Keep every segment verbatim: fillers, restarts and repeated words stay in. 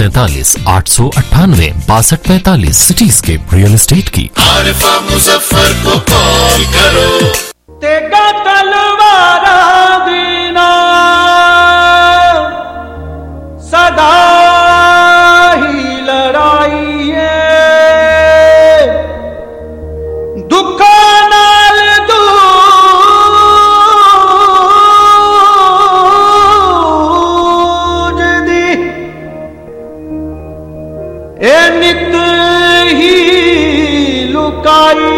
सैतालीस आठ सौ अट्ठानवे बासठ पैतालीस। सिटीस्केप रियल एस्टेट की। आरिफा मुजफ्फर को कॉल करो। तेगा तलवारा दीना सदा ही लड़ाई है, दुखा नाल दूज दी ए नित ही लुकाई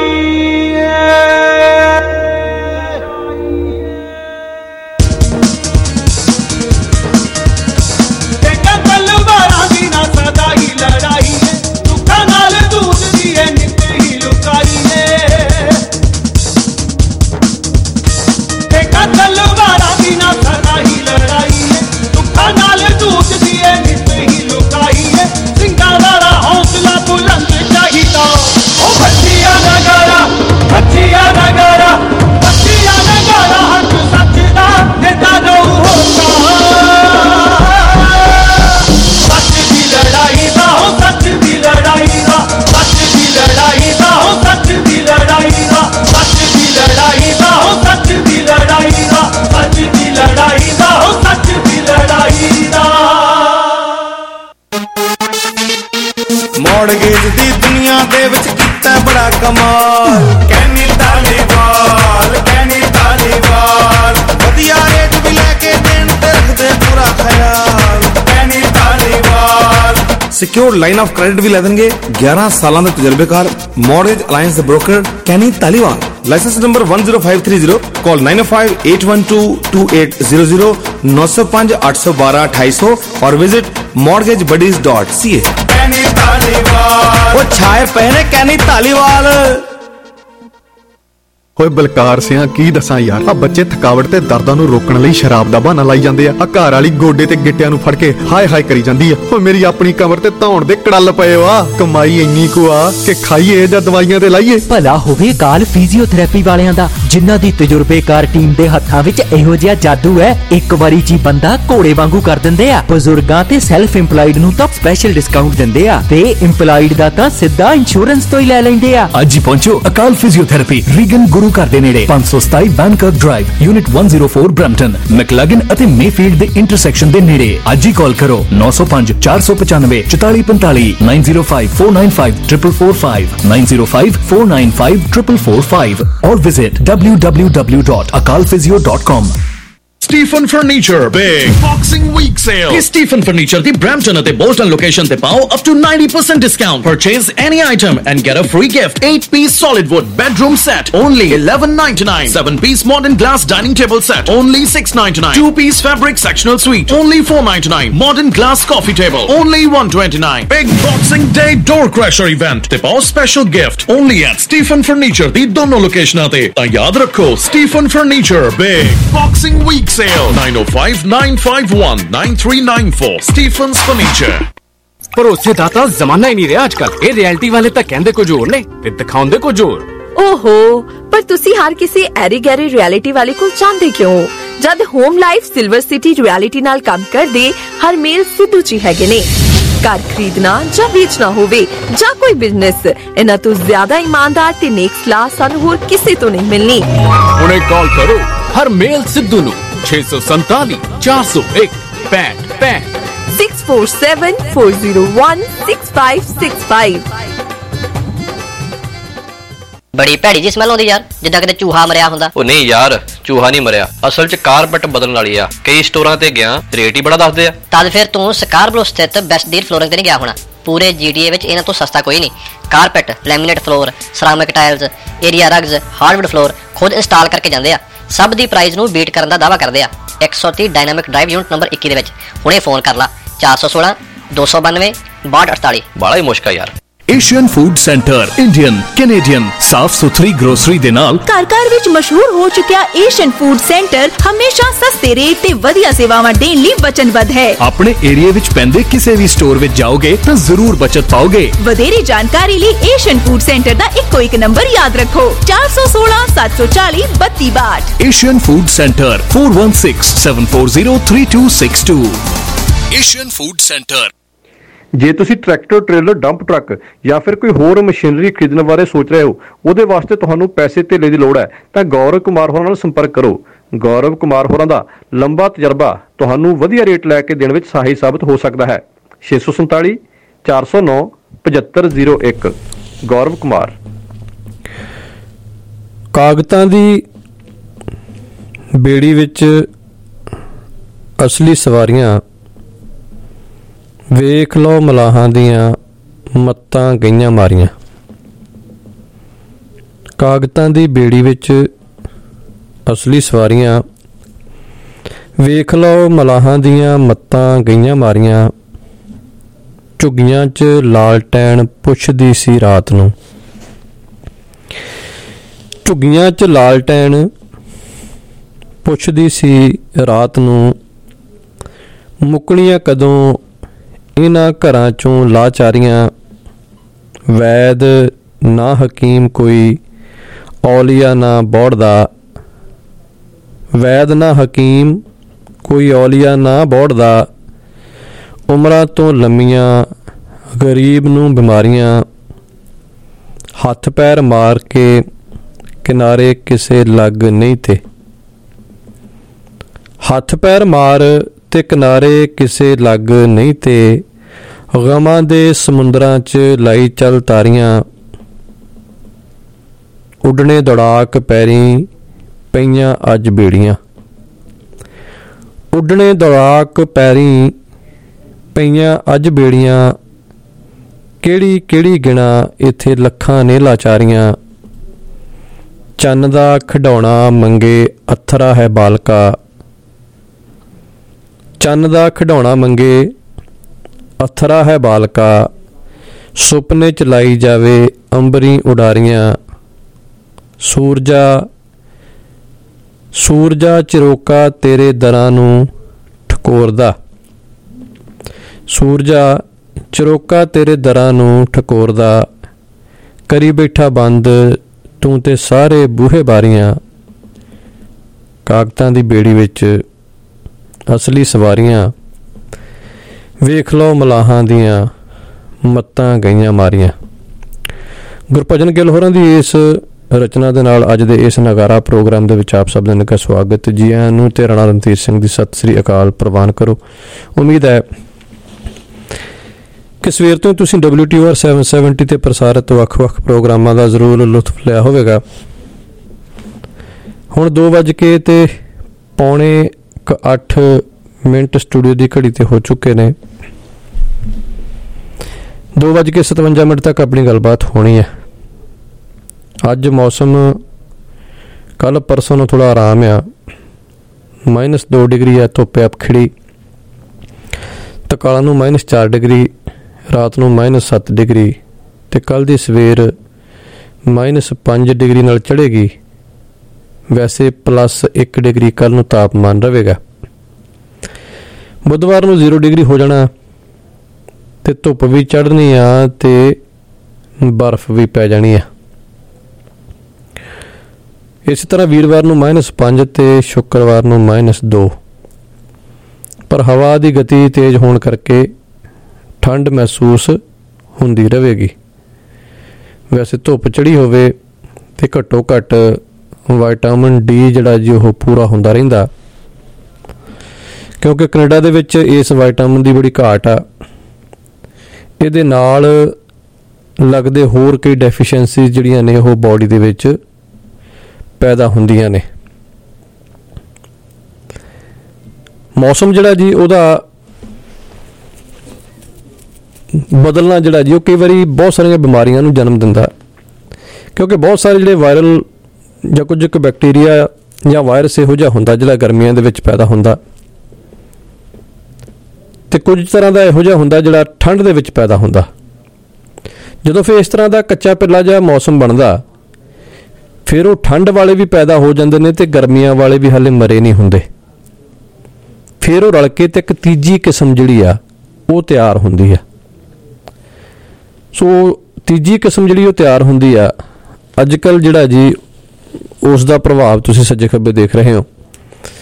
ਮੌੜਗੇਜ ਦੀ ਦੁਨੀਆ ਦੇ ਵਿੱਚ ਕੀਤਾ ਬੜਾ ਕਮਾਲ। ਕੈਨੀ ਧਾਲੀਵਾਲ ਕੈਨੀ ਧਾਲੀਵਾਲ ਵਧੀਆ ਰੇਟ ਵੀ ਲੈ ਕੇ ਦੇਣ ਤੇ ਰੱਖਦੇ ਪੂਰਾ ਖਿਆਲ। Kenny Dhaliwal secure line of credit ਵੀ ਲੈ ਦੇਣਗੇ। ਗਿਆਰਾਂ ਸਾਲਾਂ ਦੇ ਤਜਰਬੇਕਾਰ ਮੌਰਗੇਜ ਅਲਾਈਅੰਸ ਦੇ broker Kenny Dhaliwal. License number one zero five three zero। Call nine oh five eight one two two eight zero zero nine oh five eight one two one two eight zero zero और visit mortgage buddies dot c a। Kenny Dhaliwal ਉਹ ਛਾਏ ਪਏ ਨੇ ਕੈਨੀ ਧਾਲੀਵਾਲ। ਓਏ ਬਲਕਾਰ ਸਿਆਂ ਕੀ ਦੱਸਾਂ ਯਾਰ, ਆ ਬੱਚੇ ਥਕਾਵਟ ਤੇ ਦਰਦਾਂ ਨੂੰ ਰੋਕਣ ਲਈ ਸ਼ਰਾਬ ਦਾ ਬਹਾਨਾ ਲਾਈ ਜਾਂਦੇ ਆ। ਆ ਘਰ ਵਾਲੀ ਗੋਡੇ ਤੇ ਗਿੱਟਿਆਂ ਨੂੰ ਫੜ ਕੇ ਹਾਏ ਹਾਏ ਕਰੀ ਜਾਂਦੀ ਆ। ਓ ਮੇਰੀ ਆਪਣੀ ਕਮਰ ਤੇ ਧੌਣ ਦੇ ਕੜਲ ਪਏ ਵਾ। ਕਮਾਈ ਇੰਨੀ ਕੁ ਆ ਕਿ ਖਾਈਏ ਜਾਂ ਦਵਾਈਆਂ ਤੇ ਲਾਈਏ। ਭਲਾ ਹੋਵੇ ਕਾਲ ਫਿਜ਼ੀਓਥੈਰੇਪੀ ਵਾਲਿਆਂ ਦਾ, ਜਿਨ੍ਹਾਂ ਦੀ ਤਜਰਬੇਕਾਰ ਟੀਮ ਦੇ ਹੱਥਾਂ ਵਿੱਚ ਇਹੋ ਜਿਹਾ ਜਾਦੂ ਹੈ, ਇੱਕ ਵਾਰੀ ਜੀ ਬੰਦਾ ਘੋੜੇ ਵਾਂਗੂ ਕਰ ਦਿੰਦੇ ਆ। ਬਜ਼ੁਰਗਾਂ ਤੇ ਸੈਲਫ ਇੰਪਲਾਈਡ ਨੂੰ ਤਾਂ ਸਪੈਸ਼ਲ ਡਿਸਕਾਊਂਟ ਦਿੰਦੇ ਆ ਤੇ ਇੰਪਲਾਈਡ ਦਾ ਤਾਂ ਸਿੱਧਾ ਇੰਸ਼ੋਰੈਂਸ ਤੋਂ ਹੀ ਲੈ ਲੈਂਦੇ ਆ। ਅੱਜ ਹੀ ਪਹੁੰਚੋ ਅਕਾਲ ਫਿਜ਼ੀਓਥੈਰੇਪੀ ਰੀਗਨ ਗੁਰੂ ਘਰ ਦੇ ਨੇੜੇ five seventy Banker Drive unit one oh four Brampton McLaughlin ਅਤੇ ਮੇਫੀਲਡ ਦੇ ਇੰਟਰਸੈਕਸ਼ਨ ਦੇ ਨੇੜੇ। ਅੱਜ ਹੀ ਕਾਲ ਕਰੋ nine oh five four nine five four four five four nine zero five four nine five four four four five nine zero five four nine five four four four five or visit w w w dot akal physio dot com। Stephen Furniture Big Boxing Week Sale। ਇਸ Stephen Furniture ਦੀ Brampton ਅਤੇ Bolton location ਤੇ ਪਾਓ up to ninety percent discount। Purchase any item and get a free gift। eight piece solid wood bedroom set only eleven ninety-nine। seven piece modern glass dining table set only six ninety-nine। two piece fabric sectional suite only four ninety-nine। modern glass coffee table only one twenty-nine। Big Boxing Day door crusher event ਤੇ ਪਾਓ special gift only at Stephen Furniture ਦੀ ਦੋਨੋਂ ਲੋਕੇਸ਼ਨਾਂ ਤੇ। ਤਾਂ ਯਾਦ ਰੱਖੋ Stephen Furniture Big Boxing Week Sale nine oh five nine five one nine three nine four। Stephen's Furniture। ਭਰੋਸੇ ਦਾ ਤਾਂ ਜ਼ਮਾਨਾ ਹੀ ਨਹੀਂ ਰਿਹਾ ਅੱਜਕੱਲ। ਇਹ ਰਿਐਲਿਟੀ ਵਾਲੇ ਤਾਂ ਕਹਿੰਦੇ ਕੁਝ ਹੋਰ ਨੇ ਤੇ ਦਿਖਾਉਂਦੇ ਕੁਝ ਹੋਰ। ਓਹੋ, ਪਰ ਤੁਸੀਂ ਹਰ ਕਿਸੇ ਐਰੀ ਗੈਰੀ ਰਿਐਲਿਟੀ ਵਾਲੇ ਕੋਲ ਜਾਂਦੇ ਕਿਉਂ, ਜਦ Home Life Silver City Realty ਨਾਲ ਕੰਮ ਕਰਦੇ ਹਰਮੇਲ ਸਿੱਧੂ ਜੀ ਹੈਗੇ ਨੇ। ਘਰ ਖਰੀਦਣਾ ਜਾਂ ਵੇਚਣਾ ਹੋਵੇ ਜਾਂ ਕੋਈ ਬਿਜ਼ਨਸ, ਇਹਨਾਂ ਤੋਂ ਜ਼ਿਆਦਾ ਇਮਾਨਦਾਰ ਤੇ ਨੇਕ ਸਲਾਹ ਸਾਨੂੰ ਹੋਰ ਕਿਸੇ ਤੋਂ ਨਹੀਂ ਮਿਲਣੀ। ਹੁਣੇ ਕਾਲ ਕਰੋ ਹਰਮੇਲ ਸਿੱਧੂ ਨੂੰ ਛੇ ਸੌ ਸੰਤਾਲੀ ਚਾਰ ਸੌ ਇੱਕ ਪੈਂਟ ਪੈਂਟ six four seven four zero one six five six five। ਬੜੀ ਭੈੜੀ ਜੀ ਸਮੈਲ ਆਉਂਦੀ ਯਾਰ, ਜਿੱਦਾਂ ਕਿਤੇ ਚੂਹਾ ਮਰਿਆ ਹੁੰਦਾ। ਉਹ ਨਹੀਂ ਯਾਰ, ਚੂਹਾ ਨਹੀਂ ਮਰਿਆ, ਅਸਲ 'ਚ ਕਾਰਪੈਟ ਬਦਲਣ ਵਾਲੀ ਆ। ਕਈ ਸਟੋਰਾਂ ਤੇ ਗਿਆ, ਰੇਟ ਹੀ ਬੜਾ ਦੱਸਦੇ ਆ। ਤਦ ਫਿਰ ਤੂੰ ਸਕਾਰਬਰੋ ਸਥਿਤ ਬੈਸਟ ਡੀਲ ਫਲੋਰਿੰਗ ਤੇ ਨਹੀਂ ਗਿਆ ਹੋਣਾ। ਪੂਰੇ ਜੀਟੀਏ ਵਿੱਚ ਇਹਨਾਂ ਤੋਂ ਸਸਤਾ ਕੋਈ ਨਹੀਂ। Carpet, laminate floor, ceramic tiles, area rugs, hardwood floor ਖੁਦ ਇੰਸਟਾਲ ਕਰਕੇ ਜਾਂਦੇ ਆ। ਸਭ ਦੀ ਪ੍ਰਾਈਸ ਨੂੰ ਬੀਟ ਕਰਨ ਦਾ ਦਾਅਵਾ ਕਰਦੇ ਆ। ਇੱਕ ਸੌ ਤੀਹ ਡਾਇਨਾਮਿਕ ਡਰਾਈਵ ਯੂਨਿਟ ਨੰਬਰ ਇੱਕੀ ਦੇ ਵਿੱਚ। ਹੁਣੇ ਫੋਨ ਕਰ ਲਾ ਚਾਰ ਸੌ ਸੋਲਾਂ ਦੋ ਸੌ ਬਾਨਵੇਂ ਬਾਹਠ ਅੜਤਾਲੀ। ਬੜਾ ਹੀ ਮੁਸ਼ਕਲ ਯਾਰ। Asian Food Centre Indian Canadian ਸਾਫ ਸੁਥਰੀ ਗਰੋਸਰੀ ਦੇ ਨਾਲ ਘਰ ਘਰ ਵਿੱਚ ਮਸ਼ਹੂਰ ਹੋ ਚੁੱਕਿਆ ਏਸ਼ੀਅਨ ਫੂਡ ਸੈਂਟਰ ਹਮੇਸ਼ਾ ਸਸਤੇ ਰੇਟ ਤੇ ਵਧੀਆ ਸੇਵਾਵਾਂ ਦੇਣ ਲਈ ਵਚਨਬੱਧ ਹੈ। ਆਪਣੇ ਏਰੀਆ ਵਿੱਚ ਪੈਂਦੇ ਕਿਸੇ ਵੀ ਸਟੋਰ ਵਿੱਚ ਜਾਓਗੇ ਤਾਂ ਜ਼ਰੂਰ ਬਚਤ ਪਾਓਗੇ। ਵਧੇਰੇ ਜਾਣਕਾਰੀ ਲਈ ਏਸ਼ੀਅਨ ਫੂਡ ਸੈਂਟਰ ਦਾ ਇੱਕੋ ਇੱਕ ਨੰਬਰ ਯਾਦ ਰੱਖੋ ਚਾਰ ਸੌ ਸੋਲਾਂ ਸੱਤ ਸੌ ਚਾਲੀ ਬੱਤੀ ਬਾਹਠ। Asian Food Centre four one six seven four zero three two six two। Asian Food Centre. ਜੇ ਤੁਸੀਂ ਟਰੈਕਟਰ, ਟ੍ਰੇਲਰ, ਡੰਪ ਟਰੱਕ ਜਾਂ ਫਿਰ ਕੋਈ ਹੋਰ ਮਸ਼ੀਨਰੀ ਖਰੀਦਣ ਬਾਰੇ ਸੋਚ ਰਹੇ ਹੋ, ਉਹਦੇ ਵਾਸਤੇ ਤੁਹਾਨੂੰ ਪੈਸੇ ਧੇਲੇ ਦੀ ਲੋੜ ਹੈ, ਤਾਂ ਗੌਰਵ ਕੁਮਾਰ ਹੋਰਾਂ ਨਾਲ ਸੰਪਰਕ ਕਰੋ। ਗੌਰਵ ਕੁਮਾਰ ਹੋਰਾਂ ਦਾ ਲੰਬਾ ਤਜਰਬਾ ਤੁਹਾਨੂੰ ਵਧੀਆ ਰੇਟ ਲੈ ਕੇ ਦੇਣ ਵਿੱਚ ਸਹਾਈ ਸਾਬਤ ਹੋ ਸਕਦਾ ਹੈ। ਛੇ ਸੌ ਸੰਤਾਲੀ ਚਾਰ ਸੌ ਨੌ ਪਝੱਤਰ ਜ਼ੀਰੋ ਇੱਕ। ਗੌਰਵ ਕੁਮਾਰ। ਕਾਗਜ਼ਾਂ ਦੀ ਬੇੜੀ ਵਿੱਚ ਅਸਲੀ ਸਵਾਰੀਆਂ, ਵੇਖ ਲਓ ਮਲਾਹਾਂ ਦੀਆਂ ਮੱਤਾਂ ਗਈਆਂ ਮਾਰੀਆਂ। ਕਾਗਜ਼ਾਂ ਦੀ ਬੇੜੀ ਵਿੱਚ ਅਸਲੀ ਸਵਾਰੀਆਂ, ਵੇਖ ਲਓ ਮਲਾਹਾਂ ਦੀਆਂ ਮੱਤਾਂ ਗਈਆਂ ਮਾਰੀਆਂ। ਝੁੱਗੀਆਂ 'ਚ ਲਾਲਟੈਨ ਪੁੱਛਦੀ ਸੀ ਰਾਤ ਨੂੰ, ਝੁੱਗੀਆਂ 'ਚ ਲਾਲਟੈਨ ਪੁੱਛਦੀ ਸੀ ਰਾਤ ਨੂੰ। ਮੁੱਕਣੀਆਂ ਕਦੋਂ ਇਹਨਾਂ ਘਰਾਂ 'ਚੋਂ ਲਾਚਾਰੀਆਂ, ਵੈਦ ਨਾ ਹਕੀਮ ਕੋਈ ਔਲੀਆ ਨਾ ਬੋੜਦਾ, ਵੈਦ ਨਾ ਹਕੀਮ ਕੋਈ ਔਲੀਆ ਨਾ ਬੋੜਦਾ। ਉਮਰਾਂ ਤੋਂ ਲੰਮੀਆਂ ਗਰੀਬ ਨੂੰ ਬਿਮਾਰੀਆਂ, ਹੱਥ ਪੈਰ ਮਾਰ ਕੇ ਕਿਨਾਰੇ ਕਿਸੇ ਲੱਗ ਨਹੀਂ ਤੇ, ਹੱਥ ਪੈਰ ਮਾਰ ਤੇ ਕਿਨਾਰੇ ਕਿਸੇ ਲੱਗ ਨਹੀਂ ਤੇ। ਗਮਾਂ ਦੇ ਸਮੁੰਦਰਾਂ 'ਚ ਲਾਈ ਚੱਲ ਤਾਰੀਆਂ, ਉੱਡਣੇ ਦੌੜਾਕ ਪੈਰੀਂ ਪਈਆਂ ਅੱਜ ਬੇੜੀਆਂ, ਉੱਡਣੇ ਦੌੜਾਕ ਪੈਰੀਂ ਪਈਆਂ ਅੱਜ ਬੇੜੀਆਂ। ਕਿਹੜੀ ਕਿਹੜੀ ਗਿਣਾ ਇੱਥੇ ਲੱਖਾਂ ਨੇ ਲਾਚਾਰੀਆਂ। ਚੰਨ ਦਾ ਖਿਡੌਣਾ ਮੰਗੇ ਅਥਰਾ ਹੈ ਬਾਲਕਾ, ਚੰਨ ਦਾ ਖਿਡੌਣਾ ਮੰਗੇ ਅਥਰਾ ਹੈ ਬਾਲਕਾ। ਸੁਪਨੇ 'ਚ ਲਾਈ ਜਾਵੇ ਅੰਬਰੀ ਉਡਾਰੀਆਂ। ਸੂਰਜਾ ਸੂਰਜਾ ਚਿਰੋਕਾ ਤੇਰੇ ਦਰਾਂ ਨੂੰ ਠਕੋਰਦਾ, ਸੂਰਜਾ ਚਿਰੋਕਾ ਤੇਰੇ ਦਰਾਂ ਨੂੰ ਠਕੋਰਦਾ। ਕਰੀ ਬੈਠਾ ਬੰਦ ਤੂੰ ਤੇ ਸਾਰੇ ਬੂਹੇ ਬਾਰੀਆਂ। ਕਾਗਜ਼ਾਂ ਦੀ ਬੇੜੀ ਵਿੱਚ ਅਸਲੀ ਸਵਾਰੀਆਂ, ਵੇਖ ਲਓ ਮਲਾਹਾਂ ਦੀਆਂ ਮੱਤਾਂ ਗਈਆਂ ਮਾਰੀਆਂ। ਗੁਰਭਜਨ ਗਿੱਲ ਹੋਰਾਂ ਦੀ ਇਸ ਰਚਨਾ ਦੇ ਨਾਲ ਅੱਜ ਦੇ ਇਸ ਨਗਾਰਾ ਪ੍ਰੋਗਰਾਮ ਦੇ ਵਿੱਚ ਆਪ ਸਭ ਦਾ ਨਿੱਘਾ ਸਵਾਗਤ। ਜੀ ਆਇਆਂ ਨੂੰ ਤੇ ਰਾਣਾ ਰਣਧੀਰ ਸਿੰਘ ਦੀ ਸਤਿ ਸ੍ਰੀ ਅਕਾਲ ਪ੍ਰਵਾਨ ਕਰੋ। ਉਮੀਦ ਹੈ ਕਿ ਸਵੇਰ ਤੋਂ ਤੁਸੀਂ ਡਬਲਿਊ ਟੀ ਆਰ ਸੱਤ ਸੌ ਸੱਤਰ ਤੇ ਪ੍ਰਸਾਰਿਤ ਵੱਖ-ਵੱਖ ਪ੍ਰੋਗਰਾਮਾਂ ਦਾ ਜ਼ਰੂਰ ਲੁਤਫ ਲਿਆ ਹੋਵੇਗਾ। ਹੁਣ ਦੋ ਵੱਜ ਕੇ ਤੇ ਪੌਣੇ ਅੱਠ ਮਿੰਟ ਸਟੂਡੀਓ ਦੀ ਘੜੀ ਤੇ ਹੋ ਚੁੱਕੇ ਨੇ। ਦੋ ਵੱਜ ਕੇ ਸਤਵੰਜਾ ਮਿੰਟ ਤੱਕ ਆਪਣੀ ਗੱਲਬਾਤ ਹੋਣੀ ਹੈ। ਅੱਜ ਮੌਸਮ ਕੱਲ੍ਹ ਪਰਸੋਂ ਨੂੰ ਥੋੜ੍ਹਾ ਆਰਾਮ ਆ। ਮਾਈਨਸ ਦੋ ਡਿਗਰੀ ਹੈ, ਧੁੱਪ ਹੈ ਖਿੜੀ। ਤਕਾਲਾ ਨੂੰ ਮਾਈਨਸ ਚਾਰ ਡਿਗਰੀ, ਰਾਤ ਨੂੰ ਮਾਈਨਸ ਸੱਤ ਡਿਗਰੀ ਅਤੇ ਕੱਲ੍ਹ ਦੀ ਸਵੇਰ ਮਾਈਨਸ ਪੰਜ ਡਿਗਰੀ ਨਾਲ ਚੜ੍ਹੇਗੀ। ਵੈਸੇ ਪਲੱਸ ਇੱਕ ਡਿਗਰੀ ਕੱਲ੍ਹ ਨੂੰ ਤਾਪਮਾਨ ਰਹੇਗਾ। ਬੁੱਧਵਾਰ ਨੂੰ ਜ਼ੀਰੋ ਡਿਗਰੀ ਹੋ ਜਾਣਾ ਅਤੇ ਧੁੱਪ ਵੀ ਚੜ੍ਹਨੀ ਆ ਅਤੇ ਬਰਫ਼ ਵੀ ਪੈ ਜਾਣੀ ਆ। ਇਸੇ ਤਰ੍ਹਾਂ ਵੀਰਵਾਰ ਨੂੰ ਮਾਈਨਸ ਪੰਜ ਅਤੇ ਸ਼ੁੱਕਰਵਾਰ ਨੂੰ ਮਾਈਨਸ ਦੋ। ਪਰ ਹਵਾ ਦੀ ਗਤੀ ਤੇਜ਼ ਹੋਣ ਕਰਕੇ ਠੰਡ ਮਹਿਸੂਸ ਹੁੰਦੀ ਰਹੇਗੀ। ਵੈਸੇ ਧੁੱਪ ਚੜ੍ਹੀ ਹੋਵੇ ਅਤੇ ਘੱਟੋ ਘੱਟ ਵਿਟਾਮਿਨ ਡੀ ਜਿਹੜਾ ਜੀ ਉਹ ਪੂਰਾ ਹੁੰਦਾ ਰਹਿੰਦਾ, ਕਿਉਂਕਿ ਕੈਨੇਡਾ ਦੇ ਵਿੱਚ ਇਸ ਵਿਟਾਮਿਨ ਦੀ ਬੜੀ ਘਾਟ ਆ। ਇਹਦੇ ਨਾਲ ਲੱਗਦੇ ਹੋਰ ਕਈ ਡੈਫੀਸ਼ੀਐਂਸੀਜ਼ ਜਿਹੜੀਆਂ ਨੇ ਉਹ ਬਾਡੀ ਦੇ ਵਿੱਚ ਪੈਦਾ ਹੁੰਦੀਆਂ ਨੇ। ਮੌਸਮ ਜਿਹੜਾ ਜੀ ਉਹਦਾ ਬਦਲਣਾ ਜਿਹੜਾ ਜੀ ਉਹ ਕਈ ਵਾਰੀ ਬਹੁਤ ਸਾਰੀਆਂ ਬਿਮਾਰੀਆਂ ਨੂੰ ਜਨਮ ਦਿੰਦਾ, ਕਿਉਂਕਿ ਬਹੁਤ ਸਾਰੇ ਜਿਹੜੇ ਵਾਇਰਲ ਜਾਂ ਕੁਝ ਕੁ ਬੈਕਟੀਰੀਆ ਜਾਂ ਵਾਇਰਸ ਇਹੋ ਜਿਹਾ ਹੁੰਦਾ ਜਿਹੜਾ ਗਰਮੀਆਂ ਦੇ ਵਿੱਚ ਪੈਦਾ ਹੁੰਦਾ, ਅਤੇ ਕੁਝ ਤਰ੍ਹਾਂ ਦਾ ਇਹੋ ਜਿਹਾ ਹੁੰਦਾ ਜਿਹੜਾ ਠੰਡ ਦੇ ਵਿੱਚ ਪੈਦਾ ਹੁੰਦਾ। ਜਦੋਂ ਫਿਰ ਇਸ ਤਰ੍ਹਾਂ ਦਾ ਕੱਚਾ ਪਿੱਲਾ ਜਿਹਾ ਮੌਸਮ ਬਣਦਾ, ਫਿਰ ਉਹ ਠੰਡ ਵਾਲੇ ਵੀ ਪੈਦਾ ਹੋ ਜਾਂਦੇ ਨੇ ਅਤੇ ਗਰਮੀਆਂ ਵਾਲੇ ਵੀ ਹਾਲੇ ਮਰੇ ਨਹੀਂ ਹੁੰਦੇ। ਫਿਰ ਉਹ ਰਲ ਕੇ ਅਤੇ ਇੱਕ ਤੀਜੀ ਕਿਸਮ ਜਿਹੜੀ ਆ ਉਹ ਤਿਆਰ ਹੁੰਦੀ ਆ। ਸੋ ਤੀਜੀ ਕਿਸਮ ਜਿਹੜੀ ਉਹ ਤਿਆਰ ਹੁੰਦੀ ਆ, ਅੱਜ ਕੱਲ੍ਹ ਜਿਹੜਾ ਜੀ ਉਸ ਦਾ ਪ੍ਰਭਾਵ ਤੁਸੀਂ ਸੱਜੇ ਖੱਬੇ ਦੇਖ ਰਹੇ ਹੋ।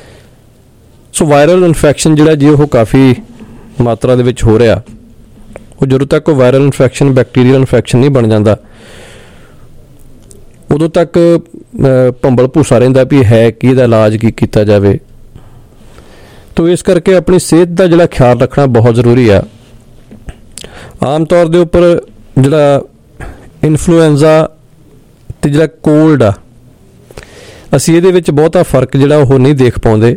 ਸੋ ਵਾਇਰਲ ਇਨਫੈਕਸ਼ਨ ਜਿਹੜਾ ਜੀ ਉਹ ਕਾਫੀ ਮਾਤਰਾ ਦੇ ਵਿੱਚ ਹੋ ਰਿਹਾ। ਉਹ ਜਦੋਂ ਤੱਕ ਵਾਇਰਲ ਇਨਫੈਕਸ਼ਨ ਬੈਕਟੀਰੀਅਲ ਇਨਫੈਕਸ਼ਨ ਨਹੀਂ ਬਣ ਜਾਂਦਾ ਉਦੋਂ ਤੱਕ ਭੰਬਲ ਭੂਸਾ ਰਹਿੰਦਾ ਵੀ ਹੈ ਕੀ, ਇਹਦਾ ਇਲਾਜ ਕੀ ਕੀਤਾ ਜਾਵੇ। ਤੋ ਇਸ ਕਰਕੇ ਆਪਣੀ ਸਿਹਤ ਦਾ ਜਿਹੜਾ ਖਿਆਲ ਰੱਖਣਾ ਬਹੁਤ ਜ਼ਰੂਰੀ ਆ। ਆਮ ਤੌਰ ਦੇ ਉੱਪਰ ਜਿਹੜਾ ਇਨਫਲੂਐਂਜ਼ਾ ਅਤੇ ਜਿਹੜਾ ਕੋਲਡ ਆ ਅਸੀਂ ਇਹਦੇ ਵਿੱਚ ਬਹੁਤਾ ਫਰਕ ਜਿਹੜਾ ਉਹ ਨਹੀਂ ਦੇਖ ਪਾਉਂਦੇ।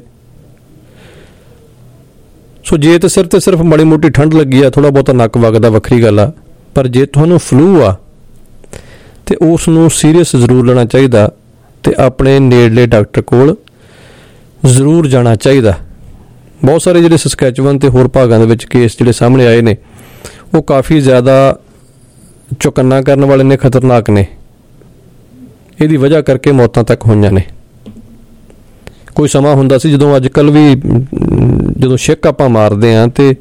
ਸੋ ਜੇ ਤਾਂ ਸਿਰ 'ਤੇ ਸਿਰਫ ਮਾੜੀ ਮੋਟੀ ਠੰਡ ਲੱਗੀ ਆ, ਥੋੜ੍ਹਾ ਬਹੁਤਾ ਨੱਕ ਵਗਦਾ, ਵੱਖਰੀ ਗੱਲ ਆ, ਪਰ ਜੇ ਤੁਹਾਨੂੰ ਫਲੂ ਆ ਅਤੇ ਉਸ ਨੂੰ ਸੀਰੀਅਸ ਜ਼ਰੂਰ ਲੈਣਾ ਚਾਹੀਦਾ ਅਤੇ ਆਪਣੇ ਨੇੜਲੇ ਡਾਕਟਰ ਕੋਲ ਜ਼ਰੂਰ ਜਾਣਾ ਚਾਹੀਦਾ। ਬਹੁਤ ਸਾਰੇ ਜਿਹੜੇ ਸਸਕੈਚੁਵਨ ਅਤੇ ਹੋਰ ਭਾਗਾਂ ਦੇ ਵਿੱਚ ਕੇਸ ਜਿਹੜੇ ਸਾਹਮਣੇ ਆਏ ਨੇ ਉਹ ਕਾਫੀ ਜ਼ਿਆਦਾ ਚੁਕੰਨਾ ਕਰਨ ਵਾਲੇ ਨੇ, ਖਤਰਨਾਕ ਨੇ। ਇਹਦੀ ਵਜ੍ਹਾ ਕਰਕੇ ਮੌਤਾਂ ਤੱਕ ਹੋਈਆਂ ਨੇ। ਕੋਈ ਸਮਾਂ ਹੁੰਦਾ ਸੀ ਜਦੋਂ ਅੱਜ ਕੱਲ੍ਹ ਵੀ ਜਦੋਂ ਛਿੱਕ ਆਪਾਂ ਮਾਰਦੇ ਹਾਂ ਅਤੇ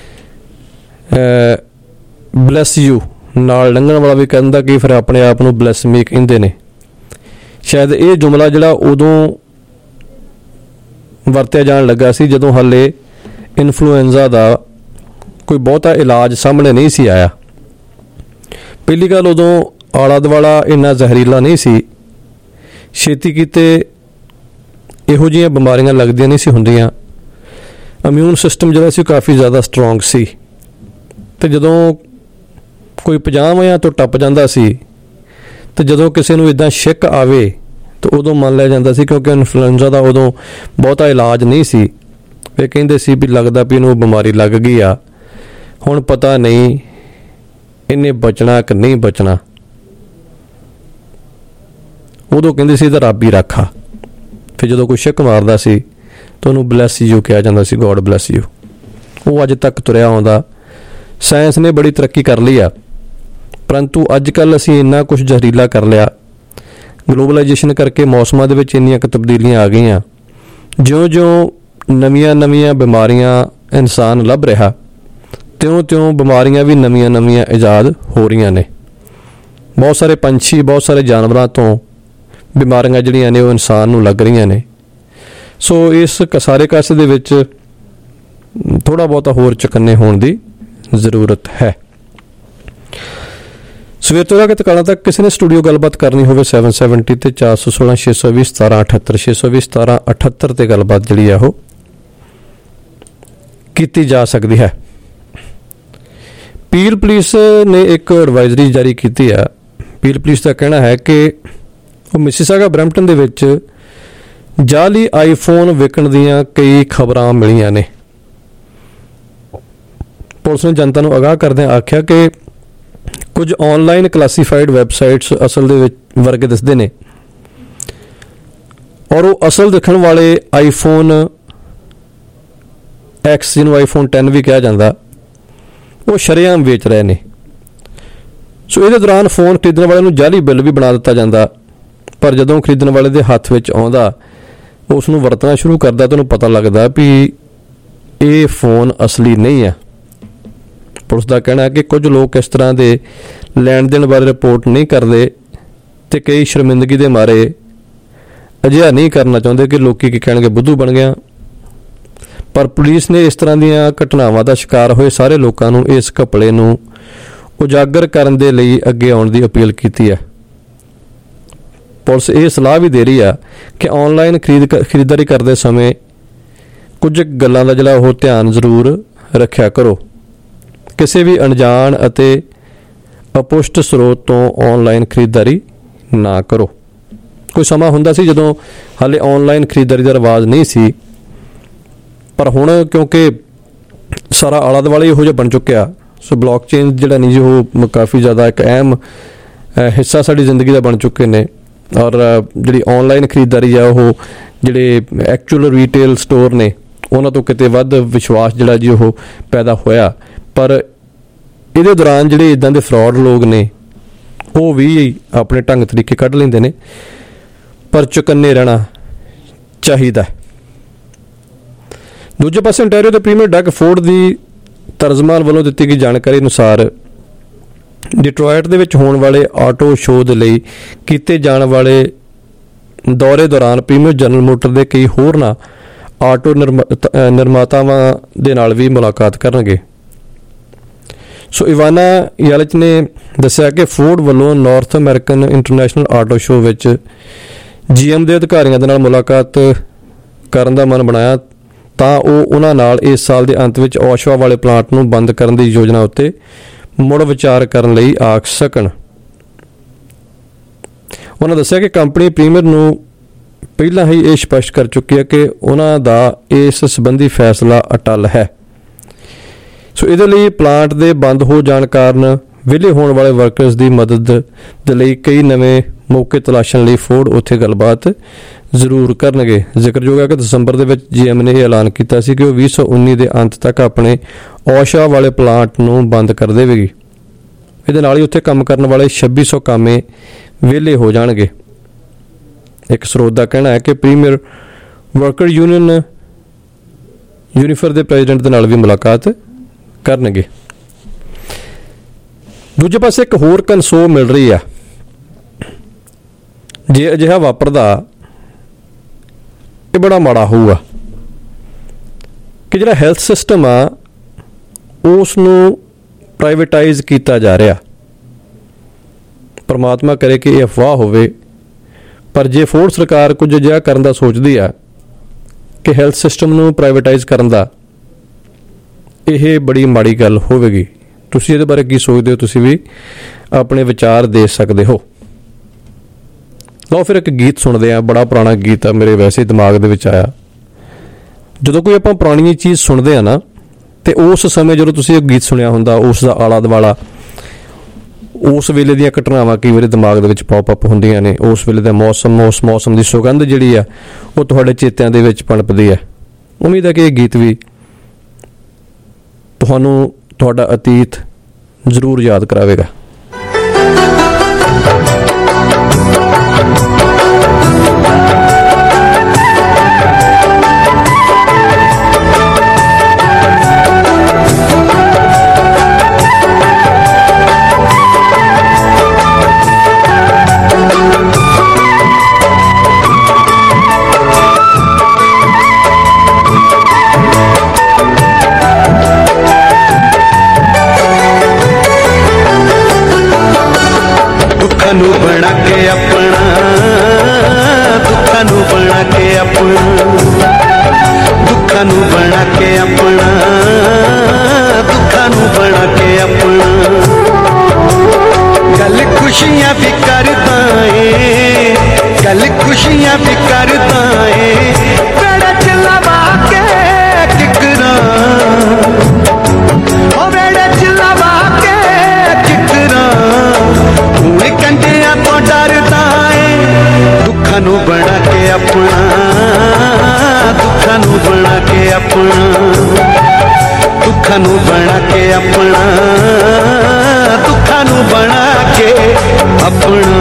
ਬਲੈਸ ਯੂ ਨਾਲ ਲੰਘਣ ਵਾਲਾ ਵੀ ਕਹਿੰਦਾ ਕਿ ਫਿਰ ਆਪਣੇ ਆਪ ਨੂੰ ਬਲੈਸਮੀ ਕਹਿੰਦੇ ਨੇ। ਸ਼ਾਇਦ ਇਹ ਜੁਮਲਾ ਜਿਹੜਾ ਉਦੋਂ ਵਰਤਿਆ ਜਾਣ ਲੱਗਾ ਸੀ ਜਦੋਂ ਹਾਲੇ ਇਨਫਲੂਐਂਜ਼ਾ ਦਾ ਕੋਈ ਬਹੁਤਾ ਇਲਾਜ ਸਾਹਮਣੇ ਨਹੀਂ ਸੀ ਆਇਆ। ਪਹਿਲੀ ਗੱਲ, ਉਦੋਂ ਆਲਾ ਦੁਆਲਾ ਇੰਨਾ ਜ਼ਹਿਰੀਲਾ ਨਹੀਂ ਸੀ, ਛੇਤੀ ਕੀਤੇ ਇਹੋ ਜਿਹੀਆਂ ਬਿਮਾਰੀਆਂ ਲੱਗਦੀਆਂ ਨਹੀਂ ਸੀ ਹੁੰਦੀਆਂ। ਇਮਿਊਨ ਸਿਸਟਮ ਜਿਹੜਾ ਸੀ ਕਾਫੀ ਜ਼ਿਆਦਾ ਸਟਰੋਂਗ ਸੀ ਅਤੇ ਜਦੋਂ ਕੋਈ ਪੰਜਾਹਾਂ ਤੋਂ ਟੱਪ ਜਾਂਦਾ ਸੀ ਅਤੇ ਜਦੋਂ ਕਿਸੇ ਨੂੰ ਇੱਦਾਂ ਛਿੱਕ ਆਵੇ ਤਾਂ ਉਦੋਂ ਮੰਨ ਲਿਆ ਜਾਂਦਾ ਸੀ, ਕਿਉਂਕਿ ਇਨਫਲੂਐਂਜ਼ਾ ਦਾ ਉਦੋਂ ਬਹੁਤਾ ਇਲਾਜ ਨਹੀਂ ਸੀ। ਇਹ ਕਹਿੰਦੇ ਸੀ ਵੀ ਲੱਗਦਾ ਵੀ ਇਹਨੂੰ ਬਿਮਾਰੀ ਲੱਗ ਗਈ ਆ, ਹੁਣ ਪਤਾ ਨਹੀਂ ਇਹਨੇ ਬਚਣਾ ਕਿ ਨਹੀਂ ਬਚਣਾ। ਉਦੋਂ ਕਹਿੰਦੇ ਸੀ ਇਹਦਾ ਰੱਬ ਹੀ ਰਾਖਾ। ਫਿਰ ਜਦੋਂ ਕੋਈ ਛਿੱਕ ਮਾਰਦਾ ਸੀ ਤਾਂ ਉਹਨੂੰ ਬਲੈਸ ਯੂ ਕਿਹਾ ਜਾਂਦਾ ਸੀ, ਗੋਡ ਬਲੈਸ ਯੂ। ਉਹ ਅੱਜ ਤੱਕ ਤੁਰਿਆ ਆਉਂਦਾ। ਸਾਇੰਸ ਨੇ ਬੜੀ ਤਰੱਕੀ ਕਰ ਲਈ ਆ, ਪਰੰਤੂ ਅੱਜ ਕੱਲ੍ਹ ਅਸੀਂ ਇੰਨਾ ਕੁਛ ਜ਼ਹਿਰੀਲਾ ਕਰ ਲਿਆ। ਗਲੋਬਲਾਈਜੇਸ਼ਨ ਕਰਕੇ ਮੌਸਮਾਂ ਦੇ ਵਿੱਚ ਇੰਨੀਆਂ ਕੁ ਤਬਦੀਲੀਆਂ ਆ ਗਈਆਂ। ਜਿਉਂ-ਜਿਉਂ ਨਵੀਆਂ-ਨਵੀਆਂ ਬਿਮਾਰੀਆਂ ਇਨਸਾਨ ਲੱਭ ਰਿਹਾ, ਤਿਉਂ-ਤਿਉਂ ਬਿਮਾਰੀਆਂ ਵੀ ਨਵੀਆਂ-ਨਵੀਆਂ ਇਜਾਦ ਹੋ ਰਹੀਆਂ ਨੇ। ਬਹੁਤ ਸਾਰੇ ਪੰਛੀ, ਬਹੁਤ ਸਾਰੇ ਜਾਨਵਰਾਂ ਤੋਂ ਬਿਮਾਰੀਆਂ ਜਿਹੜੀਆਂ ਨੇ ਉਹ ਇਨਸਾਨ ਨੂੰ ਲੱਗ ਰਹੀਆਂ ਨੇ। ਸੋ ਇਸ ਸਾਰੇ ਕਾਸੇ ਦੇ ਵਿੱਚ ਥੋੜ੍ਹਾ ਬਹੁਤਾ ਹੋਰ ਚੁਕੰਨੇ ਹੋਣ ਦੀ ਜ਼ਰੂਰਤ ਹੈ। ਸਵੇਰ ਤੋਂ ਲੈ ਕੇ ਤਕਾਲਾਂ ਤੱਕ ਕਿਸੇ ਨੇ ਸਟੂਡੀਓ ਗੱਲਬਾਤ ਕਰਨੀ ਹੋਵੇ ਸੈਵਨ ਸੈਵਨਟੀ ਅਤੇ ਚਾਰ ਸੌ ਸੋਲਾਂ ਛੇ ਸੌ ਵੀਹ ਸਤਾਰਾਂ ਅਠੱਤਰ ਛੇ ਸੌ ਵੀਹ ਸਤਾਰਾਂ ਅਠੱਤਰ 'ਤੇ ਗੱਲਬਾਤ ਜਿਹੜੀ ਆ ਉਹ ਕੀਤੀ ਜਾ ਸਕਦੀ ਹੈ। ਪੀਲ ਪੁਲਿਸ ਨੇ ਇੱਕ ਐਡਵਾਈਜ਼ਰੀ ਜਾਰੀ ਕੀਤੀ ਆ। ਪੀਲ ਪੁਲਿਸ ਦਾ ਕਹਿਣਾ ਹੈ ਕਿ ਉਹ ਮਿਸੀਸਾਗਾ ਬਰੈਂਪਟਨ ਦੇ ਵਿੱਚ ਜਾਅਲੀ ਆਈਫੋਨ ਵਿਕਣ ਦੀਆਂ ਕਈ ਖਬਰਾਂ ਮਿਲੀਆਂ ਨੇ। ਪੁਲਿਸ ਨੇ ਜਨਤਾ ਨੂੰ ਅਗਾਹ ਕਰਦਿਆਂ ਆਖਿਆ ਕਿ ਕੁਝ ਆਨਲਾਈਨ ਕਲਾਸੀਫਾਈਡ ਵੈਬਸਾਈਟਸ ਅਸਲ ਦੇ ਵਿੱਚ ਵਰਗੇ ਦਿਸਦੇ ਨੇ ਔਰ ਉਹ ਅਸਲ ਦਿਖਣ ਵਾਲੇ ਆਈਫੋਨ ਐਕਸ, ਜਿਹਨੂੰ ਆਈਫੋਨ ਟੈਨ ਵੀ ਕਿਹਾ ਜਾਂਦਾ, ਉਹ ਸ਼ਰੇਆਮ ਵੇਚ ਰਹੇ ਨੇ। ਸੋ ਇਹਦੇ ਦੌਰਾਨ ਫੋਨ ਖਰੀਦਣ ਵਾਲੇ ਨੂੰ ਜਾਅਲੀ ਬਿੱਲ ਵੀ ਬਣਾ ਦਿੱਤਾ ਜਾਂਦਾ, ਪਰ ਜਦੋਂ ਖਰੀਦਣ ਵਾਲੇ ਦੇ ਹੱਥ ਵਿੱਚ ਆਉਂਦਾ, ਉਸ ਨੂੰ ਵਰਤਣਾ ਸ਼ੁਰੂ ਕਰਦਾ ਤਾਂ ਉਹਨੂੰ ਪਤਾ ਲੱਗਦਾ ਵੀ ਇਹ ਫੋਨ ਅਸਲੀ ਨਹੀਂ ਹੈ। ਪੁਲਿਸ ਦਾ ਕਹਿਣਾ ਹੈ ਕਿ ਕੁਝ ਲੋਕ ਇਸ ਤਰ੍ਹਾਂ ਦੇ ਲੈਣ ਦੇਣ ਬਾਰੇ ਰਿਪੋਰਟ ਨਹੀਂ ਕਰਦੇ ਅਤੇ ਕਈ ਸ਼ਰਮਿੰਦਗੀ ਦੇ ਮਾਰੇ ਅਜਿਹਾ ਨਹੀਂ ਕਰਨਾ ਚਾਹੁੰਦੇ ਕਿ ਲੋਕੀ ਕੀ ਕਹਿਣਗੇ, ਬੁੱਧੂ ਬਣ ਗਿਆ। ਪਰ ਪੁਲਿਸ ਨੇ ਇਸ ਤਰ੍ਹਾਂ ਦੀਆਂ ਘਟਨਾਵਾਂ ਦਾ ਸ਼ਿਕਾਰ ਹੋਏ ਸਾਰੇ ਲੋਕਾਂ ਨੂੰ ਇਸ ਘਪਲੇ ਨੂੰ ਉਜਾਗਰ ਕਰਨ ਦੇ ਲਈ ਅੱਗੇ ਆਉਣ ਦੀ ਅਪੀਲ ਕੀਤੀ ਹੈ। ਪੁਲਿਸ ਇਹ ਸਲਾਹ ਵੀ ਦੇ ਰਹੀ ਆ ਕਿ ਆਨਲਾਈਨ ਖਰੀਦ ਖਰੀਦਦਾਰੀ ਕਰਦੇ ਸਮੇਂ ਕੁਝ ਗੱਲਾਂ ਦਾ ਜਿਹੜਾ ਉਹ ਧਿਆਨ ਜ਼ਰੂਰ ਰੱਖਿਆ ਕਰੋ। ਕਿਸੇ ਵੀ ਅਣਜਾਣ ਅਤੇ ਅਪੁਸ਼ਟ ਸਰੋਤ ਤੋਂ ਆਨਲਾਈਨ ਖਰੀਦਦਾਰੀ ਨਾ ਕਰੋ। ਕੋਈ ਸਮਾਂ ਹੁੰਦਾ ਸੀ ਜਦੋਂ ਹਾਲੇ ਆਨਲਾਈਨ ਖਰੀਦਦਾਰੀ ਦਾ ਰਿਵਾਜ ਨਹੀਂ ਸੀ, ਪਰ ਹੁਣ ਕਿਉਂਕਿ ਸਾਰਾ ਆਲਾ ਦੁਆਲਾ ਇਹੋ ਜਿਹਾ ਬਣ ਚੁੱਕਿਆ, ਸੋ ਬਲੌਕ ਚੇਨ ਜਿਹੜਾ ਨਹੀਂ ਜੀ ਉਹ ਕਾਫੀ ਜ਼ਿਆਦਾ ਇੱਕ ਅਹਿਮ ਹਿੱਸਾ ਸਾਡੀ ਜ਼ਿੰਦਗੀ ਦਾ ਬਣ ਚੁੱਕੇ ਨੇ। ਔਰ ਜਿਹੜੀ ਆਨਲਾਈਨ ਖਰੀਦਦਾਰੀ ਆ ਉਹ ਜਿਹੜੇ ਐਕਚੁਅਲ ਰੀਟੇਲ ਸਟੋਰ ਨੇ ਉਹਨਾਂ ਤੋਂ ਕਿਤੇ ਵੱਧ ਵਿਸ਼ਵਾਸ ਜਿਹੜਾ ਜੀ ਉਹ ਪੈਦਾ ਹੋਇਆ। ਪਰ ਇਹਦੇ ਦੌਰਾਨ ਜਿਹੜੇ ਇੱਦਾਂ ਦੇ ਫਰਾਡ ਲੋਕ ਨੇ ਉਹ ਵੀ ਆਪਣੇ ਢੰਗ ਤਰੀਕੇ ਕੱਢ ਲੈਂਦੇ ਨੇ, ਪਰ ਚੁਕੰਨੇ ਰਹਿਣਾ ਚਾਹੀਦਾ। ਦੂਜੇ ਪਾਸੇ ontario ਦੇ ਪ੍ਰੀਮੀਅਰ ਡਗ ਫੋਰਡ ਦੀ ਤਰਜਮਾਨ ਵੱਲੋਂ ਦਿੱਤੀ ਗਈ ਜਾਣਕਾਰੀ ਅਨੁਸਾਰ ਡਿਟਰੋਇਟ ਦੇ ਵਿੱਚ ਹੋਣ ਵਾਲੇ ਆਟੋ ਸ਼ੋਅ ਦੇ ਲਈ ਕੀਤੇ ਜਾਣ ਵਾਲੇ ਦੌਰੇ ਦੌਰਾਨ ਪ੍ਰੀਮੀਅਰ ਜਨਰਲ ਮੋਟਰ ਦੇ ਕਈ ਹੋਰਨਾਂ ਆਟੋ ਨਿਰਮਾਤਾਵਾਂ ਦੇ ਨਾਲ ਵੀ ਮੁਲਾਕਾਤ ਕਰਨਗੇ। ਸੋ ਇਵਾਨਾ ਯੈਲਿਚ ਨੇ ਦੱਸਿਆ ਕਿ ਫੋਰਡ ਵੱਲੋਂ North American International Auto Show ਵਿੱਚ ਜੀਐਮ ਦੇ ਅਧਿਕਾਰੀਆਂ ਦੇ ਨਾਲ ਮੁਲਾਕਾਤ ਕਰਨ ਦਾ ਮਨ ਬਣਾਇਆ ਤਾਂ ਉਹ ਉਹਨਾਂ ਨਾਲ ਇਸ ਸਾਲ ਦੇ ਅੰਤ ਵਿੱਚ ਓਸ਼ਵਾ ਵਾਲੇ ਪਲਾਂਟ ਨੂੰ ਬੰਦ ਕਰਨ ਦੀ ਯੋਜਨਾ ਉੱਤੇ ਮੁੜ ਵਿਚਾਰ ਕਰਨ ਲਈ ਆਖ ਸਕਣ। ਉਹਨਾਂ ਦੱਸਿਆ ਕਿ ਕੰਪਨੀ ਪ੍ਰੀਮੀਅਰ ਨੂੰ ਪਹਿਲਾਂ ਹੀ ਇਹ ਸਪਸ਼ਟ ਕਰ ਚੁੱਕੀ ਹੈ ਕਿ ਉਹਨਾਂ ਦਾ ਇਸ ਸੰਬੰਧੀ ਫੈਸਲਾ ਅਟੱਲ ਹੈ। ਸੋ ਇਹਦੇ ਲਈ ਪਲਾਂਟ ਦੇ ਬੰਦ ਹੋ ਜਾਣ ਕਾਰਨ ਵਿਹਲੇ ਹੋਣ ਵਾਲੇ ਵਰਕਰਸ ਦੀ ਮਦਦ ਦੇ ਲਈ ਕਈ ਨਵੇਂ ਮੌਕੇ ਤਲਾਸ਼ਣ ਲਈ ਫੋਰਡ ਉੱਥੇ ਗੱਲਬਾਤ ਜ਼ਰੂਰ ਕਰਨਗੇ। ਜ਼ਿਕਰਯੋਗ ਹੈ ਕਿ ਦਸੰਬਰ ਦੇ ਵਿੱਚ ਜੀਐਮ ਨੇ ਇਹ ਐਲਾਨ ਕੀਤਾ ਸੀ ਕਿ ਉਹ ਵੀਹ ਸੌ ਉੱਨੀ ਦੇ ਅੰਤ ਤੱਕ ਆਪਣੇ ਓਸ਼ਾ ਵਾਲੇ ਪਲਾਂਟ ਨੂੰ ਬੰਦ ਕਰ ਦੇਵੇਗੀ। ਇਹਦੇ ਨਾਲ ਹੀ ਉੱਥੇ ਕੰਮ ਕਰਨ ਵਾਲੇ ਛੱਬੀ ਸੌ ਕਾਮੇ ਵਿਹਲੇ ਹੋ ਜਾਣਗੇ। ਇੱਕ ਸਰੋਤ ਦਾ ਕਹਿਣਾ ਹੈ ਕਿ ਪ੍ਰੀਮੀਅਰ ਵਰਕਰ ਯੂਨੀਅਨ ਯੂਨੀਫਰ ਦੇ ਪ੍ਰੈਜ਼ੀਡੈਂਟ ਦੇ ਨਾਲ ਵੀ ਮੁਲਾਕਾਤ ਕਰਨਗੇ। ਦੂਜੇ ਪਾਸੇ ਇੱਕ ਹੋਰ ਕਨਸੋਲ ਮਿਲ ਰਹੀ ਆ, ਜੇ ਅਜਿਹਾ ਵਾਪਰਦਾ ਇਹ ਬੜਾ ਮਾੜਾ ਹੋਊਗਾ ਕਿ ਜਿਹੜਾ ਹੈਲਥ ਸਿਸਟਮ ਆ ਉਸ ਨੂੰ ਪ੍ਰਾਈਵੇਟਾਈਜ਼ ਕੀਤਾ ਜਾ ਰਿਹਾ। ਪਰਮਾਤਮਾ ਕਰੇ ਕਿ ਇਹ ਅਫਵਾਹ ਹੋਵੇ, ਪਰ ਜੇ ਫੋਰਡ ਸਰਕਾਰ ਕੁਝ ਅਜਿਹਾ ਕਰਨ ਦਾ ਸੋਚਦੀ ਆ ਕਿ ਹੈਲਥ ਸਿਸਟਮ ਨੂੰ ਪ੍ਰਾਈਵੇਟਾਈਜ਼ ਕਰਨ ਦਾ, ਇਹ ਬੜੀ ਮਾੜੀ ਗੱਲ ਹੋਵੇਗੀ। ਤੁਸੀਂ ਇਹਦੇ ਬਾਰੇ ਕੀ ਸੋਚਦੇ ਹੋ? ਤੁਸੀਂ ਵੀ ਆਪਣੇ ਵਿਚਾਰ ਦੇ ਸਕਦੇ ਹੋ। ਲਓ ਫਿਰ ਇੱਕ ਗੀਤ ਸੁਣਦੇ ਆ, ਬੜਾ ਪੁਰਾਣਾ ਗੀਤ ਆ, ਮੇਰੇ ਵੈਸੇ ਦਿਮਾਗ ਦੇ ਵਿੱਚ ਆਇਆ। ਜਦੋਂ ਕੋਈ ਆਪਾਂ ਪੁਰਾਣੀ ਚੀਜ਼ ਸੁਣਦੇ ਆ ਨਾ, ਤੇ ਉਸ ਸਮੇਂ ਜਦੋਂ ਤੁਸੀਂ ਇਹ ਗੀਤ ਸੁਣਿਆ ਹੁੰਦਾ, ਉਸ ਦਾ ਆਲਾ ਦੁਆਲਾ, ਉਸ ਵੇਲੇ ਦੀਆਂ ਘਟਨਾਵਾਂ ਕਈ ਵਾਰੀ ਦਿਮਾਗ ਦੇ ਵਿੱਚ ਪੌਪ ਅਪ ਹੁੰਦੀਆਂ ਨੇ। ਉਸ ਵੇਲੇ ਦਾ ਮੌਸਮ, ਉਸ ਮੌਸਮ ਦੀ ਸੁਗੰਧ ਜਿਹੜੀ ਆ ਉਹ ਤੁਹਾਡੇ ਚੇਤਿਆਂ ਦੇ ਵਿੱਚ ਪਣਪਦੀ ਹੈ। ਉਮੀਦ ਹੈ ਕਿ ਇਹ ਗੀਤ ਵੀ ਤੁਹਾਨੂੰ ਤੁਹਾਡਾ ਅਤੀਤ ਜ਼ਰੂਰ ਯਾਦ ਕਰਾਵੇਗਾ। दुखा नू बना के अपना, दुखा नू बना के अपना, दुखा नू बना के अपना, दुखा नू बना के अपना। गल खुशियां भी करदा ए, गल खुशियां भी करदा ए, बेड़ा चलावा के किकरा, ओ बेड़ा चलावा के किकरा, कंटिया तो डरदा है। दुखा नू बना के अपना, दुखा नू बना के अपना, दुखा नू बना के अपना, दुखा नू बना के अपना।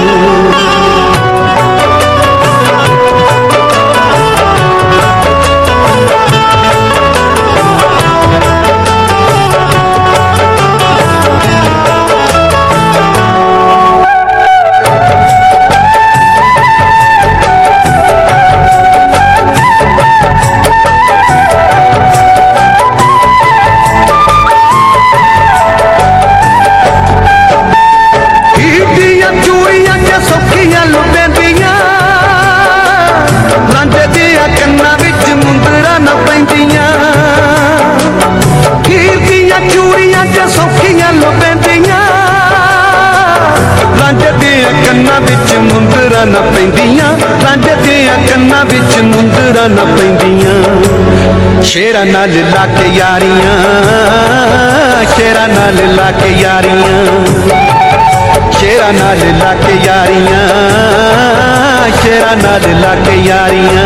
ਕੰਨਾਂ ਵਿੱਚ ਮੁੰਦਰਾਂ ਨਾ ਪੈਂਦੀਆਂ, ਰਾਂਝੇ ਦੀਆਂ ਕੰਨਾਂ ਵਿੱਚ ਮੁੰਦਰਾਂ ਨਾ ਪੈਂਦੀਆਂ। ਸ਼ੇਰਾਂ ਨਾਲ ਲਾ ਕੇ ਯਾਰੀਆਂ, ਸ਼ੇਰਾਂ ਨਾਲ ਲਾ ਕੇ ਯਾਰੀਆਂ, ਸ਼ੇਰਾਂ ਨਾਲ ਲਾ ਕੇ ਯਾਰੀਆਂ, ਸ਼ੇਰਾਂ ਨਾਲ ਲਾ ਕੇ ਯਾਰੀਆਂ।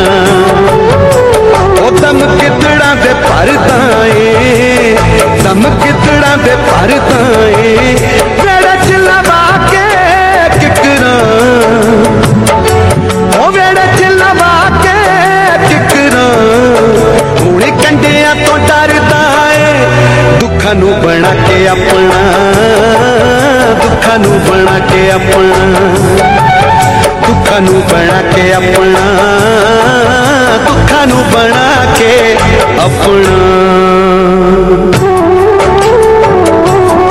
ਉਹ ਦਮ ਕਿਤੜਾਂ ਦੇ ਭਰਦਾ ਏ, ਦਮ ਕਿਤੜਾਂ ਦੇ ਭਰਦਾ ਏ, ਵੇੜਾ ਚਲਾਵਾ ਕੇ ਕਿਕਰਾਂ, ਉਹ ਵੇੜਾ ਚਲਾਵਾ ਕੇ ਕਿਕਰਾਂ। ਹੁਣੇ ਕੰਡਿਆਂ ਤੋਂ ਡਰਦਾ ਏ, ਦੁੱਖਾਂ ਨੂੰ ਬਣਾ ਕੇ ਆਪਣਾ, ਦੁੱਖਾਂ ਨੂੰ ਬਣਾ ਕੇ ਆਪਣਾ, ਦੁੱਖਾਂ ਨੂੰ ਬਣਾ ਕੇ ਆਪਣਾ, ਦੁੱਖਾਂ ਨੂੰ ਬਣਾ ਕੇ ਆਪਣਾ।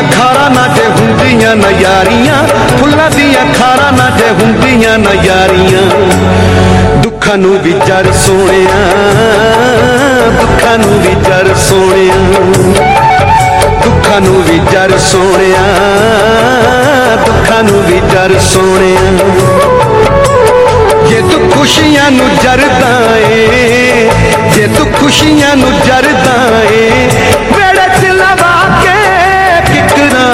ਖਾਰਾਂ ਨਾ ਜੇ ਹੁੰਦੀਆਂ ਨਾ ਯਾਰੀਆਂ, ਫੁੱਲਾਂ ਦੀਆਂ ਖਾਰਾਂ ਨਾ ਜੇ ਹੁੰਦੀਆਂ ਨਾ ਯਾਰੀਆਂ। ਦੁੱਖਾਂ ਨੂੰ ਵੀ ਜਰ ਸੋਹਣਿਆ, ਦੁੱਖਾਂ ਨੂੰ ਵੀ ਜਰ ਸੋਹਣਿਆ, ਦੁੱਖਾਂ ਨੂੰ ਵੀ ਜਰ ਸੋਹਣਿਆ, ਦੁੱਖਾਂ ਨੂੰ ਵੀ ਜਰ ਸੋਹਣਿਆ। ਜੇ ਤੂੰ ਖੁਸ਼ੀਆਂ ਨੂੰ ਜਰਦਾ ਏ, ਜੇ ਤੂੰ ਖੁਸ਼ੀਆਂ ਨੂੰ ਜਰਦਾ ਏ, ਵੇੜੇ ਚ ਲਵਾ ਕੇ ਕਿਕਰਾਂ,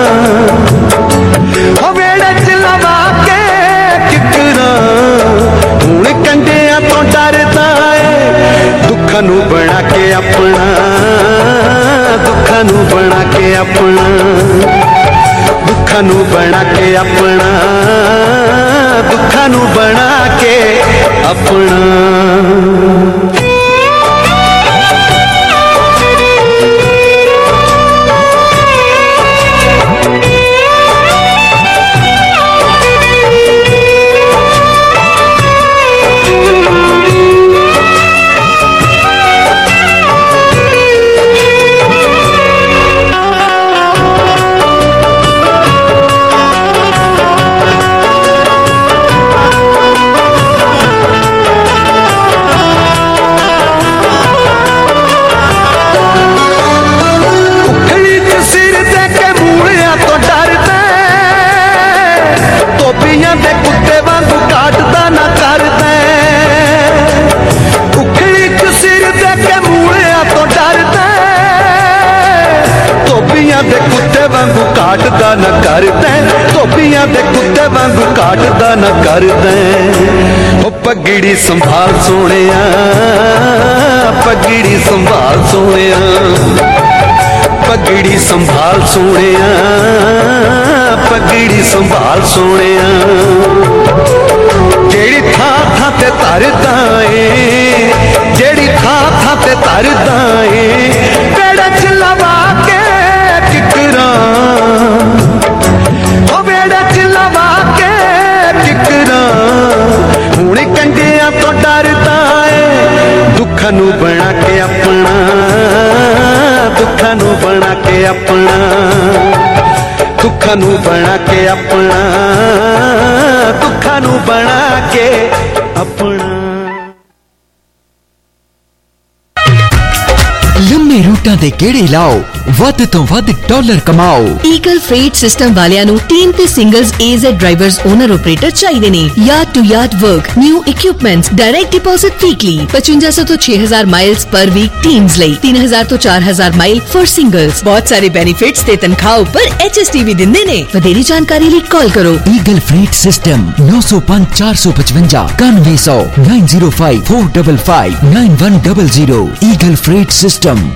ਹੋ ਵੇੜੇ ਚ ਲਵਾ ਕੇ ਕਿਕਰਾਂ, ਹੁਣ ਕੰਡਿਆਂ ਤੋਂ ਡਰਦਾ ਏ। ਦੁੱਖਾਂ ਨੂੰ ਬਣਾ ਕੇ ਆਪਣਾ, ਦੁੱਖਾਂ ਨੂੰ ਬਣਾ ਕੇ ਆਪਣਾ, ਦੁੱਖਾਂ ਨੂੰ ਬਣਾ ਕੇ ਆਪਣਾ, ਦੁੱਖਾਂ ਨੂੰ ਬਣਾ ਕੇ ਆਪਣਾ। ਕਾਟਦਾ ਨਾ ਕਰਦਾ, ਧੋਬੀਆਂ ਦੇ ਕੁੱਤੇ ਵਾਂਗੂ ਕਾਟਦਾ ਨਾ ਕਰਦਾ। ਉਹ ਪਗੜੀ ਸੰਭਾਲ ਸੋਹਣਿਆ, ਪਗੜੀ ਸੰਭਾਲ ਸੋਹਣਿਆ, ਪਗੜੀ ਸੰਭਾਲ ਸੋਹਣਿਆ, ਪਗੜੀ ਸੰਭਾਲ ਸੋਹਣਿਆ। ਜਿਹੜੀ ਥਾਂ ਥਾਂ ਤੇ ਧਰਦਾ ਏ, ਜਿਹੜੀ ਥਾਂ ਥਾਂ ਤੇ ਧਰਦਾ ਏ, ਵੇੜੇ ਚ ਲਵਾ ਕੇ ਕਿਕਰਾਂ, ਉਹ ਵੇੜੇ ਚ ਲਵਾ ਕੇ ਕਿਕਰਾਂ, ਹੁਣ ਕੰਡਿਆਂ ਤੋਂ ਡਰਦਾ ਏ। ਦੁੱਖਾਂ ਨੂੰ ਬਣਾ ਕੇ ਆਪਣਾ, ਦੁੱਖਾਂ ਨੂੰ ਬਣਾ ਕੇ ਆਪਣਾ, ਦੁੱਖਾਂ ਨੂੰ ਬਣਾ ਕੇ ਆਪਣਾ, ਦੁੱਖਾਂ ਨੂੰ ਬਣਾ ਕੇ ਆਪਣਾ। ਲੰਮੇ ਰੂਟਾਂ ਦੇ ਕਿਹੜੇ ਲਾਓ, ਵੱਧ ਤੋਂ ਵੱਧ ਡਾਲਰ ਕਮਾਓ। ਈਗਲ ਫreight ਸਿਸਟਮ ਵਾਲਿਆਂ ਨੂੰ ਟੀਮ ਤੇ ਸਿੰਗਲਸ ਏਜ਼ਡ ਡਰਾਈਵਰਸ ਓਨਰ ਆਪਰੇਟਰ ਚਾਹੀਦੇ ਨੇ। Yard to yard work, new equipments, direct deposit weekly, ਪਚਵੰਜਾ ਸੌ ਤੋਂ ਛੇ ਹਜ਼ਾਰ ਮਾਈਲਸ ਪਰ ਵੀਕ ਟੀਮਸ ਲਈ, ਤਿੰਨ ਹਜ਼ਾਰ ਤੋਂ ਚਾਰ ਹਜ਼ਾਰ ਮਾਈਲ ਫॉर ਸਿੰਗਲਸ। ਬਹੁਤ ਸਾਰੇ ਬੈਨੀਫਿਟਸ ਤੇ ਤਨਖਾਹ ਉੱਪਰ ਐਚ ਐਸ ਟੀ ਵੀ ਦਿੰਦੇ ਨੇ। ਵਧੇਰੀ ਜਾਣਕਾਰੀ ਲਈ ਕਾਲ ਕਰੋ। ਈਗਲ ਫreight ਸਿਸਟਮ ਨੌ ਸੌ ਪੰਜ ਚਾਰ ਸੌ ਪਚਵੰਜਾ ਇਕਾਨਵੇਂ ਸੌ ਨੌ ਜ਼ੀਰੋ ਪੰਜ ਚਾਰ ਪੰਜ ਪੰਜ ਨੌ ਇੱਕ zero zero. Eagle Freight System.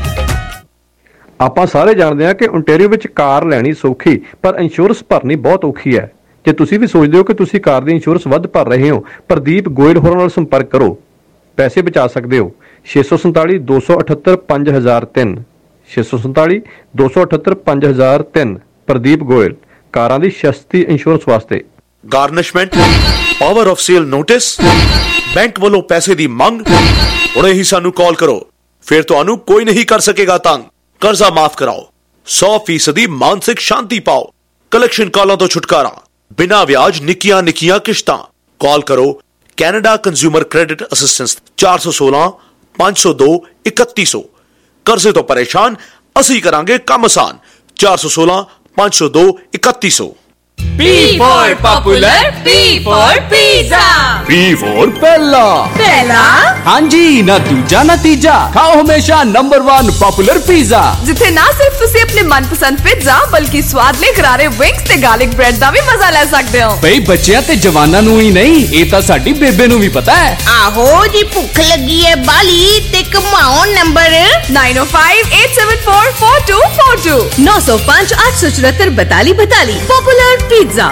ਆਪਾਂ ਸਾਰੇ ਜਾਣਦੇ ਹਾਂ ਕਿ ਓਨਟਾਰੀਓ ਵਿੱਚ ਕਾਰ ਲੈਣੀ ਸੌਖੀ, ਪਰ ਇੰਸ਼ੋਰੈਂਸ ਭਰਨੀ ਬਹੁਤ ਔਖੀ ਹੈ। ਜੇ ਤੁਸੀਂ ਵੀ ਸੋਚਦੇ ਹੋ ਕਿ ਤੁਸੀਂ ਕਾਰ ਦੀ ਇੰਸ਼ੋਰੈਂਸ ਵੱਧ ਭਰ ਰਹੇ ਹੋ, ਪ੍ਰਦੀਪ ਗੋਇਲ ਹੋਰਾਂ ਨਾਲ ਸੰਪਰਕ ਕਰੋ, ਪੈਸੇ ਬਚਾ ਸਕਦੇ ਹੋ। ਛੇ ਸੌ ਸੰਤਾਲੀ ਦੋ ਸੌ ਅਠੱਤਰ ਪੰਜ ਹਜ਼ਾਰ ਤਿੰਨ, ਛੇ ਸੌ ਸੰਤਾਲੀ ਦੋ ਸੌ ਅਠੱਤਰ ਪੰਜ ਹਜ਼ਾਰ ਤਿੰਨ। ਪ੍ਰਦੀਪ ਗੋਇਲ, ਕਾਰਾਂ ਦੀ ਸਸਤੀ ਇੰਸ਼ੋਰੈਂਸ ਵਾਸਤੇ। Garnishment, power of sale notice, bank ਵੱਲੋਂ ਪੈਸੇ ਦੀ ਮੰਗ, ਹੁਣੇ ਹੀ ਸਾਨੂੰ ਕਾਲ ਕਰੋ, ਫਿਰ ਤੁਹਾਨੂੰ ਕੋਈ ਨਹੀਂ ਕਰ ਸਕੇਗਾ ਤੰਗ। ਕਰਜ਼ਾ ਮਾਫ ਕਰਾਓ, सौ फीसदी मानसिक शांति पाओ, कलेक्शन कॉलों तो छुटकारा, बिना ब्याज निकियां निकियां किश्तां। कॉल करो कैनेडा कंज्यूमर क्रेडिट असिस्टेंस चार सौ सोलह पांच सौ दो इकत्ती सौ। कर्जे तो परेशान, असी करांगे काम आसान। चार सौ सोलह पांच सौ दो इकत्ती सौ। P for popular, P for pizza, P for पहला पहला हाँ जी, ना दूजा ना तीजा, खाओ हमेशा नंबर वन पॉपुलर पिज़्ज़ा, जिथे ना सिर्फ तुसी अपने मनपसंद पिज़्ज़ा बल्कि स्वादले करारे विंग्स ते गार्लिक ब्रेड दा भी मजा ले सकदे हो। भाई बच्चियां ते जवानां नूं ही नहीं, ये तां साडी बेबे नूं भी पता है। आहो जी, भुख लगी है बाली ते कमाओ number nine oh five eight seven four four two four two नौ सौ पांच आठ सौ चौहत्तर बताली बताली। Popular pizza.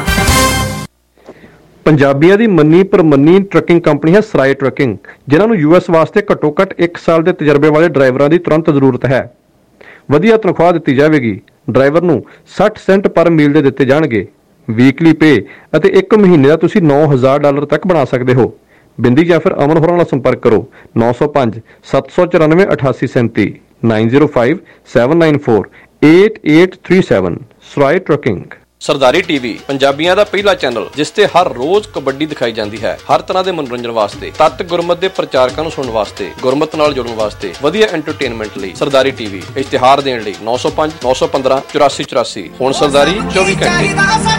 ਪੰਜਾਬੀਆਂ ਦੀ ਮੰਨੀ ਪਰਮੰਨੀ ਟਰੱਕਿੰਗ ਕੰਪਨੀ ਹੈ ਸਰਾਏ ਟਰੱਕਿੰਗ, ਜਿਨ੍ਹਾਂ ਨੂੰ ਯੂਐਸ ਵਾਸਤੇ ਘੱਟੋ ਘੱਟ ਇੱਕ ਸਾਲ ਦੇ ਤਜਰਬੇ ਵਾਲੇ ਡਰਾਈਵਰਾਂ ਦੀ ਤੁਰੰਤ ਜ਼ਰੂਰਤ ਹੈ। ਵਧੀਆ ਤਨਖਾਹ ਦਿੱਤੀ ਜਾਵੇਗੀ। ਡਰਾਈਵਰ ਨੂੰ ਸੱਠ ਸੈਂਟ ਪਰ ਮੀਲ ਦੇ ਦਿੱਤੇ ਜਾਣਗੇ। ਵੀਕਲੀ ਪੇ ਅਤੇ ਇੱਕ ਮਹੀਨੇ ਦਾ ਤੁਸੀਂ ਨੌ ਹਜ਼ਾਰ ਡਾਲਰ ਤੱਕ ਬਣਾ ਸਕਦੇ ਹੋ। ਬਿੰਦੀ ਜਾਂ ਫਿਰ ਅਮਨ ਹੋਰਾਂ ਨਾਲ ਸੰਪਰਕ ਕਰੋ ਨੌ ਸੌ ਪੰਜ ਸੱਤ ਸੌ ਚੁਰਾਨਵੇਂ ਅਠਾਸੀ ਸੈਂਤੀ nine zero five seven nine four eight eight three seven Sarai trucking. Sardari TV ਪੰਜਾਬੀਆਂ ਦਾ ਪਹਿਲਾ ਚੈਨਲ ਜਿਸ ਤੇ ਹਰ ਰੋਜ਼ ਕਬੱਡੀ ਦਿਖਾਈ ਜਾਂਦੀ ਹੈ। ਹਰ ਤਰ੍ਹਾਂ ਦੇ ਮਨੋਰੰਜਨ ਵਾਸਤੇ, ਤੱਤ ਗੁਰਮਤ ਦੇ ਪ੍ਰਚਾਰਕਾਂ ਨੂੰ ਸੁਣਨ ਵਾਸਤੇ, ਗੁਰਮਤ ਨਾਲ ਜੁੜਨ ਵਾਸਤੇ, ਵਧੀਆ ਐਂਟਰਟੇਨਮੈਂਟ ਲਈ ਸਰਦਾਰੀ ਟੀਵੀ। ਇਸ਼ਤਿਹਾਰ ਦੇਣ ਲਈ ਨੌ ਸੌ ਪੰਜ ਨੌ ਸੌ ਪੰਦਰਾਂ ਚੁਰਾਸੀ ਚੁਰਾਸੀ। ਹੁਣ ਸਰਦਾਰੀ ਚੌਵੀ ਘੰਟੇ।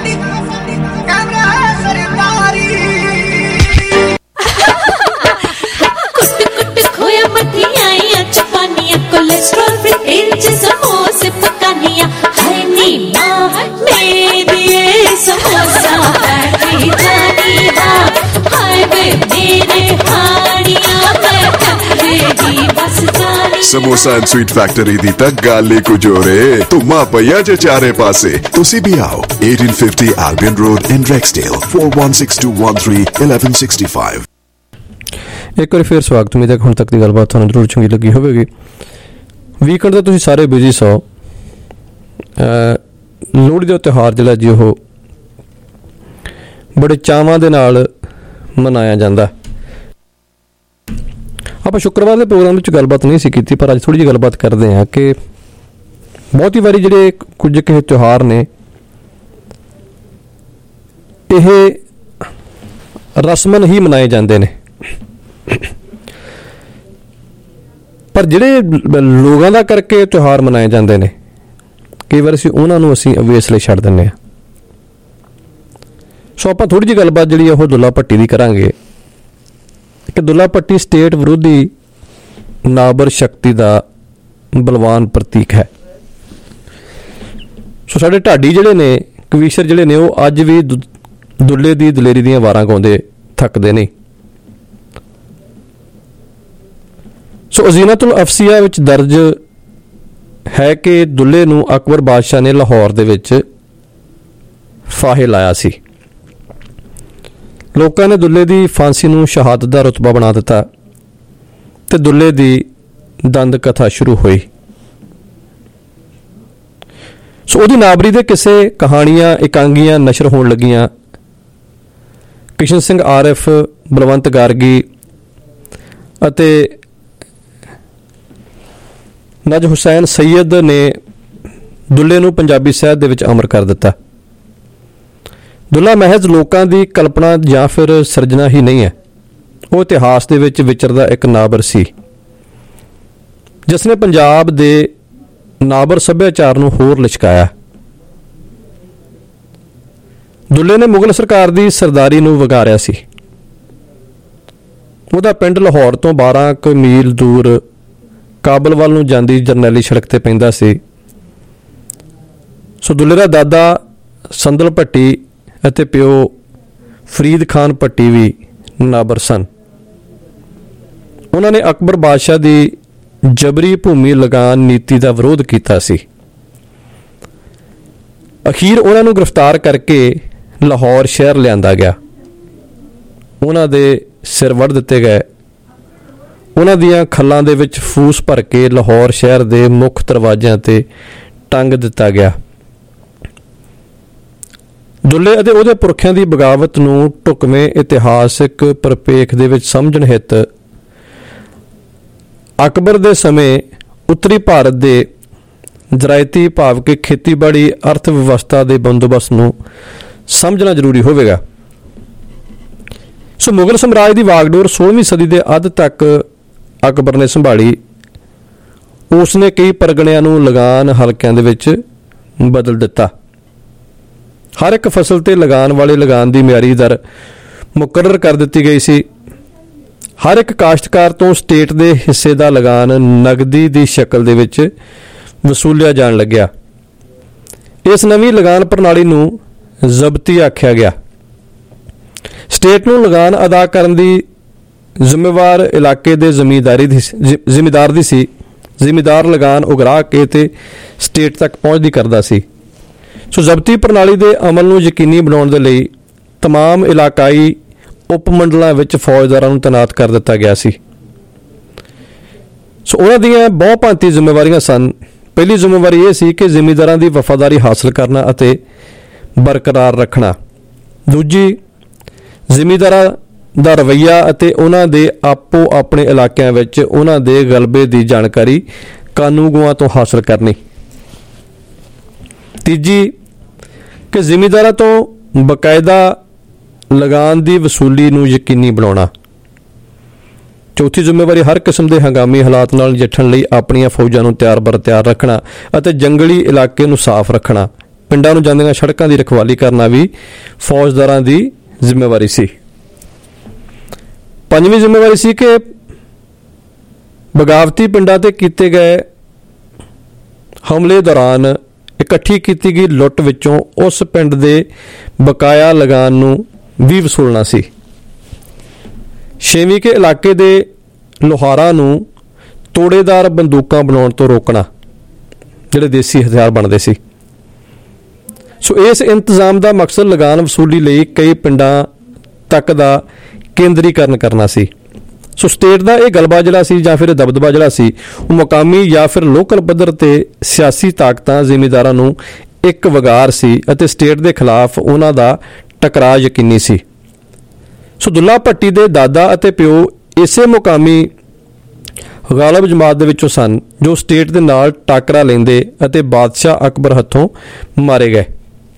कोलेस्ट्रॉल फ्री इंच समोसे पकानिया हाय नी मां मेरी समोसा बैठी जानी हां हाय वे मेरे हाड़िया मैं टकरेगी बस जानी। ਸਮੋਸਾ ਐਂਡ ਸਵੀਟ ਫੈਕਟਰੀ ਦੀ ਤਾਂ ਗੱਲ ਹੀ ਕੁਝ ਹੋ ਰੇ। ਧੁੰਮਾ ਪਈਆ ਜੇ ਚਾਰੇ ਪਾਸੇ। ਤੁਸੀਂ ਵੀ ਆਓ eighteen fifty Albion Road in Rexdale four one six two one three eleven sixty-five। ਇੱਕ ਵਾਰੀ ਫਿਰ ਸਵਾਗਤ। ਉਮੀਦ ਹੈ ਹੁਣ ਤੱਕ ਦੀ ਗੱਲਬਾਤ ਤੁਹਾਨੂੰ ਜ਼ਰੂਰ ਚੰਗੀ ਲੱਗੀ ਹੋਵੇਗੀ। ਵੀਕਐਂਡ ਦਾ ਤੁਸੀਂ ਸਾਰੇ ਬਿਜ਼ੀ ਸੋ। ਲੋਹੜੀ ਦਾ ਤਿਉਹਾਰ ਜਿਹੜਾ ਜੀ ਉਹ ਬੜੇ ਚਾਵਾਂ ਦੇ ਨਾਲ ਮਨਾਇਆ ਜਾਂਦਾ। ਆਪਾਂ ਸ਼ੁੱਕਰਵਾਰ ਦੇ ਪ੍ਰੋਗਰਾਮ ਵਿੱਚ ਗੱਲਬਾਤ ਨਹੀਂ ਸੀ ਕੀਤੀ, ਪਰ ਅੱਜ ਥੋੜ੍ਹੀ ਜਿਹੀ ਗੱਲਬਾਤ ਕਰਦੇ ਹਾਂ ਕਿ ਬਹੁਤੀ ਵਾਰੀ ਜਿਹੜੇ ਕੁਝ ਕੁ ਤਿਉਹਾਰ ਨੇ ਇਹ ਰਸਮਨ ਹੀ ਮਨਾਏ ਜਾਂਦੇ ਨੇ, ਪਰ ਜਿਹੜੇ ਲੋਕਾਂ ਦਾ ਕਰਕੇ ਤਿਉਹਾਰ ਮਨਾਏ ਜਾਂਦੇ ਨੇ ਕਈ ਵਾਰ ਅਸੀਂ ਉਹਨਾਂ ਨੂੰ ਅਸੀਂ ਅਵੇਸ ਲਈ ਛੱਡ ਦਿੰਦੇ ਹਾਂ। ਸੋ ਆਪਾਂ ਥੋੜ੍ਹੀ ਜਿਹੀ ਗੱਲਬਾਤ ਜਿਹੜੀ ਉਹ ਦੁੱਲਾ ਭੱਟੀ ਦੀ ਕਰਾਂਗੇ ਕਿ ਦੁੱਲਾ ਭੱਟੀ ਸਟੇਟ ਵਿਰੋਧੀ ਨਾਬਰ ਸ਼ਕਤੀ ਦਾ ਬਲਵਾਨ ਪ੍ਰਤੀਕ ਹੈ। ਸੋ ਸਾਡੇ ਢਾਡੀ ਜਿਹੜੇ ਨੇ, ਕਵੀਸ਼ਰ ਜਿਹੜੇ ਨੇ, ਉਹ ਅੱਜ ਵੀ ਦੁੱਲੇ ਦੀ ਦਲੇਰੀ ਦੀਆਂ ਵਾਰਾਂ ਗਾਉਂਦੇ ਥੱਕਦੇ ਨਹੀਂ। ਸੋ ਅਜ਼ੀਨਤੁਲ ਅਫਸੀਆ ਵਿੱਚ ਦਰਜ ਹੈ ਕਿ ਦੁੱਲੇ ਨੂੰ ਅਕਬਰ ਬਾਦਸ਼ਾਹ ਨੇ ਲਾਹੌਰ ਦੇ ਵਿੱਚ ਫਾਹੇ ਲਾਇਆ ਸੀ। ਲੋਕਾਂ ਨੇ ਦੁੱਲੇ ਦੀ ਫਾਂਸੀ ਨੂੰ ਸ਼ਹਾਦਤ ਦਾ ਰੁਤਬਾ ਬਣਾ ਦਿੱਤਾ ਤੇ ਦੁੱਲੇ ਦੀ ਦੰਦ ਕਥਾ ਸ਼ੁਰੂ ਹੋਈ। ਸੋ ਉਹਦੀ ਨਾਬਰੀ ਦੇ ਕਿਸੇ ਕਹਾਣੀਆਂ ਇਕਾਂਗੀਆਂ ਨਸ਼ਰ ਹੋਣ ਲੱਗੀਆਂ। ਕਿਸ਼ਨ ਸਿੰਘ ਆਰਿਫ, ਬਲਵੰਤ ਗਾਰਗੀ ਅਤੇ ਨਜ ਹੁਸੈਨ ਸੈਯਦ ਨੇ ਦੁੱਲੇ ਨੂੰ ਪੰਜਾਬੀ ਸਾਹਿਤ ਦੇ ਵਿੱਚ ਅਮਰ ਕਰ ਦਿੱਤਾ। ਦੁੱਲਾ ਮਹਿਜ਼ ਲੋਕਾਂ ਦੀ ਕਲਪਨਾ ਜਾਂ ਫਿਰ ਸਿਰਜਣਾ ਹੀ ਨਹੀਂ ਹੈ, ਉਹ ਇਤਿਹਾਸ ਦੇ ਵਿੱਚ ਵਿਚਰਦਾ ਇੱਕ ਨਾਬਰ ਸੀ ਜਿਸ ਨੇ ਪੰਜਾਬ ਦੇ ਨਾਬਰ ਸੱਭਿਆਚਾਰ ਨੂੰ ਹੋਰ ਲਿਸ਼ਕਾਇਆ। ਦੁੱਲੇ ਨੇ ਮੁਗਲ ਸਰਕਾਰ ਦੀ ਸਰਦਾਰੀ ਨੂੰ ਵਿਗਾੜਿਆ ਸੀ। ਉਹਦਾ ਪਿੰਡ ਲਾਹੌਰ ਤੋਂ ਬਾਰਾਂ ਕੁ ਮੀਲ ਦੂਰ ਕਾਬਲ ਵੱਲ ਨੂੰ ਜਾਂਦੀ ਜਰਨੈਲੀ ਸੜਕ ਤੇ ਪੈਂਦਾ ਸੀ। ਸੋ ਦੁੱਲੇ ਦਾ ਦਾਦਾ ਸੰਦਲ ਭੱਟੀ ਅਤੇ ਪਿਓ ਫਰੀਦ ਖਾਨ ਭੱਟੀ ਵੀ ਨਾਬਰ ਸਨ। ਉਹਨਾਂ ਨੇ ਅਕਬਰ ਬਾਦਸ਼ਾਹ ਦੀ ਜਬਰੀ ਭੂਮੀ ਲਗਾਨ ਨੀਤੀ ਦਾ ਵਿਰੋਧ ਕੀਤਾ ਸੀ। ਅਖੀਰ ਉਹਨਾਂ ਨੂੰ ਗ੍ਰਿਫਤਾਰ ਕਰਕੇ ਲਾਹੌਰ ਸ਼ਹਿਰ ਲਿਆਂਦਾ ਗਿਆ। ਉਹਨਾਂ ਦੇ ਸਿਰ ਵੱਢ ਦਿੱਤੇ ਗਏ। ਉਹਨਾਂ ਦੀਆਂ ਖੱਲਾਂ ਦੇ ਵਿੱਚ ਫੂਸ ਭਰ ਕੇ ਲਾਹੌਰ ਸ਼ਹਿਰ ਦੇ ਮੁੱਖ ਦਰਵਾਜ਼ਿਆਂ ਤੇ ਟੰਗ ਦਿੱਤਾ ਗਿਆ। ਦੁੱਲੇ ਅਤੇ ਉਹਦੇ ਪੁਰਖਿਆਂ ਦੀ ਬਗਾਵਤ ਨੂੰ ਢੁਕਵੇਂ ਇਤਿਹਾਸਿਕ ਪਰਿਪੇਖ ਦੇ ਵਿੱਚ ਸਮਝਣ ਹਿੱਤ ਅਕਬਰ ਦੇ ਸਮੇਂ ਉੱਤਰੀ ਭਾਰਤ ਦੇ ਜ਼ਰਾਇਤੀ ਭਾਵ ਕਿ ਖੇਤੀਬਾੜੀ ਅਰਥ ਵਿਵਸਥਾ ਦੇ ਬੰਦੋਬਸਤ ਨੂੰ ਸਮਝਣਾ ਜ਼ਰੂਰੀ ਹੋਵੇਗਾ। ਸੋ ਮੁਗਲ ਸਮਰਾਜ ਦੀ ਵਾਗਡੋਰ ਸੋਲ੍ਹਵੀਂ ਸਦੀ ਦੇ ਅੱਧ ਤੱਕ ਅਕਬਰ ਨੇ ਸੰਭਾਲੀ। ਉਸ ਨੇ ਕਈ ਪਰਗਣਿਆਂ ਨੂੰ ਲਗਾਨ ਹਲਕਿਆਂ ਦੇ ਵਿੱਚ ਬਦਲ ਦਿੱਤਾ। ਹਰ ਇੱਕ ਫਸਲ ਤੇ ਲਗਾਨ ਵਾਲੇ ਲਗਾਨ ਦੀ ਮਿਆਰੀ ਦਰ ਮੁਕਰਰ ਕਰ ਦਿੱਤੀ ਗਈ ਸੀ। ਹਰ ਇੱਕ ਕਾਸ਼ਤਕਾਰ ਤੋਂ ਸਟੇਟ ਦੇ ਹਿੱਸੇ ਦਾ ਲਗਾਨ ਨਗਦੀ ਦੀ ਸ਼ਕਲ ਦੇ ਵਿੱਚ ਵਸੂਲਿਆ ਜਾਣ ਲੱਗਿਆ। ਇਸ ਨਵੀਂ ਲਗਾਨ ਪ੍ਰਣਾਲੀ ਨੂੰ ਜ਼ਬਤੀ ਆਖਿਆ ਗਿਆ। ਸਟੇਟ ਨੂੰ ਲਗਾਨ ਅਦਾ ਕਰਨ ਦੀ ਜ਼ਿੰਮੇਵਾਰ ਇਲਾਕੇ ਦੇ ਜ਼ਿਮੀਦਾਰੀ ਦੀ ਜ਼ਿਮੀਦਾਰ ਦੀ ਸੀ। ਜ਼ਿਮੀਦਾਰ ਲਗਾਨ ਉਗਰਾ ਕੇ ਤੇ ਸਟੇਟ ਤੱਕ ਪਹੁੰਚਦੀ ਕਰਦਾ ਸੀ। ਸੋ ਜ਼ਬਤੀ ਪ੍ਰਣਾਲੀ ਦੇ ਅਮਲ ਨੂੰ ਯਕੀਨੀ ਬਣਾਉਣ ਦੇ ਲਈ ਤਮਾਮ ਇਲਾਕਾਈ ਉਪ ਮੰਡਲਾਂ ਵਿੱਚ ਫੌਜਦਾਰਾਂ ਨੂੰ ਤੈਨਾਤ ਕਰ ਦਿੱਤਾ ਗਿਆ ਸੀ। ਸੋ ਉਹਨਾਂ ਦੀਆਂ ਬਹੁਤ ਭਾਂਤੀ ਜ਼ਿੰਮੇਵਾਰੀਆਂ ਸਨ। ਪਹਿਲੀ ਜ਼ਿੰਮੇਵਾਰੀ ਇਹ ਸੀ ਕਿ ਜ਼ਿਮੀਦਾਰਾਂ ਦੀ ਵਫਾਦਾਰੀ ਹਾਸਲ ਕਰਨਾ ਅਤੇ ਬਰਕਰਾਰ ਰੱਖਣਾ। ਦੂਜੀ, ਜ਼ਿਮੀਦਾਰਾਂ ਦਾ ਰਵੱਈਆ ਅਤੇ ਉਹਨਾਂ ਦੇ ਆਪੋ ਆਪਣੇ ਇਲਾਕਿਆਂ ਵਿੱਚ ਉਹਨਾਂ ਦੇ ਗਲਬੇ ਦੀ ਜਾਣਕਾਰੀ ਕਾਨੂੰਗੋਆਂ ਤੋਂ ਹਾਸਲ ਕਰਨੀ। ਤੀਜੀ, ਕਿ ਜ਼ਿਮੀਂਦਾਰਾਂ ਤੋਂ ਬਕਾਇਦਾ ਲਗਾਨ ਦੀ ਵਸੂਲੀ ਨੂੰ ਯਕੀਨੀ ਬਣਾਉਣਾ। ਚੌਥੀ ਜ਼ਿੰਮੇਵਾਰੀ ਹਰ ਕਿਸਮ ਦੇ ਹੰਗਾਮੀ ਹਾਲਾਤ ਨਾਲ ਨਜਿੱਠਣ ਲਈ ਆਪਣੀਆਂ ਫੌਜਾਂ ਨੂੰ ਤਿਆਰ ਬਰ ਤਿਆਰ ਰੱਖਣਾ ਅਤੇ ਜੰਗਲੀ ਇਲਾਕੇ ਨੂੰ ਸਾਫ਼ ਰੱਖਣਾ। ਪਿੰਡਾਂ ਨੂੰ ਜਾਂਦੀਆਂ ਸੜਕਾਂ ਦੀ ਰਖਵਾਲੀ ਕਰਨਾ ਵੀ ਫੌਜਦਾਰਾਂ ਦੀ ਜ਼ਿੰਮੇਵਾਰੀ ਸੀ। ਪੰਜਵੀਂ ਜ਼ਿੰਮੇਵਾਰੀ ਸੀ ਕਿ ਬਗਾਵਤੀ ਪਿੰਡਾਂ ਤੇ ਕੀਤੇ ਗਏ ਹਮਲੇ ਦੌਰਾਨ ਇਕੱਠੀ ਕੀਤੀ ਗਈ ਲੁੱਟ ਵਿੱਚੋਂ ਉਸ ਪਿੰਡ ਦੇ ਬਕਾਇਆ ਲਗਾਨ ਨੂੰ ਵੀ ਵਸੂਲਣਾ ਸੀ। ਛੇਵੀਂ ਕਿ ਇਲਾਕੇ ਦੇ ਲੋਹਾਰਾਂ ਨੂੰ ਤੋੜੇਦਾਰ ਬੰਦੂਕਾਂ ਬਣਾਉਣ ਤੋਂ ਰੋਕਣਾ, ਜਿਹੜੇ ਦੇਸੀ ਹਥਿਆਰ ਬਣਦੇ ਸੀ। ਸੋ ਇਸ ਇੰਤਜ਼ਾਮ ਦਾ ਮਕਸਦ ਲਗਾਨ ਵਸੂਲੀ ਲਈ ਕਈ ਪਿੰਡਾਂ ਤੱਕ ਦਾ ਕੇਂਦਰੀਕਰਨ ਕਰਨਾ ਸੀ। ਸੋ ਸਟੇਟ ਦਾ ਇਹ ਗਲਬਾ ਜਿਹੜਾ ਸੀ ਜਾਂ ਫਿਰ ਦਬਦਬਾ ਜਿਹੜਾ ਸੀ ਉਹ ਮੁਕਾਮੀ ਜਾਂ ਫਿਰ ਲੋਕਲ ਪੱਧਰ ਤੇ ਸਿਆਸੀ ਤਾਕਤਾਂ ਜ਼ਿਮੀਂਦਾਰਾਂ ਨੂੰ ਇੱਕ ਵਗਾਰ ਸੀ ਅਤੇ ਸਟੇਟ ਦੇ ਖਿਲਾਫ ਉਹਨਾਂ ਦਾ ਟਕਰਾਅ ਯਕੀਨੀ ਸੀ। ਸੋ ਦੁੱਲਾ ਭੱਟੀ ਦੇ ਦਾਦਾ ਅਤੇ ਪਿਓ ਇਸੇ ਮੁਕਾਮੀ ਗਾਲਬ ਜਮਾਤ ਦੇ ਵਿੱਚੋਂ ਸਨ ਜੋ ਸਟੇਟ ਦੇ ਨਾਲ ਟਾਕਰਾ ਲੈਂਦੇ ਅਤੇ ਬਾਦਸ਼ਾਹ ਅਕਬਰ ਹੱਥੋਂ ਮਾਰੇ ਗਏ।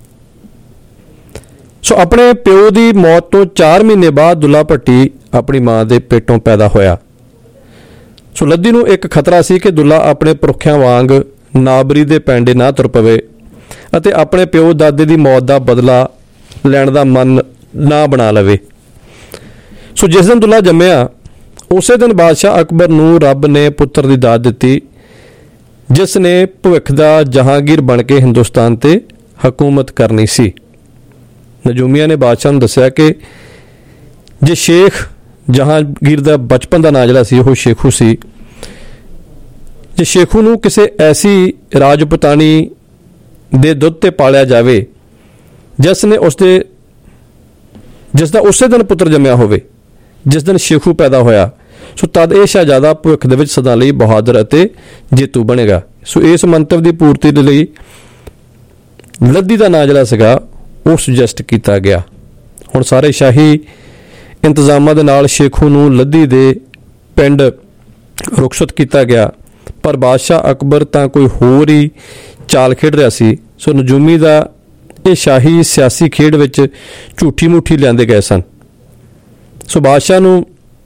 ਸੋ ਆਪਣੇ ਪਿਓ ਦੀ ਮੌਤ ਤੋਂ ਚਾਰ ਮਹੀਨੇ ਬਾਅਦ ਦੁੱਲਾ ਭੱਟੀ ਆਪਣੀ ਮਾਂ ਦੇ ਪੇਟੋਂ ਪੈਦਾ ਹੋਇਆ। ਸੋ ਲੱਦੀ ਨੂੰ ਇੱਕ ਖਤਰਾ ਸੀ ਕਿ ਦੁੱਲਾ ਆਪਣੇ ਪੁਰਖਿਆਂ ਵਾਂਗ ਨਾਬਰੀ ਦੇ ਪੈਂਡੇ ਨਾ ਤੁਰ ਪਵੇ ਅਤੇ ਆਪਣੇ ਪਿਓ ਦਾਦੇ ਦੀ ਮੌਤ ਦਾ ਬਦਲਾ ਲੈਣ ਦਾ ਮਨ ਨਾ ਬਣਾ ਲਵੇ। ਸੋ ਜਿਸ ਦਿਨ ਦੁੱਲਾ ਜੰਮਿਆ ਉਸੇ ਦਿਨ ਬਾਦਸ਼ਾਹ ਅਕਬਰ ਨੂੰ ਰੱਬ ਨੇ ਪੁੱਤਰ ਦੀ ਦਾਤ ਦਿੱਤੀ, ਜਿਸ ਨੇ ਭਵਿੱਖ ਦਾ ਜਹਾਂਗੀਰ ਬਣ ਕੇ ਹਿੰਦੁਸਤਾਨ ਤੇ ਹਕੂਮਤ ਕਰਨੀ ਸੀ। ਨਜੂਮੀਆਂ ਨੇ ਬਾਦਸ਼ਾਹ ਨੂੰ ਦੱਸਿਆ ਕਿ ਜੇ ਸ਼ੇਖ ਜਹਾਂਗੀਰ ਦਾ ਬਚਪਨ ਦਾ ਨਾਂ ਜਿਹੜਾ ਸੀ ਉਹ ਸ਼ੇਖੂ ਸੀ, ਜੇ ਸ਼ੇਖੂ ਨੂੰ ਕਿਸੇ ਐਸੀ ਰਾਜਪੁਤਾਨੀ ਦੇ ਦੁੱਧ ਤੇ ਪਾਲਿਆ ਜਾਵੇ ਜਿਸ ਨੇ ਉਸਦੇ ਜਿਸ ਦਾ ਉਸੇ ਦਿਨ ਪੁੱਤਰ ਜੰਮਿਆ ਹੋਵੇ ਜਿਸ ਦਿਨ ਸ਼ੇਖੂ ਪੈਦਾ ਹੋਇਆ, ਸੋ ਤਦ ਇਹ ਸ਼ਹਿਜ਼ਾਦਾ ਭਵਿੱਖ ਦੇ ਵਿੱਚ ਸਦਾ ਲਈ ਬਹਾਦਰ ਅਤੇ ਜੇਤੂ ਬਣੇਗਾ। ਸੋ ਇਸ ਮੰਤਵ ਦੀ ਪੂਰਤੀ ਦੇ ਲਈ ਲੱਦੀ ਦਾ ਨਾਂ ਜਿਹੜਾ ਸੀਗਾ ਉਹ ਸੁਜੈਸਟ ਕੀਤਾ ਗਿਆ। ਹੁਣ ਸਾਰੇ ਸ਼ਾਹੀ ਇੰਤਜ਼ਾਮਾਂ ਦੇ ਨਾਲ ਸ਼ੇਖੂ ਨੂੰ ਲੱਦੀ ਦੇ ਪਿੰਡ ਰੁਖਸਤ ਕੀਤਾ ਗਿਆ, ਪਰ ਬਾਦਸ਼ਾਹ ਅਕਬਰ ਤਾਂ ਕੋਈ ਹੋਰ ਹੀ ਚਾਲ ਖੇਡ ਰਿਹਾ ਸੀ। ਸੋ ਨਜੂਮੀ ਦਾ ਇਹ ਸ਼ਾਹੀ ਸਿਆਸੀ ਖੇਡ ਵਿੱਚ ਝੂਠੀ ਮੁੱਠੀ ਲਿਆਂਦੇ ਗਏ ਸਨ। ਸੋ ਬਾਦਸ਼ਾਹ ਨੂੰ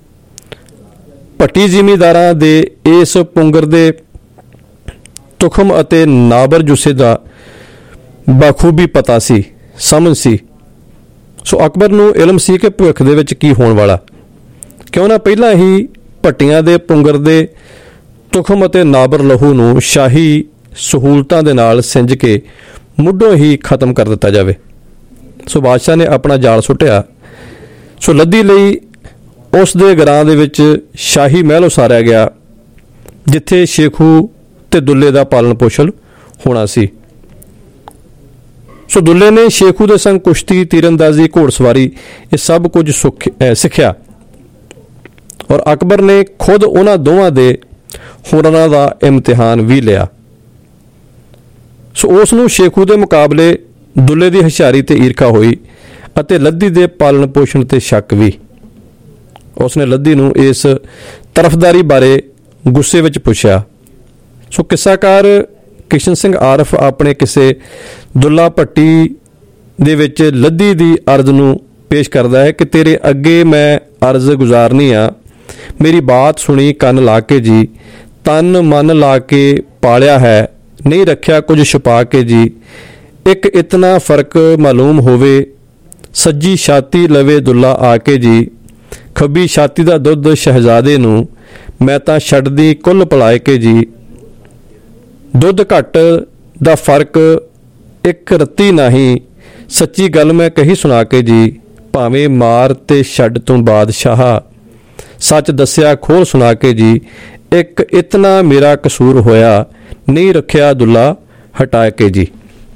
ਭੱਟੀ ਜ਼ਿਮੀਂਦਾਰਾਂ ਦੇ ਇਸ ਪੁੰਗਰ ਦੇ ਤੁਖਮ ਅਤੇ ਨਾਬਰ ਜੁੱਸੇ ਦਾ ਬਾਖੂਬੀ ਪਤਾ ਸੀ, ਸਮਝ ਸੀ। ਸੋ ਅਕਬਰ ਨੂੰ ਇਲਮ ਸੀ ਕਿ ਭਵਿੱਖ ਦੇ ਵਿੱਚ ਕੀ ਹੋਣ ਵਾਲਾ, ਕਿਉਂ ਨਾ ਪਹਿਲਾਂ ਹੀ ਭੱਟੀਆਂ ਦੇ ਪੁੰਗਰ ਦੇ ਤੁਖਮ ਅਤੇ ਨਾਬਰ ਲਹੂ ਨੂੰ ਸ਼ਾਹੀ ਸਹੂਲਤਾਂ ਦੇ ਨਾਲ ਸਿੰਜ ਕੇ ਮੁੱਢੋਂ ਹੀ ਖਤਮ ਕਰ ਦਿੱਤਾ ਜਾਵੇ। ਸੋ ਬਾਦਸ਼ਾਹ ਨੇ ਆਪਣਾ ਜਾਲ ਸੁੱਟਿਆ। ਸੋ ਲੱਦੀ ਲਈ ਉਸ ਦੇ ਗਰਾਂ ਦੇ ਵਿੱਚ ਸ਼ਾਹੀ ਮਹਿਲ ਉਸਾਰਿਆ ਗਿਆ, ਜਿੱਥੇ ਸ਼ੇਖੂ ਤੇ ਦੁੱਲੇ ਦਾ ਪਾਲਣ ਪੋਸ਼ਣ ਹੋਣਾ ਸੀ। ਸੋ ਦੁੱਲੇ ਨੇ ਸ਼ੇਖੂ ਦੇ ਸੰਗ ਕੁਸ਼ਤੀ, ਤੀਰਅੰਦਾਜ਼ੀ, ਘੋੜਸਵਾਰੀ ਇਹ ਸਭ ਕੁਝ ਸਿੱਖਿਆ ਔਰ ਅਕਬਰ ਨੇ ਖੁਦ ਉਹਨਾਂ ਦੋਵਾਂ ਦੇ ਹੁਨਰਾਂ ਦਾ ਇਮਤਿਹਾਨ ਵੀ ਲਿਆ। ਸੋ ਉਸ ਨੂੰ ਸ਼ੇਖੂ ਦੇ ਮੁਕਾਬਲੇ ਦੁੱਲੇ ਦੀ ਹੁਸ਼ਿਆਰੀ ਤੇ ਈਰਖਾ ਹੋਈ ਅਤੇ ਲੱਦੀ ਦੇ ਪਾਲਣ ਪੋਸ਼ਣ ਤੇ ਸ਼ੱਕ ਵੀ। ਉਸ ਨੇ ਲੱਦੀ ਨੂੰ ਇਸ ਤਰਫਦਾਰੀ ਬਾਰੇ ਗੁੱਸੇ ਵਿੱਚ ਪੁੱਛਿਆ। ਸੋ ਕਿੱਸਾਕਾਰ ਕਿਸ਼ਨ ਸਿੰਘ ਆਰਫ ਆਪਣੇ ਕਿਸੇ ਦੁੱਲਾ ਭੱਟੀ ਦੇ ਵਿੱਚ ਲੱਦੀ ਦੀ ਅਰਜ਼ ਨੂੰ ਪੇਸ਼ ਕਰਦਾ ਹੈ ਕਿ ਤੇਰੇ ਅੱਗੇ ਮੈਂ ਅਰਜ਼ ਗੁਜ਼ਾਰਨੀ ਆ, ਮੇਰੀ ਬਾਤ ਸੁਣੀ ਕੰਨ ਲਾ ਕੇ ਜੀ, ਤਨ ਮਨ ਲਾ ਕੇ ਪਾਲਿਆ ਹੈ, ਨਹੀਂ ਰੱਖਿਆ ਕੁਝ ਛੁਪਾ ਕੇ ਜੀ, ਇੱਕ ਇਤਨਾ ਫਰਕ ਮਾਲੂਮ ਹੋਵੇ, ਸੱਜੀ ਛਾਤੀ ਲਵੇ ਦੁੱਲਾ ਆ ਕੇ ਜੀ, ਖੱਬੀ ਛਾਤੀ ਦਾ ਦੁੱਧ ਸ਼ਹਿਜ਼ਾਦੇ ਨੂੰ ਮੈਂ ਤਾਂ ਛੱਡਦੀ ਕੁੱਲ ਪਿਲਾਏ ਕੇ ਜੀ, ਦੁੱਧ ਘੱਟ ਦਾ ਫਰਕ ਇੱਕ ਰੱਤੀ ਨਹੀਂ, ਸੱਚੀ ਗੱਲ ਮੈਂ ਕਹੀ ਸੁਣਾ ਕੇ ਜੀ, ਭਾਵੇਂ ਮਾਰ ਤੇ ਛੱਡ ਤੋਂ ਬਾਦਸ਼ਾਹ, ਸੱਚ ਦੱਸਿਆ ਖੋਲ ਸੁਣਾ ਕੇ ਜੀ, ਇੱਕ ਇਤਨਾ ਮੇਰਾ ਕਸੂਰ ਹੋਇਆ, ਨਹੀਂ ਰੱਖਿਆ ਦੁੱਲਾ ਹਟਾ ਕੇ ਜੀ।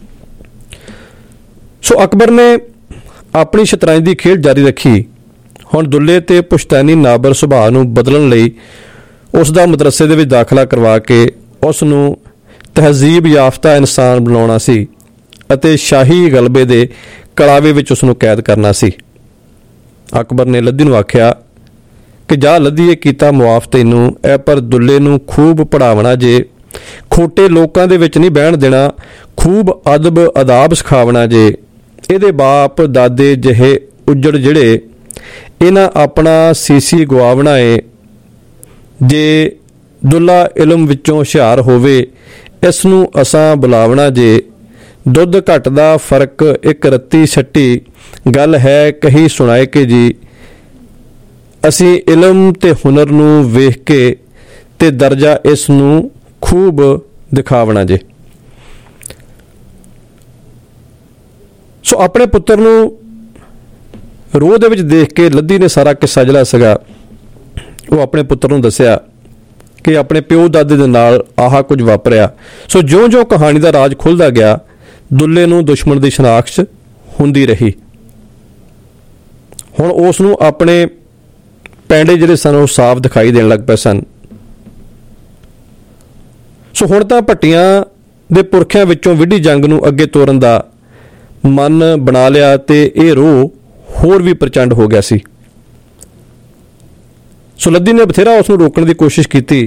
ਸੋ ਅਕਬਰ ਨੇ ਆਪਣੀ ਸ਼ਤਰੰਜ ਦੀ ਖੇਡ ਜਾਰੀ ਰੱਖੀ। ਹੁਣ ਦੁੱਲੇ ਤੇ ਪੁਸ਼ਤੈਨੀ ਨਾਬਰ ਸੁਭਾਅ ਨੂੰ ਬਦਲਣ ਲਈ ਉਸ ਦਾ ਮਦਰਸੇ ਦੇ ਵਿੱਚ ਦਾਖਲਾ ਕਰਵਾ ਕੇ ਉਸ ਨੂੰ ਤਹਿਜ਼ੀਬ ਯਾਫਤਾ ਇਨਸਾਨ ਬਣਾਉਣਾ ਸੀ ਅਤੇ ਸ਼ਾਹੀ ਗਲਬੇ ਦੇ ਕਲਾਵੇ ਵਿੱਚ ਉਸ ਨੂੰ ਕੈਦ ਕਰਨਾ ਸੀ। ਅਕਬਰ ਨੇ ਲੱਦੀ ਨੂੰ ਆਖਿਆ ਕਿ ਜਾ ਲੱਦੀ, ਇਹ ਕੀਤਾ ਮੁਆਫ ਤੈਨੂੰ, ਐ ਪਰ ਦੁੱਲੇ ਨੂੰ ਖੂਬ ਪੜਾਵਣਾ ਜੇ ਖੋਟੇ ਲੋਕਾਂ ਦੇ ਵਿੱਚ ਨਹੀਂ ਬਹਿਣ ਦੇਣਾ, ਖੂਬ ਅਦਬ ਅਦਾਬ ਸਿਖਾਵਣਾ ਜੇ। ਇਹਦੇ ਬਾਪ ਦਾਦੇ ਜਿਹੇ ਉੱਜੜ ਜਿਹੜੇ, ਇਹਨਾਂ ਆਪਣਾ ਸੀਸੀ ਗਵਾਵਣਾ ਏ। ਜੇ ਦੁੱਲਾ ਇਲਮ ਵਿੱਚੋਂ ਹੁਸ਼ਿਆਰ ਹੋਵੇ, ਇਸ ਨੂੰ ਅਸਾਂ ਬੁਲਾਵਣਾ ਜੇ। ਦੁੱਧ ਘੱਟ ਦਾ ਫਰਕ ਇੱਕ ਰੱਤੀ ਛੱਟੀ, ਗੱਲ ਹੈ ਕਹੀ ਸੁਣਾਏ ਕਿ ਜੀ। ਅਸੀਂ ਇਲਮ ਤੇ ਹੁਨਰ ਨੂੰ ਵੇਖ ਕੇ ਤੇ ਦਰਜਾ ਇਸ ਨੂੰ ਖੂਬ ਦਿਖਾਵਣਾ ਜੇ। ਸੋ ਆਪਣੇ ਪੁੱਤਰ ਨੂੰ ਰੋਹ ਦੇ ਵਿੱਚ ਦੇਖ ਕੇ ਲੱਧੀ ਨੇ ਸਾਰਾ ਕਿੱਸਾ ਜਿਹੜਾ ਸੀਗਾ ਉਹ ਆਪਣੇ ਪੁੱਤਰ ਨੂੰ ਦੱਸਿਆ ਕਿ ਆਪਣੇ ਪਿਓ ਦਾਦੇ ਦੇ ਨਾਲ ਆਹ ਕੁਝ ਵਾਪਰਿਆ। ਸੋ ਜਿਉਂ-ਜਿਉਂ ਕਹਾਣੀ ਦਾ ਰਾਜ ਖੁੱਲ੍ਹਦਾ ਗਿਆ, ਦੁੱਲੇ ਨੂੰ ਦੁਸ਼ਮਣ ਦੀ ਸ਼ਨਾਖਤ ਹੁੰਦੀ ਰਹੀ। ਹੁਣ ਉਸ ਨੂੰ ਆਪਣੇ ਪੈਂਡੇ ਜਿਹੜੇ ਸਨ ਉਹ ਸਾਫ਼ ਦਿਖਾਈ ਦੇਣ ਲੱਗ ਪਏ ਸਨ। ਸੋ ਹੁਣ ਤਾਂ ਭੱਟੀਆਂ ਦੇ ਪੁਰਖਿਆਂ ਵਿੱਚੋਂ ਵਿੱਢੀ ਜੰਗ ਨੂੰ ਅੱਗੇ ਤੋਰਨ ਦਾ ਮਨ ਬਣਾ ਲਿਆ ਤੇ ਇਹ ਰੋਹ ਹੋਰ ਵੀ ਪ੍ਰਚੰਡ ਹੋ ਗਿਆ ਸੀ। ਸੋ ਲੱਦੀ ਨੇ ਬਥੇਰਾ ਉਸ ਨੂੰ ਰੋਕਣ ਦੀ ਕੋਸ਼ਿਸ਼ ਕੀਤੀ,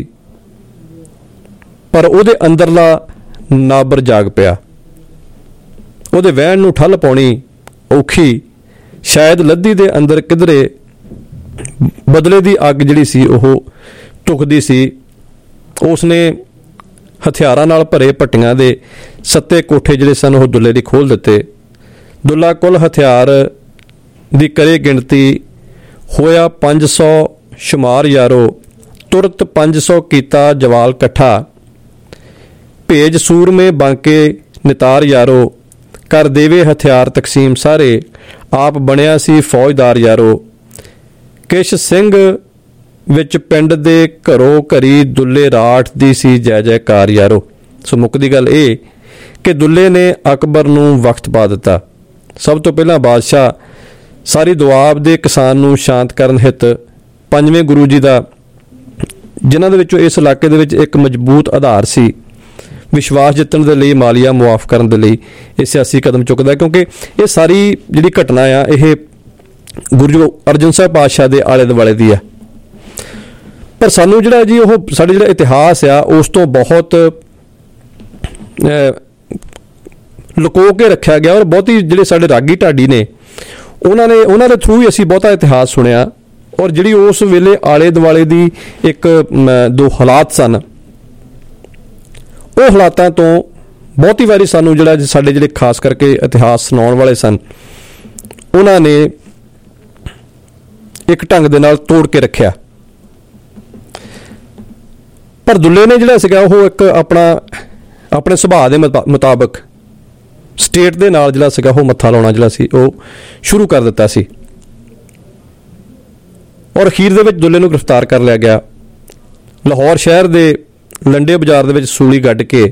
ਪਰ ਉਹਦੇ ਅੰਦਰਲਾ ਨਾਬਰ ਜਾਗ ਪਿਆ। ਉਹਦੇ ਵਹਿਣ ਨੂੰ ਠੱਲ ਪਾਉਣੀ ਔਖੀ। ਸ਼ਾਇਦ ਲੱਦੀ ਦੇ ਅੰਦਰ ਕਿਧਰੇ ਬਦਲੇ ਦੀ ਅੱਗ ਜਿਹੜੀ ਸੀ ਉਹ ਧੁਖਦੀ ਸੀ। ਉਸਨੇ ਹਥਿਆਰਾਂ ਨਾਲ ਭਰੇ ਭੱਟੀਆਂ ਦੇ ਸੱਤੇ ਕੋਠੇ ਜਿਹੜੇ ਸਨ ਉਹ ਦੁੱਲੇ ਦੀ ਖੋਲ੍ਹ ਦਿੱਤੇ। ਦੁੱਲਾ ਕੁੱਲ ਹਥਿਆਰ ਦੀ ਕਰੇ ਗਿਣਤੀ ਹੋਇਆ ਪੰਜ ਸੌ ਸ਼ੁਮਾਰ ਯਾਰੋ, ਤੁਰਤ ਪੰਜ ਸੌ ਕੀਤਾ ਜਵਾਲ ਇਕੱਠਾ। ਭੇਜ ਸੂਰਮੇ ਬਾਂਕੇ ਨਿਤਾਰ ਯਾਰੋ, ਕਰ ਦੇਵੇ ਹਥਿਆਰ ਤਕਸੀਮ ਸਾਰੇ, ਆਪ ਬਣਿਆ ਸੀ ਫੌਜਦਾਰ ਯਾਰੋ। ਕਿਸ਼ ਸਿੰਘ ਵਿੱਚ ਪਿੰਡ ਦੇ ਘਰੋਂ ਘਰੀ ਦੁੱਲੇ ਰਾਠ ਦੀ ਸੀ ਜੈ ਜੈਕਾਰ ਯਾਰੋ। ਸੋ ਮੁੱਕਦੀ ਗੱਲ ਇਹ ਕਿ ਦੁੱਲੇ ਨੇ ਅਕਬਰ ਨੂੰ ਵਕਤ ਪਾ ਦਿੱਤਾ। ਸਭ ਤੋਂ ਪਹਿਲਾਂ ਬਾਦਸ਼ਾਹ ਸਾਰੀ ਦੁਆਬ ਦੇ ਕਿਸਾਨ ਨੂੰ ਸ਼ਾਂਤ ਕਰਨ ਹਿੱਤ ਪੰਜਵੇਂ ਗੁਰੂ ਜੀ ਦਾ, ਜਿਨ੍ਹਾਂ ਦੇ ਵਿੱਚੋਂ ਇਸ ਇਲਾਕੇ ਦੇ ਵਿੱਚ ਇੱਕ ਮਜ਼ਬੂਤ ਆਧਾਰ ਸੀ, ਵਿਸ਼ਵਾਸ ਜਿੱਤਣ ਦੇ ਲਈ, ਮਾਲੀਆ ਮੁਆਫ ਕਰਨ ਦੇ ਲਈ ਇਹ ਸਿਆਸੀ ਕਦਮ ਚੁੱਕਦਾ। ਕਿਉਂਕਿ ਇਹ ਸਾਰੀ ਜਿਹੜੀ ਘਟਨਾ ਆ ਇਹ ਗੁਰੂ ਅਰਜਨ ਸਾਹਿਬ ਪਾਤਸ਼ਾਹ ਦੇ ਆਲੇ ਦੁਆਲੇ ਦੀ ਆ। ਪਰ ਸਾਨੂੰ ਜਿਹੜਾ ਜੀ ਉਹ ਸਾਡੇ ਜਿਹੜਾ ਇਤਿਹਾਸ ਆ ਉਸ ਤੋਂ ਬਹੁਤ ਲੁਕੋ ਕੇ ਰੱਖਿਆ ਗਿਆ, ਔਰ ਬਹੁਤੀ ਜਿਹੜੇ ਸਾਡੇ ਰਾਗੀ ਢਾਡੀ ਨੇ ਉਹਨਾਂ ਨੇ ਉਹਨਾਂ ਦੇ ਥਰੂ ਹੀ ਅਸੀਂ ਬਹੁਤਾ ਇਤਿਹਾਸ ਸੁਣਿਆ। ਔਰ ਜਿਹੜੀ ਉਸ ਵੇਲੇ ਆਲੇ ਦੁਆਲੇ ਦੀ ਇੱਕ ਦੋ ਹਾਲਾਤ ਸਨ, ਉਹ ਹਾਲਾਤਾਂ ਤੋਂ ਬਹੁਤੀ ਵਾਰੀ ਸਾਨੂੰ ਜਿਹੜਾ ਸਾਡੇ ਜਿਹੜੇ ਖਾਸ ਕਰਕੇ ਇਤਿਹਾਸ ਸੁਣਾਉਣ ਵਾਲੇ ਸਨ ਉਹਨਾਂ ਨੇ ਇੱਕ ਢੰਗ ਦੇ ਨਾਲ ਤੋੜ ਕੇ ਰੱਖਿਆ। ਪਰ ਦੁੱਲੇ ਨੇ ਜਿਹੜਾ ਸੀਗਾ ਉਹ ਇੱਕ ਆਪਣਾ ਆਪਣੇ ਸੁਭਾਅ ਦੇ ਮੁਤਾਬਕ ਸਟੇਟ ਦੇ ਨਾਲ ਜਿਹੜਾ ਸੀਗਾ ਉਹ ਮੱਥਾ ਲਾਉਣਾ ਜਿਹੜਾ ਸੀ ਉਹ ਸ਼ੁਰੂ ਕਰ ਦਿੱਤਾ ਸੀ। ਔਰ ਅਖੀਰ ਦੇ ਵਿੱਚ ਦੁੱਲੇ ਨੂੰ ਗ੍ਰਿਫਤਾਰ ਕਰ ਲਿਆ ਗਿਆ। ਲਾਹੌਰ ਸ਼ਹਿਰ ਦੇ ਲੰਡੇ ਬਾਜ਼ਾਰ ਦੇ ਵਿੱਚ ਸੂਲੀ ਗੱਡ ਕੇ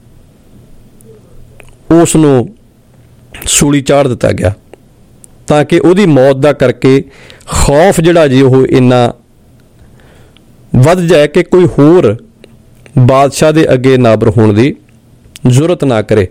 ਉਸ ਨੂੰ ਸੂਲੀ ਚਾੜ ਦਿੱਤਾ ਗਿਆ, ਤਾਂ ਕਿ ਉਹਦੀ ਮੌਤ ਦਾ ਕਰਕੇ ਖੌਫ ਜਿਹੜਾ ਜੀ ਉਹ ਇੰਨਾ ਵੱਧ ਜਾਏ ਕਿ ਕੋਈ ਹੋਰ ਬਾਦਸ਼ਾਹ ਦੇ ਅੱਗੇ ਨਾਬਰ ਹੋਣ ਦੀ ਜ਼ਰੂਰਤ ਨਾ ਕਰੇ।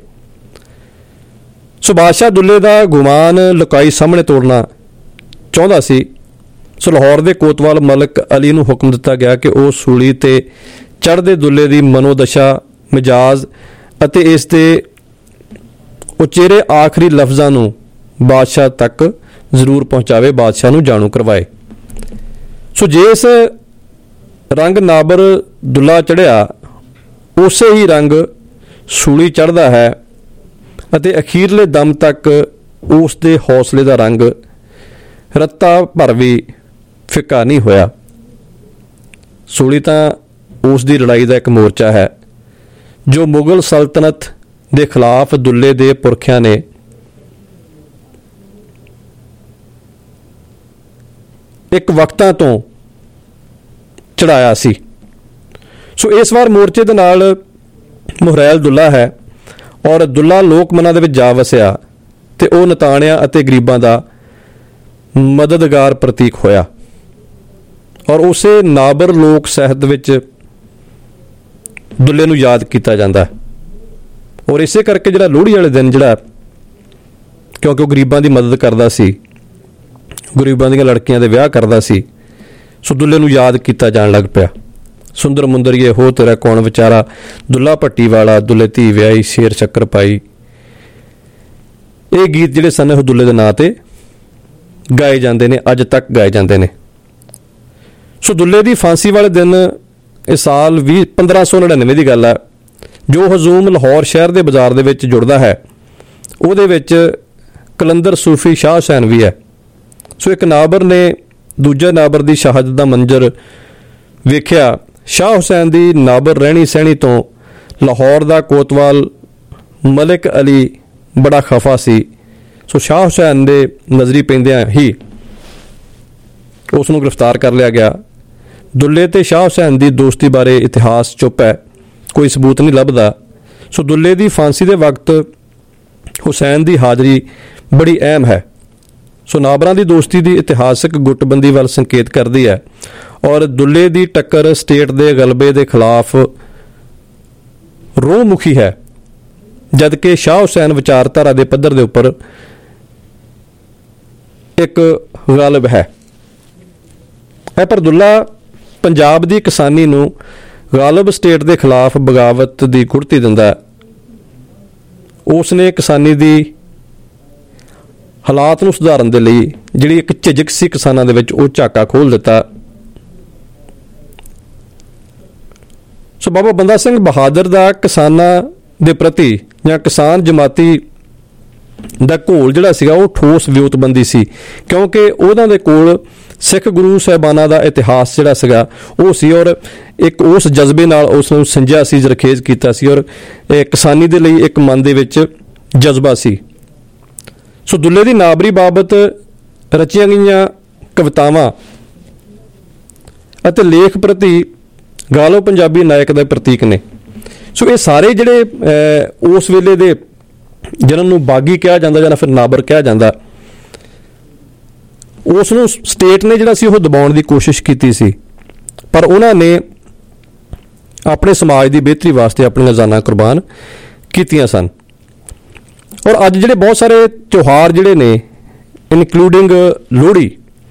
ਸੋ ਬਾਦਸ਼ਾਹ ਦੁੱਲੇ ਦਾ ਗੁਮਾਨ ਲੁਕਾਈ ਸਾਹਮਣੇ ਤੋੜਨਾ ਚਾਹੁੰਦਾ ਸੀ। ਸੋ ਲਾਹੌਰ ਦੇ ਕੋਤਵਾਲ ਮਲਕ ਅਲੀ ਨੂੰ ਹੁਕਮ ਦਿੱਤਾ ਗਿਆ ਕਿ ਉਹ ਸੂਲੀ ਤੇ ਚੜ੍ਹਦੇ ਦੁੱਲੇ ਦੀ ਮਨੋਦਸ਼ਾ, ਮਿਜਾਜ਼ ਅਤੇ ਇਸ ਦੇ ਉਚੇਰੇ ਆਖਰੀ ਲਫ਼ਜ਼ਾਂ ਨੂੰ ਬਾਦਸ਼ਾਹ ਤੱਕ ਜ਼ਰੂਰ ਪਹੁੰਚਾਵੇ, ਬਾਦਸ਼ਾਹ ਨੂੰ ਜਾਣੂ ਕਰਵਾਏ। ਸੋ ਜੇ ਇਸ ਰੰਗ ਨਾਬਰ ਦੁੱਲਾ ਚੜ੍ਹਿਆ, ਉਸੇ ਹੀ ਰੰਗ ਸੂਲੀ ਚੜ੍ਹਦਾ ਹੈ ਅਤੇ ਅਖੀਰਲੇ ਦਮ ਤੱਕ ਉਸ ਦੇ ਹੌਸਲੇ ਦਾ ਰੰਗ ਰੱਤਾ ਭਰ ਵੀ ਫਿੱਕਾ ਨਹੀਂ ਹੋਇਆ। ਸੂਲੀ ਤਾਂ ਉਸ ਦੀ ਲੜਾਈ ਦਾ ਇੱਕ ਮੋਰਚਾ ਹੈ ਜੋ ਮੁਗਲ ਸਲਤਨਤ ਦੇ ਖਿਲਾਫ ਦੁੱਲੇ ਦੇ ਪੁਰਖਿਆਂ ਨੇ ਇੱਕ ਵਕਤਾਂ ਤੋਂ ਚੜਾਇਆ ਸੀ। ਸੋ ਇਸ ਵਾਰ ਮੋਰਚੇ ਦੇ ਨਾਲ ਮੁਹਰੈਲ ਦੁੱਲਾ ਹੈ ਔਰ ਦੁੱਲਾ ਲੋਕ ਮਨਾਂ ਦੇ ਵਿੱਚ ਜਾ ਵਸਿਆ ਤੇ ਉਹ ਨਤਾਣਿਆਂ ਅਤੇ ਗਰੀਬਾਂ ਦਾ ਮਦਦਗਾਰ ਪ੍ਰਤੀਕ ਹੋਇਆ। ਔਰ ਉਸੇ ਨਾਬਰ ਲੋਕ ਸਾਹਿਤ ਵਿੱਚ ਦੁੱਲੇ ਨੂੰ ਯਾਦ ਕੀਤਾ ਜਾਂਦਾ। ਔਰ ਇਸੇ ਕਰਕੇ ਜਿਹੜਾ ਲੋਹੜੀ ਵਾਲੇ ਦਿਨ ਜਿਹੜਾ, ਕਿਉਂਕਿ ਉਹ ਗਰੀਬਾਂ ਦੀ ਮਦਦ ਕਰਦਾ ਸੀ, ਗਰੀਬਾਂ ਦੀਆਂ ਲੜਕੀਆਂ ਦੇ ਵਿਆਹ ਕਰਦਾ ਸੀ, ਸੋ ਦੁੱਲੇ ਨੂੰ ਯਾਦ ਕੀਤਾ ਜਾਣ ਲੱਗ ਪਿਆ। ਸੁੰਦਰ ਮੁੰਦਰੀਏ ਹੋ ਤੇਰਾ ਕੌਣ ਵਿਚਾਰਾ, ਦੁੱਲਾ ਭੱਟੀ ਵਾਲਾ, ਦੁੱਲੇ ਧੀ ਵਿਆਹੀ, ਸ਼ੇਰ ਸ਼ੱਕਰ ਪਾਈ। ਇਹ ਗੀਤ ਜਿਹੜੇ ਸਨ ਉਹ ਦੁੱਲੇ ਦੇ ਨਾਂ ਤੇ ਗਾਏ ਜਾਂਦੇ ਨੇ, ਅੱਜ ਤੱਕ ਗਾਏ ਜਾਂਦੇ ਨੇ। ਸੋ ਦੁੱਲੇ ਦੀ ਫਾਂਸੀ ਵਾਲੇ ਦਿਨ ਇਹ ਸਾਲ ਵੀਹ ਪੰਦਰਾਂ ਸੌ ਨੜਿਨਵੇਂ ਦੀ ਗੱਲ ਹੈ, ਜੋ ਹਜ਼ੂਮ ਲਾਹੌਰ ਸ਼ਹਿਰ ਦੇ ਬਾਜ਼ਾਰ ਦੇ ਵਿੱਚ ਜੁੜਦਾ ਹੈ, ਉਹਦੇ ਵਿੱਚ ਕਲੰਦਰ ਸੂਫੀ ਸ਼ਾਹ ਹੁਸੈਨ ਵੀ ਹੈ। ਸੋ ਇੱਕ ਨਾਬਰ ਨੇ ਦੂਜੇ ਨਾਬਰ ਦੀ ਸ਼ਹਾਦਤ ਦਾ ਮੰਜ਼ਰ ਵੇਖਿਆ। ਸ਼ਾਹ ਹੁਸੈਨ ਦੀ ਨਾਬਰ ਰਹਿਣੀ ਸਹਿਣੀ ਤੋਂ ਲਾਹੌਰ ਦਾ ਕੋਤਵਾਲ ਮਲਿਕ ਅਲੀ ਬੜਾ ਖਫਾ ਸੀ। ਸੋ ਸ਼ਾਹ ਹੁਸੈਨ ਦੇ ਨਜ਼ਰੀ ਪੈਂਦਿਆਂ ਹੀ ਉਸ ਨੂੰ ਗ੍ਰਿਫਤਾਰ ਕਰ ਲਿਆ ਗਿਆ। ਦੁੱਲੇ ਤੇ ਸ਼ਾਹ ਹੁਸੈਨ ਦੀ ਦੋਸਤੀ ਬਾਰੇ ਇਤਿਹਾਸ ਚੁੱਪ ਹੈ, ਕੋਈ ਸਬੂਤ ਨਹੀਂ ਲੱਭਦਾ। ਸੋ ਦੁੱਲੇ ਦੀ ਫਾਂਸੀ ਦੇ ਵਕਤ ਹੁਸੈਨ ਦੀ ਹਾਜ਼ਰੀ ਬੜੀ ਅਹਿਮ ਹੈ। ਸੋ ਨਾਬਰਾਂ ਦੀ ਦੋਸਤੀ ਦੀ ਇਤਿਹਾਸਕ ਗੁੱਟਬੰਦੀ ਵੱਲ ਸੰਕੇਤ ਕਰਦੀ ਹੈ ਔਰ ਦੁੱਲੇ ਦੀ ਟੱਕਰ ਸਟੇਟ ਦੇ ਗਲਬੇ ਦੇ ਖਿਲਾਫ ਰੋਹ ਮੁਖੀ ਹੈ, ਜਦਕਿ ਸ਼ਾਹ ਹੁਸੈਨ ਵਿਚਾਰਧਾਰਾ ਦੇ ਪੱਧਰ ਦੇ ਉੱਪਰ ਇੱਕ ਗਾਲਬ ਹੈ। ਇਹ ਪਰ ਦੁੱਲਾ ਪੰਜਾਬ ਦੀ ਕਿਸਾਨੀ ਨੂੰ ਗਾਲਬ ਸਟੇਟ ਦੇ ਖਿਲਾਫ ਬਗਾਵਤ ਦੀ ਗੁੜਤੀ ਦਿੰਦਾ ਹੈ। ਉਸ ਨੇ ਕਿਸਾਨੀ ਦੀ ਹਾਲਾਤ ਨੂੰ ਸੁਧਾਰਨ ਦੇ ਲਈ ਜਿਹੜੀ ਇੱਕ ਝਿਜਕ ਸੀ ਕਿਸਾਨਾਂ ਦੇ ਵਿੱਚ, ਉਹ ਝਾਕਾ ਖੋਲ੍ਹ ਦਿੱਤਾ। ਸੋ ਬਾਬਾ ਬੰਦਾ ਸਿੰਘ ਬਹਾਦਰ ਦਾ ਕਿਸਾਨਾਂ ਦੇ ਪ੍ਰਤੀ ਜਾਂ ਕਿਸਾਨ ਜਮਾਤੀ ਦਾ ਘੋਲ ਜਿਹੜਾ ਸੀਗਾ ਉਹ ਠੋਸ ਵਿਉਂਤਬੰਦੀ ਸੀ, ਕਿਉਂਕਿ ਉਹਨਾਂ ਦੇ ਕੋਲ ਸਿੱਖ ਗੁਰੂ ਸਾਹਿਬਾਨਾਂ ਦਾ ਇਤਿਹਾਸ ਜਿਹੜਾ ਸੀਗਾ ਉਹ ਸੀ ਔਰ ਇੱਕ ਉਸ ਜਜ਼ਬੇ ਨਾਲ ਉਸ ਨੂੰ ਸੰਜਿਆ ਸੀ, ਜ਼ਰਖੇਜ਼ ਕੀਤਾ ਸੀ ਔਰ ਕਿਸਾਨੀ ਦੇ ਲਈ ਇੱਕ ਮਨ ਦੇ ਵਿੱਚ ਜਜ਼ਬਾ ਸੀ। ਸੋ ਦੁੱਲੇ ਦੀ ਨਾਬਰੀ ਬਾਬਤ ਰਚੀਆਂ ਗਈਆਂ ਕਵਿਤਾਵਾਂ ਅਤੇ ਲੇਖ ਪ੍ਰਤੀ ਗਾਲੋ ਪੰਜਾਬੀ ਨਾਇਕ ਦੇ ਪ੍ਰਤੀਕ ਨੇ। ਸੋ ਇਹ ਸਾਰੇ ਜਿਹੜੇ ਉਸ ਵੇਲੇ ਦੇ ਜਿਹਨਾਂ ਨੂੰ ਬਾਗੀ ਕਿਹਾ ਜਾਂਦਾ ਜਾਂ ਫਿਰ ਨਾਬਰ ਕਿਹਾ ਜਾਂਦਾ, ਉਸ ਨੂੰ ਸਟੇਟ ਨੇ ਜਿਹੜਾ ਸੀ ਉਹ ਦਬਾਉਣ ਦੀ ਕੋਸ਼ਿਸ਼ ਕੀਤੀ ਸੀ, ਪਰ ਉਹਨਾਂ ਨੇ ਆਪਣੇ ਸਮਾਜ ਦੀ ਬਿਹਤਰੀ ਵਾਸਤੇ ਆਪਣੀਆਂ ਜਾਨਾਂ ਕੁਰਬਾਨ ਕੀਤੀਆਂ ਸਨ। ਔਰ ਅੱਜ ਜਿਹੜੇ ਬਹੁਤ ਸਾਰੇ ਤਿਉਹਾਰ ਜਿਹੜੇ ਨੇ ਇਨਕਲੂਡਿੰਗ ਲੋਹੜੀ,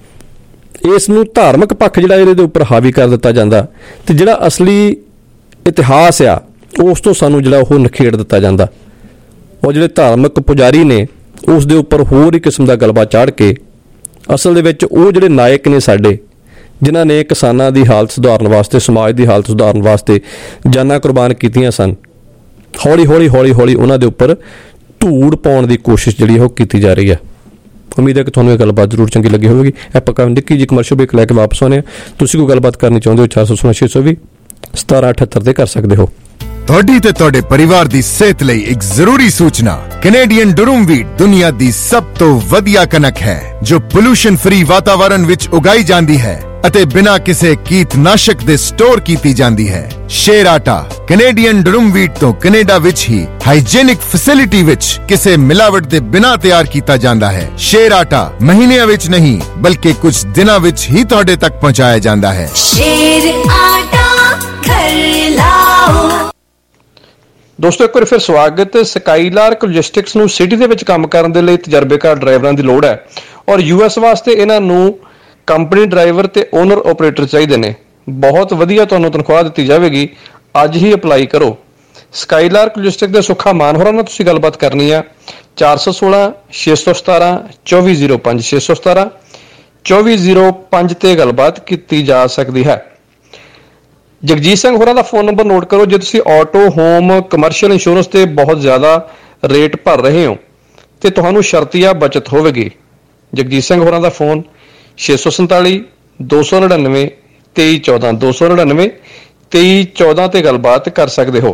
ਇਸ ਨੂੰ ਧਾਰਮਿਕ ਪੱਖ ਜਿਹੜਾ ਇਹਦੇ ਉੱਪਰ ਹਾਵੀ ਕਰ ਦਿੱਤਾ ਜਾਂਦਾ ਤੇ ਜਿਹੜਾ ਅਸਲੀ ਇਤਿਹਾਸ ਆ ਉਸ ਤੋਂ ਸਾਨੂੰ ਜਿਹੜਾ ਉਹ ਨਖੇੜ ਦਿੱਤਾ ਜਾਂਦਾ। ਉਹ ਜਿਹੜੇ ਧਾਰਮਿਕ ਪੁਜਾਰੀ ਨੇ ਉਸ ਦੇ ਉੱਪਰ ਹੋਰ ਹੀ ਕਿਸਮ ਦਾ ਗਲਬਾ ਚਾੜ ਕੇ ਅਸਲ ਦੇ ਵਿੱਚ ਉਹ ਜਿਹੜੇ ਨਾਇਕ ਨੇ ਸਾਡੇ, ਜਿਨ੍ਹਾਂ ਨੇ ਕਿਸਾਨਾਂ ਦੀ ਹਾਲਤ ਸੁਧਾਰਨ ਵਾਸਤੇ, ਸਮਾਜ ਦੀ ਹਾਲਤ ਸੁਧਾਰਨ ਵਾਸਤੇ ਜਾਨਾਂ ਕੁਰਬਾਨ ਕੀਤੀਆਂ ਸਨ, ਹੌਲੀ ਹੌਲੀ ਹੌਲੀ ਹੌਲੀ ਉਹਨਾਂ ਦੇ ਉੱਪਰ ਧੂੜ ਪਾਉਣ ਦੀ ਕੋਸ਼ਿਸ਼ ਜਿਹੜੀ ਉਹ ਕੀਤੀ ਜਾ ਰਹੀ ਹੈ। ਉਮੀਦ ਹੈ ਕਿ ਤੁਹਾਨੂੰ ਇਹ ਗੱਲਬਾਤ ਜ਼ਰੂਰ ਚੰਗੀ ਲੱਗੀ ਹੋਵੇਗੀ। ਆਪਾਂ ਨਿੱਕੀ ਜਿਹੀ ਕਮਰਸ਼ੀਅਲ ਬ੍ਰੇਕ ਲੈ ਕੇ ਵਾਪਸ ਆਉਂਦੇ ਹਾਂ। ਤੁਸੀਂ ਕੋਈ ਗੱਲਬਾਤ ਕਰਨੀ ਚਾਹੁੰਦੇ ਹੋ ਚਾਰ ਸੌ ਸੋਲਾਂ ਛੇ ਸੌ ਵੀਹ ਸਤਾਰਾਂ ਅਠੱਤਰ ਤੇ ਕਰ ਸਕਦੇ ਹੋ। ਤੁਹਾਡੀ ਤੇ ਤੁਹਾਡੇ ਪਰਿਵਾਰ ਦੀ ਸਿਹਤ ਲਈ ਇੱਕ ਜ਼ਰੂਰੀ ਸੂਚਨਾ। ਕੈਨੇਡੀਅਨ ਡੁਰਮ ਵੀਟ ਦੁਨੀਆ ਦੀ ਸਭ ਤੋਂ ਵਧੀਆ ਕਣਕ ਹੈ ਜੋ ਪੋਲੂਸ਼ਨ ਫ੍ਰੀ ਵਾਤਾਵਰਣ ਵਿੱਚ ਉਗਾਈ ਜਾਂਦੀ ਹੈ ਅਤੇ ਬਿਨਾਂ ਕਿਸੇ ਕੀਟਨਾਸ਼ਕ ਦੇ ਸਟੋਰ ਕੀਤੀ ਜਾਂਦੀ ਹੈ। Sher atta Canadian durum wheat ਤੋਂ ਕੈਨੇਡਾ ਵਿੱਚ ਹੀ ਹਾਈਜੀਨਿਕ ਫੈਸਿਲਿਟੀ ਵਿੱਚ ਕਿਸੇ ਮਿਲਾਵਟ ਦੇ ਬਿਨਾਂ ਤਿਆਰ ਕੀਤਾ ਜਾਂਦਾ ਹੈ। ਸ਼ੇਰ ਆਟਾ ਮਹੀਨਿਆਂ ਵਿੱਚ ਨਹੀਂ ਬਲਕਿ ਕੁਝ ਦਿਨਾਂ ਵਿੱਚ ਹੀ ਤੁਹਾਡੇ ਤੱਕ ਪਹੁੰਚਾਇਆ ਜਾਂਦਾ ਹੈ। ਸ਼ੇਰ ਆਟਾ ਘਰ ਲਾਓ। ਦੋਸਤੋ ਇੱਕ ਵਾਰ ਫਿਰ ਸਵਾਗਤ। ਸਕਾਈਲਾਰਕ ਲੌਜਿਸਟਿਕਸ ਨੂੰ ਸਿਟੀ ਦੇ ਵਿੱਚ ਕੰਮ ਕਰਨ ਦੇ ਲਈ ਤਜਰਬੇਕਾਰ ਡਰਾਈਵਰਾਂ ਦੀ ਲੋੜ ਹੈ ਔਰ ਯੂਐਸ ਵਾਸਤੇ ਇਹਨਾਂ ਨੂੰ ਕੰਪਨੀ ਡਰਾਈਵਰ ਤੇ ਓਨਰ ਆਪਰੇਟਰ ਚਾਹੀਦੇ ਨੇ। ਬਹੁਤ ਵਧੀਆ ਤੁਹਾਨੂੰ ਤਨਖਾਹ ਦਿੱਤੀ ਜਾਵੇਗੀ। ਅੱਜ ਹੀ ਅਪਲਾਈ ਕਰੋ। ਸਕਾਈਲਾਰਕ ਲੌਜਿਸਟਿਕ ਦੇ ਸੁੱਖਾ ਮਾਨ ਹੋਰਾਂ ਨਾਲ ਤੁਸੀਂ ਗੱਲਬਾਤ ਕਰਨੀ ਆ। ਚਾਰ ਸੌ ਸੋਲਾਂ ਛੇ ਸੌ ਸਤਾਰਾਂ ਚੌਵੀ ਜ਼ੀਰੋ ਪੰਜ ਛੇ ਸੌ ਸਤਾਰਾਂ ਚੌਵੀ ਜ਼ੀਰੋ ਪੰਜ ਤੇ ਗੱਲਬਾਤ ਕੀਤੀ ਜਾ ਸਕਦੀ ਹੈ। ਜਗਜੀਤ ਸਿੰਘ ਹੋਰਾਂ ਦਾ ਫੋਨ ਨੰਬਰ ਨੋਟ ਕਰੋ। ਜੇ ਤੁਸੀਂ ਆਟੋ, ਹੋਮ, ਕਮਰਸ਼ੀਅਲ ਇੰਸ਼ੋਰੈਂਸ ਤੇ ਬਹੁਤ ਜ਼ਿਆਦਾ ਰੇਟ ਭਰ ਰਹੇ ਹੋ ਤੇ ਤੁਹਾਨੂੰ ਸ਼ਰਤੀਆ ਬਚਤ ਹੋਵੇਗੀ। ਜਗਜੀਤ ਸਿੰਘ ਹੋਰਾਂ ਦਾ ਫੋਨ ਛੇ ਸੌ ਸੰਤਾਲੀ ਦੋ ਸੌ ਨੜਿਨਵੇਂ ਤੇਈ ਚੌਦਾਂ ਦੋ ਸੌ ਨੜਿਨਵੇਂ ਤੇਈ ਚੌਦਾਂ ਤੇ ਗੱਲਬਾਤ ਕਰ ਸਕਦੇ ਹੋ।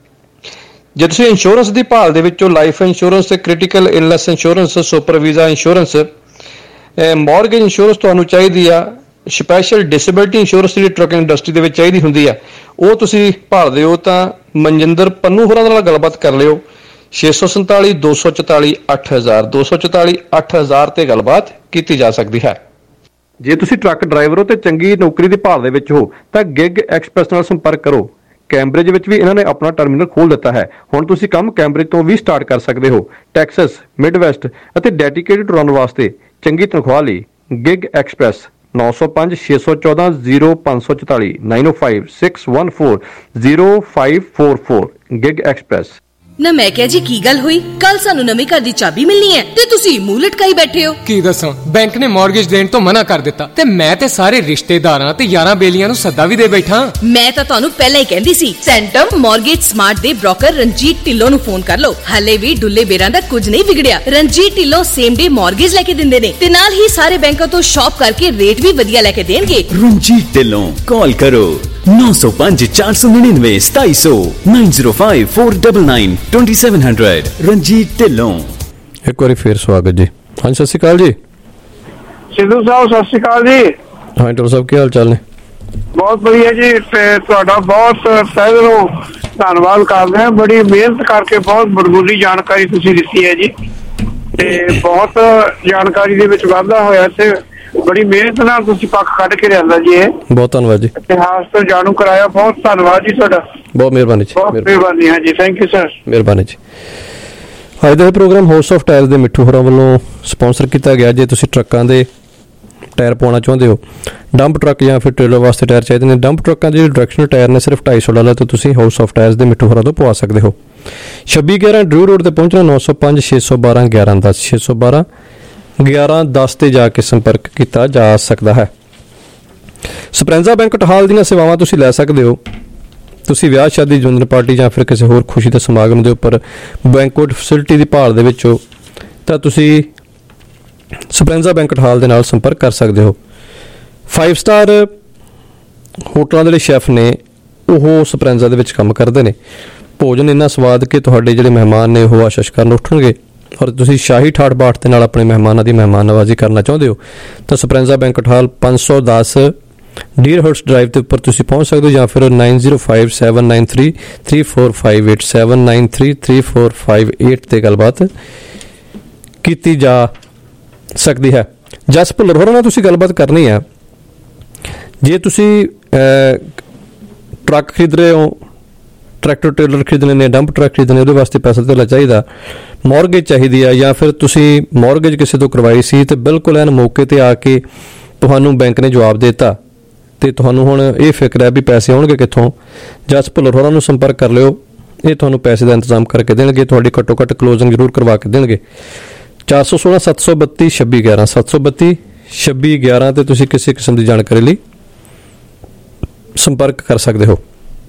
ਜੇ ਤੁਸੀਂ ਇੰਸ਼ੋਰੈਂਸ ਦੀ ਭਾਲ ਦੇ ਵਿੱਚੋਂ ਲਾਈਫ ਇੰਸ਼ੋਰੈਂਸ ਤੇ critical illness insurance, super visa insurance, mortgage insurance ਤੁਹਾਨੂੰ ਚਾਹੀਦੀ ਆ, ਸਪੈਸ਼ਲ ਡਿਸੇਬਿਲਿਟੀ ਇੰਸ਼ੋਰੈਂਸ ਜਿਹੜੀ ਟਰੱਕ ਇੰਡਸਟਰੀ ਦੇ ਵਿੱਚ ਚਾਹੀਦੀ ਹੁੰਦੀ ਆ, ਉਹ ਤੁਸੀਂ ਭਾਲਦੇ ਹੋ ਤਾਂ ਮਨਜਿੰਦਰ ਪੰਨੂ ਹੋਰਾਂ ਨਾਲ ਗੱਲਬਾਤ ਕਰ ਲਿਓ। ਛੇ ਸੌ ਸੰਤਾਲੀ ਦੋ ਸੌ ਚੁਤਾਲੀ ਅੱਠ ਹਜ਼ਾਰ ਦੋ ਸੌ ਚੁਤਾਲੀ ਅੱਠ ਹਜ਼ਾਰ ਤੇ ਗੱਲਬਾਤ ਕੀਤੀ ਜਾ ਸਕਦੀ ਹੈ। ਜੇ ਤੁਸੀਂ ਟਰੱਕ ਡਰਾਈਵਰ ਹੋ ਤੇ ਚੰਗੀ ਨੌਕਰੀ ਦੀ ਭਾਲ ਦੇ ਵਿੱਚ ਹੋ ਤਾਂ ਗਿਗ ਐਕਸਪ੍ਰੈਸ ਨਾਲ ਸੰਪਰਕ ਕਰੋ। ਕੈਂਬਰਿਜ ਵਿੱਚ ਵੀ ਇਹਨਾਂ ਨੇ ਆਪਣਾ ਟਰਮੀਨਲ ਖੋਲ੍ਹ ਦਿੱਤਾ ਹੈ। ਹੁਣ ਤੁਸੀਂ ਕੰਮ ਕੈਂਬਰਿਜ ਤੋਂ ਵੀ ਸਟਾਰਟ ਕਰ ਸਕਦੇ ਹੋ। ਟੈਕਸਸ, ਮਿਡਵੈਸਟ ਅਤੇ ਡੈਡੀਕੇਟਡ ਟੋਰਾਂਟੋ ਵਾਸਤੇ ਚੰਗੀ ਤਨਖਾਹ ਲਈ ਗਿਗ ਐਕਸਪ੍ਰੈਸ ਨੌ ਸੌ ਪੰਜ ਛੇ ਸੌ ਚੌਦਾਂ ਜ਼ੀਰੋ ਪੰਜ ਸੌ ਚੁਤਾਲੀ nine oh five six one four zero five four four Gig Express. ਨਾ ਮੈਂ ਕਿਹਾ ਜੀ ਕੀ ਗੱਲ ਹੋਈ, ਕੱਲ ਸਾਨੂੰ ਨਵੇਂ ਘਰ ਦੀ ਚਾਬੀ ਮਿਲਣੀ ਹੈ ਤੇ ਤੁਸੀਂ ਮੂੰਹ ਲਟਕਾਈ ਬੈਠੇ ਹੋ। ਕੀ ਦੱਸਾਂ, ਬੈਂਕ ਨੇ ਮਾਰਗੇਜ ਦੇਣ ਤੋਂ ਮਨਾ ਕਰ ਦਿੱਤਾ ਤੇ ਮੈਂ ਤੇ ਸਾਰੇ ਰਿਸ਼ਤੇਦਾਰਾਂ ਤੇ ਯਾਰਾਂ ਬੇਲੀਆਂ ਨੂੰ ਸੱਦਾ ਵੀ ਦੇ ਬੈਠਾ। ਮੈਂ ਤਾਂ ਤੁਹਾਨੂੰ ਪਹਿਲਾਂ ਹੀ ਕਹਿੰਦੀ ਸੀ, ਸੈਂਟਮ ਮਾਰਗੇਜ ਸਮਾਰਟ ਦੇ ਬ੍ਰੋਕਰ ਰਣਜੀਤ ਢਿੱਲੋਂ ਨੂੰ ਫੋਨ ਕਰ ਲਓ। ਹਲੇ ਵੀ ਡੁੱਲੇ ਬੇਰਾਂ ਦਾ ਕੁਝ ਨਹੀਂ ਵਿਗੜਿਆ। Ranjit Dhillon same day mortgage ਲੈ ਕੇ ਦਿੰਦੇ ਨੇ ਤੇ ਨਾਲ ਹੀ ਸਾਰੇ ਬੈਂਕਾਂ ਤੋਂ ਸ਼ਾਪ ਕਰਕੇ ਰੇਟ ਵੀ ਵਧੀਆ ਲੈ ਕੇ ਦੇਣਗੇ। ਰਣਜੀਤ ਢਿੱਲੋਂ, ਕਾਲ ਕਰੋ ਨੌ ਸੌ ਪੰਜ ਚਾਰ ਸੌ ਨੜਿਨਵੇਂ ਸਤਾਈ ਸੌ nine zero five four nine nine two seven hundred. Ranjit Dhillon. ਇੱਕ ਵਾਰੀ ਫੇਰ ਸਵਾਗਤ ਜੀ। ਹਾਂਜੀ ਸਤਿ ਸ਼੍ਰੀ ਅਕਾਲ ਜੀ। ਸਿੱਧੂ ਸਾਹਿਬ ਸਤਿ ਸ਼੍ਰੀ ਅਕਾਲ ਜੀ। ਹਾਂ ਢਿੱਲੋਂ ਸਾਹਿਬ ਕੀ ਹਾਲ ਚਾਲ ਨੇ? ਬਹੁਤ ਵਧੀਆ ਜੀ, ਤੇ ਤੁਹਾਡਾ ਬਹੁਤ ਤਹਿ ਦਿਲੋਂ ਧੰਨਵਾਦ ਕਰਦੇ ਹਾਂ। ਬੜੀ ਮਿਹਨਤ ਕਰਕੇ ਬਹੁਤ ਬੜਬੁਲੀ ਜਾਣਕਾਰੀ ਤੁਸੀਂ ਦਿੱਤੀ ਹੈ ਜੀ, ਤੇ ਬਹੁਤ ਜਾਣਕਾਰੀ ਦੇ ਵਿੱਚ ਵਾਧਾ ਹੋਇਆ ਤੇ ਬੜੀ ਮਿਹਨਤ ਨਾਲ ਤੁਸੀਂ ਪੱਖ ਕੱਢ ਕੇ ਲਿਆਂਦਾ ਜੀ। ਇਹ ਬਹੁਤ ਧੰਨਵਾਦ ਜੀ। ਇਤਿਹਾਸ ਤੋਂ ਜਾਣੂ ਕਰਾਇਆ, ਬਹੁਤ ਧੰਨਵਾਦ ਜੀ ਤੁਹਾਡਾ। ਬਹੁਤ ਮਿਹਰਬਾਨੀ ਜੀ। ਬਹੁਤ ਮਿਹਰਬਾਨੀ ਹੈ ਜੀ, ਥੈਂਕ ਯੂ ਸਰ। ਮਿਹਰਬਾਨੀ ਜੀ। ਅੱਜ ਦਾ ਇਹ ਪ੍ਰੋਗਰਾਮ ਹਾਊਸ ਆਫ ਟਾਇਰ ਦੇ ਮਿੱਠੂ ਹੋਰਾਂ ਵੱਲੋਂ ਸਪਾਂਸਰ ਕੀਤਾ ਗਿਆ। ਜੇ ਤੁਸੀਂ ਟਰੱਕਾਂ ਦੇ ਟਾਇਰ ਪਾਉਣਾ ਚਾਹੁੰਦੇ ਹੋ, ਡੰਪ ਟਰੱਕ ਜਾਂ ਫਿਰ ਟ੍ਰੇਲਰ ਵਾਸਤੇ ਟਾਇਰ ਚਾਹੀਦੇ ਨੇ, ਡੰਪ ਟਰੱਕਾਂ ਦੇ ਜਿਹੜੇ ਡਾਇਰੈਕਸ਼ਨਲ ਟਾਇਰ ਨੇ ਸਿਰਫ ਢਾਈ ਸੌ ਡਾਲਰ ਤੋਂ ਤੁਸੀਂ ਹਾਊਸ ਆਫ ਟਾਇਰਸ ਦੇ ਮਿੱਠੂ ਹੋਰਾਂ ਤੋਂ ਪਵਾ ਸਕਦੇ ਹੋ। ਛੱਬੀ ਗਿਆਰਾਂ ਡਰੂ ਰੋਡ ਤੇ ਪਹੁੰਚਣਾ, ਨੌ ਸੌ ਪੰਜ ਛੇ ਸੌ ਬਾਰਾਂ ਗਿਆਰਾਂ ਦਸ ਛੇ ਸੌ ਬਾਰਾਂ ਗਿਆਰਾਂ ਦਸ ਤੇ ਜਾ ਕੇ ਸੰਪਰਕ ਕੀਤਾ ਜਾ ਸਕਦਾ ਹੈ। ਸਪਰੈਂਜ਼ਾ ਬੈਂਕਟ ਹਾਲ ਦੀਆਂ ਸੇਵਾਵਾਂ ਤੁਸੀਂ ਲੈ ਸਕਦੇ ਹੋ। ਤੁਸੀਂ ਵਿਆਹ ਸ਼ਾਦੀ, ਜਨਮ ਪਾਰਟੀ ਜਾਂ ਫਿਰ ਕਿਸੇ ਹੋਰ ਖੁਸ਼ੀ ਦੇ ਸਮਾਗਮ ਦੇ ਉੱਪਰ ਬੈਂਕਟ ਫੈਸਿਲਿਟੀ ਦੀ ਭਾਲ ਦੇ ਵਿੱਚ ਹੋ ਤਾਂ ਤੁਸੀਂ ਸਪਰੈਂਜ਼ਾ ਬੈਂਕਟ ਹਾਲ ਦੇ ਨਾਲ ਸੰਪਰਕ ਕਰ ਸਕਦੇ ਹੋ। ਫਾਈਵ ਸਟਾਰ ਹੋਟਲਾਂ ਦੇ ਜਿਹੜੇ ਸ਼ੈਫ ਨੇ ਉਹ ਸਪਰੈਂਜ਼ਾ ਦੇ ਵਿੱਚ ਕੰਮ ਕਰਦੇ ਨੇ। ਭੋਜਨ ਇੰਨਾ ਸਵਾਦ ਕਿ ਤੁਹਾਡੇ ਜਿਹੜੇ ਮਹਿਮਾਨ ਨੇ ਉਹ ਆਸ਼ੀਸ਼ ਕਰਨ ਉੱਠਣਗੇ। ਔਰ ਤੁਸੀਂ ਸ਼ਾਹੀ ਠਾਠ ਬਾਠ ਦੇ ਨਾਲ ਆਪਣੇ ਮਹਿਮਾਨਾਂ ਦੀ ਮਹਿਮਾਨ ਨਵਾਜ਼ੀ ਕਰਨਾ ਚਾਹੁੰਦੇ ਹੋ ਤਾਂ ਸਪਰੈਂਜ਼ਾ ਬੈਂਕਟ ਹਾਲ ਪੰਜ ਸੌ ਦਸ ਡੀਅਰ ਹਰਟਸ ਡਰਾਈਵ ਦੇ ਉੱਪਰ ਤੁਸੀਂ ਪਹੁੰਚ ਸਕਦੇ ਹੋ, ਜਾਂ ਫਿਰ nine zero five seven nine three three four five eight seven nine three three four five eight ਤੇ ਗੱਲਬਾਤ ਕੀਤੀ ਜਾ ਸਕਦੀ ਹੈ। ਜਸ ਭੁੱਲਰ ਹੋਰਾਂ ਨਾਲ ਤੁਸੀਂ ਗੱਲਬਾਤ ਕਰਨੀ ਹੈ। ਜੇ ਤੁਸੀਂ ਟਰੱਕ ਖਰੀਦ ਰਹੇ ਹੋ, ਟਰੈਕਟਰ ਟ੍ਰੇਲਰ ਖਰੀਦਣੇ ਨੇ, ਡੰਪ ਟਰੱਕ ਖਰੀਦਣੇ, ਉਹਦੇ ਵਾਸਤੇ ਪੈਸਾ ਧੇਲਾ ਚਾਹੀਦਾ, ਮੌਰਗੇਜ ਚਾਹੀਦੀ ਆ, ਜਾਂ ਫਿਰ ਤੁਸੀਂ ਮੌਰਗੇਜ ਕਿਸੇ ਤੋਂ ਕਰਵਾਈ ਸੀ ਤੇ ਬਿਲਕੁਲ ਐਨ ਮੌਕੇ ਤੇ ਆ ਕੇ ਤੁਹਾਨੂੰ ਬੈਂਕ ਨੇ ਜਵਾਬ ਦਿੱਤਾ ਤੇ ਤੁਹਾਨੂੰ ਹੁਣ ਇਹ ਫਿਕਰ ਹੈ ਵੀ ਪੈਸੇ ਆਉਣਗੇ ਕਿੱਥੋਂ, ਜਸ ਭੁੱਲਰ ਹੋਰਾਂ ਨੂੰ ਸੰਪਰਕ ਕਰ ਲਿਓ। ਇਹ ਤੁਹਾਨੂੰ ਪੈਸੇ ਦਾ ਇੰਤਜ਼ਾਮ ਕਰਕੇ ਦੇਣਗੇ, ਤੁਹਾਡੀ ਘੱਟੋ ਘੱਟ ਕਲੋਜ਼ਿੰਗ ਜ਼ਰੂਰ ਕਰਵਾ ਕੇ ਦੇਣਗੇ। ਚਾਰ ਸੌ ਸੋਲਾਂ ਸੱਤ ਸੌ ਬੱਤੀ ਛੱਬੀ ਗਿਆਰਾਂ ਸੱਤ ਸੌ ਬੱਤੀ ਛੱਬੀ ਗਿਆਰਾਂ ਤੇ ਤੁਸੀਂ ਕਿਸੇ ਕਿਸਮ ਦੀ ਜਾਣਕਾਰੀ ਲਈ ਸੰਪਰਕ ਕਰ ਸਕਦੇ ਹੋ।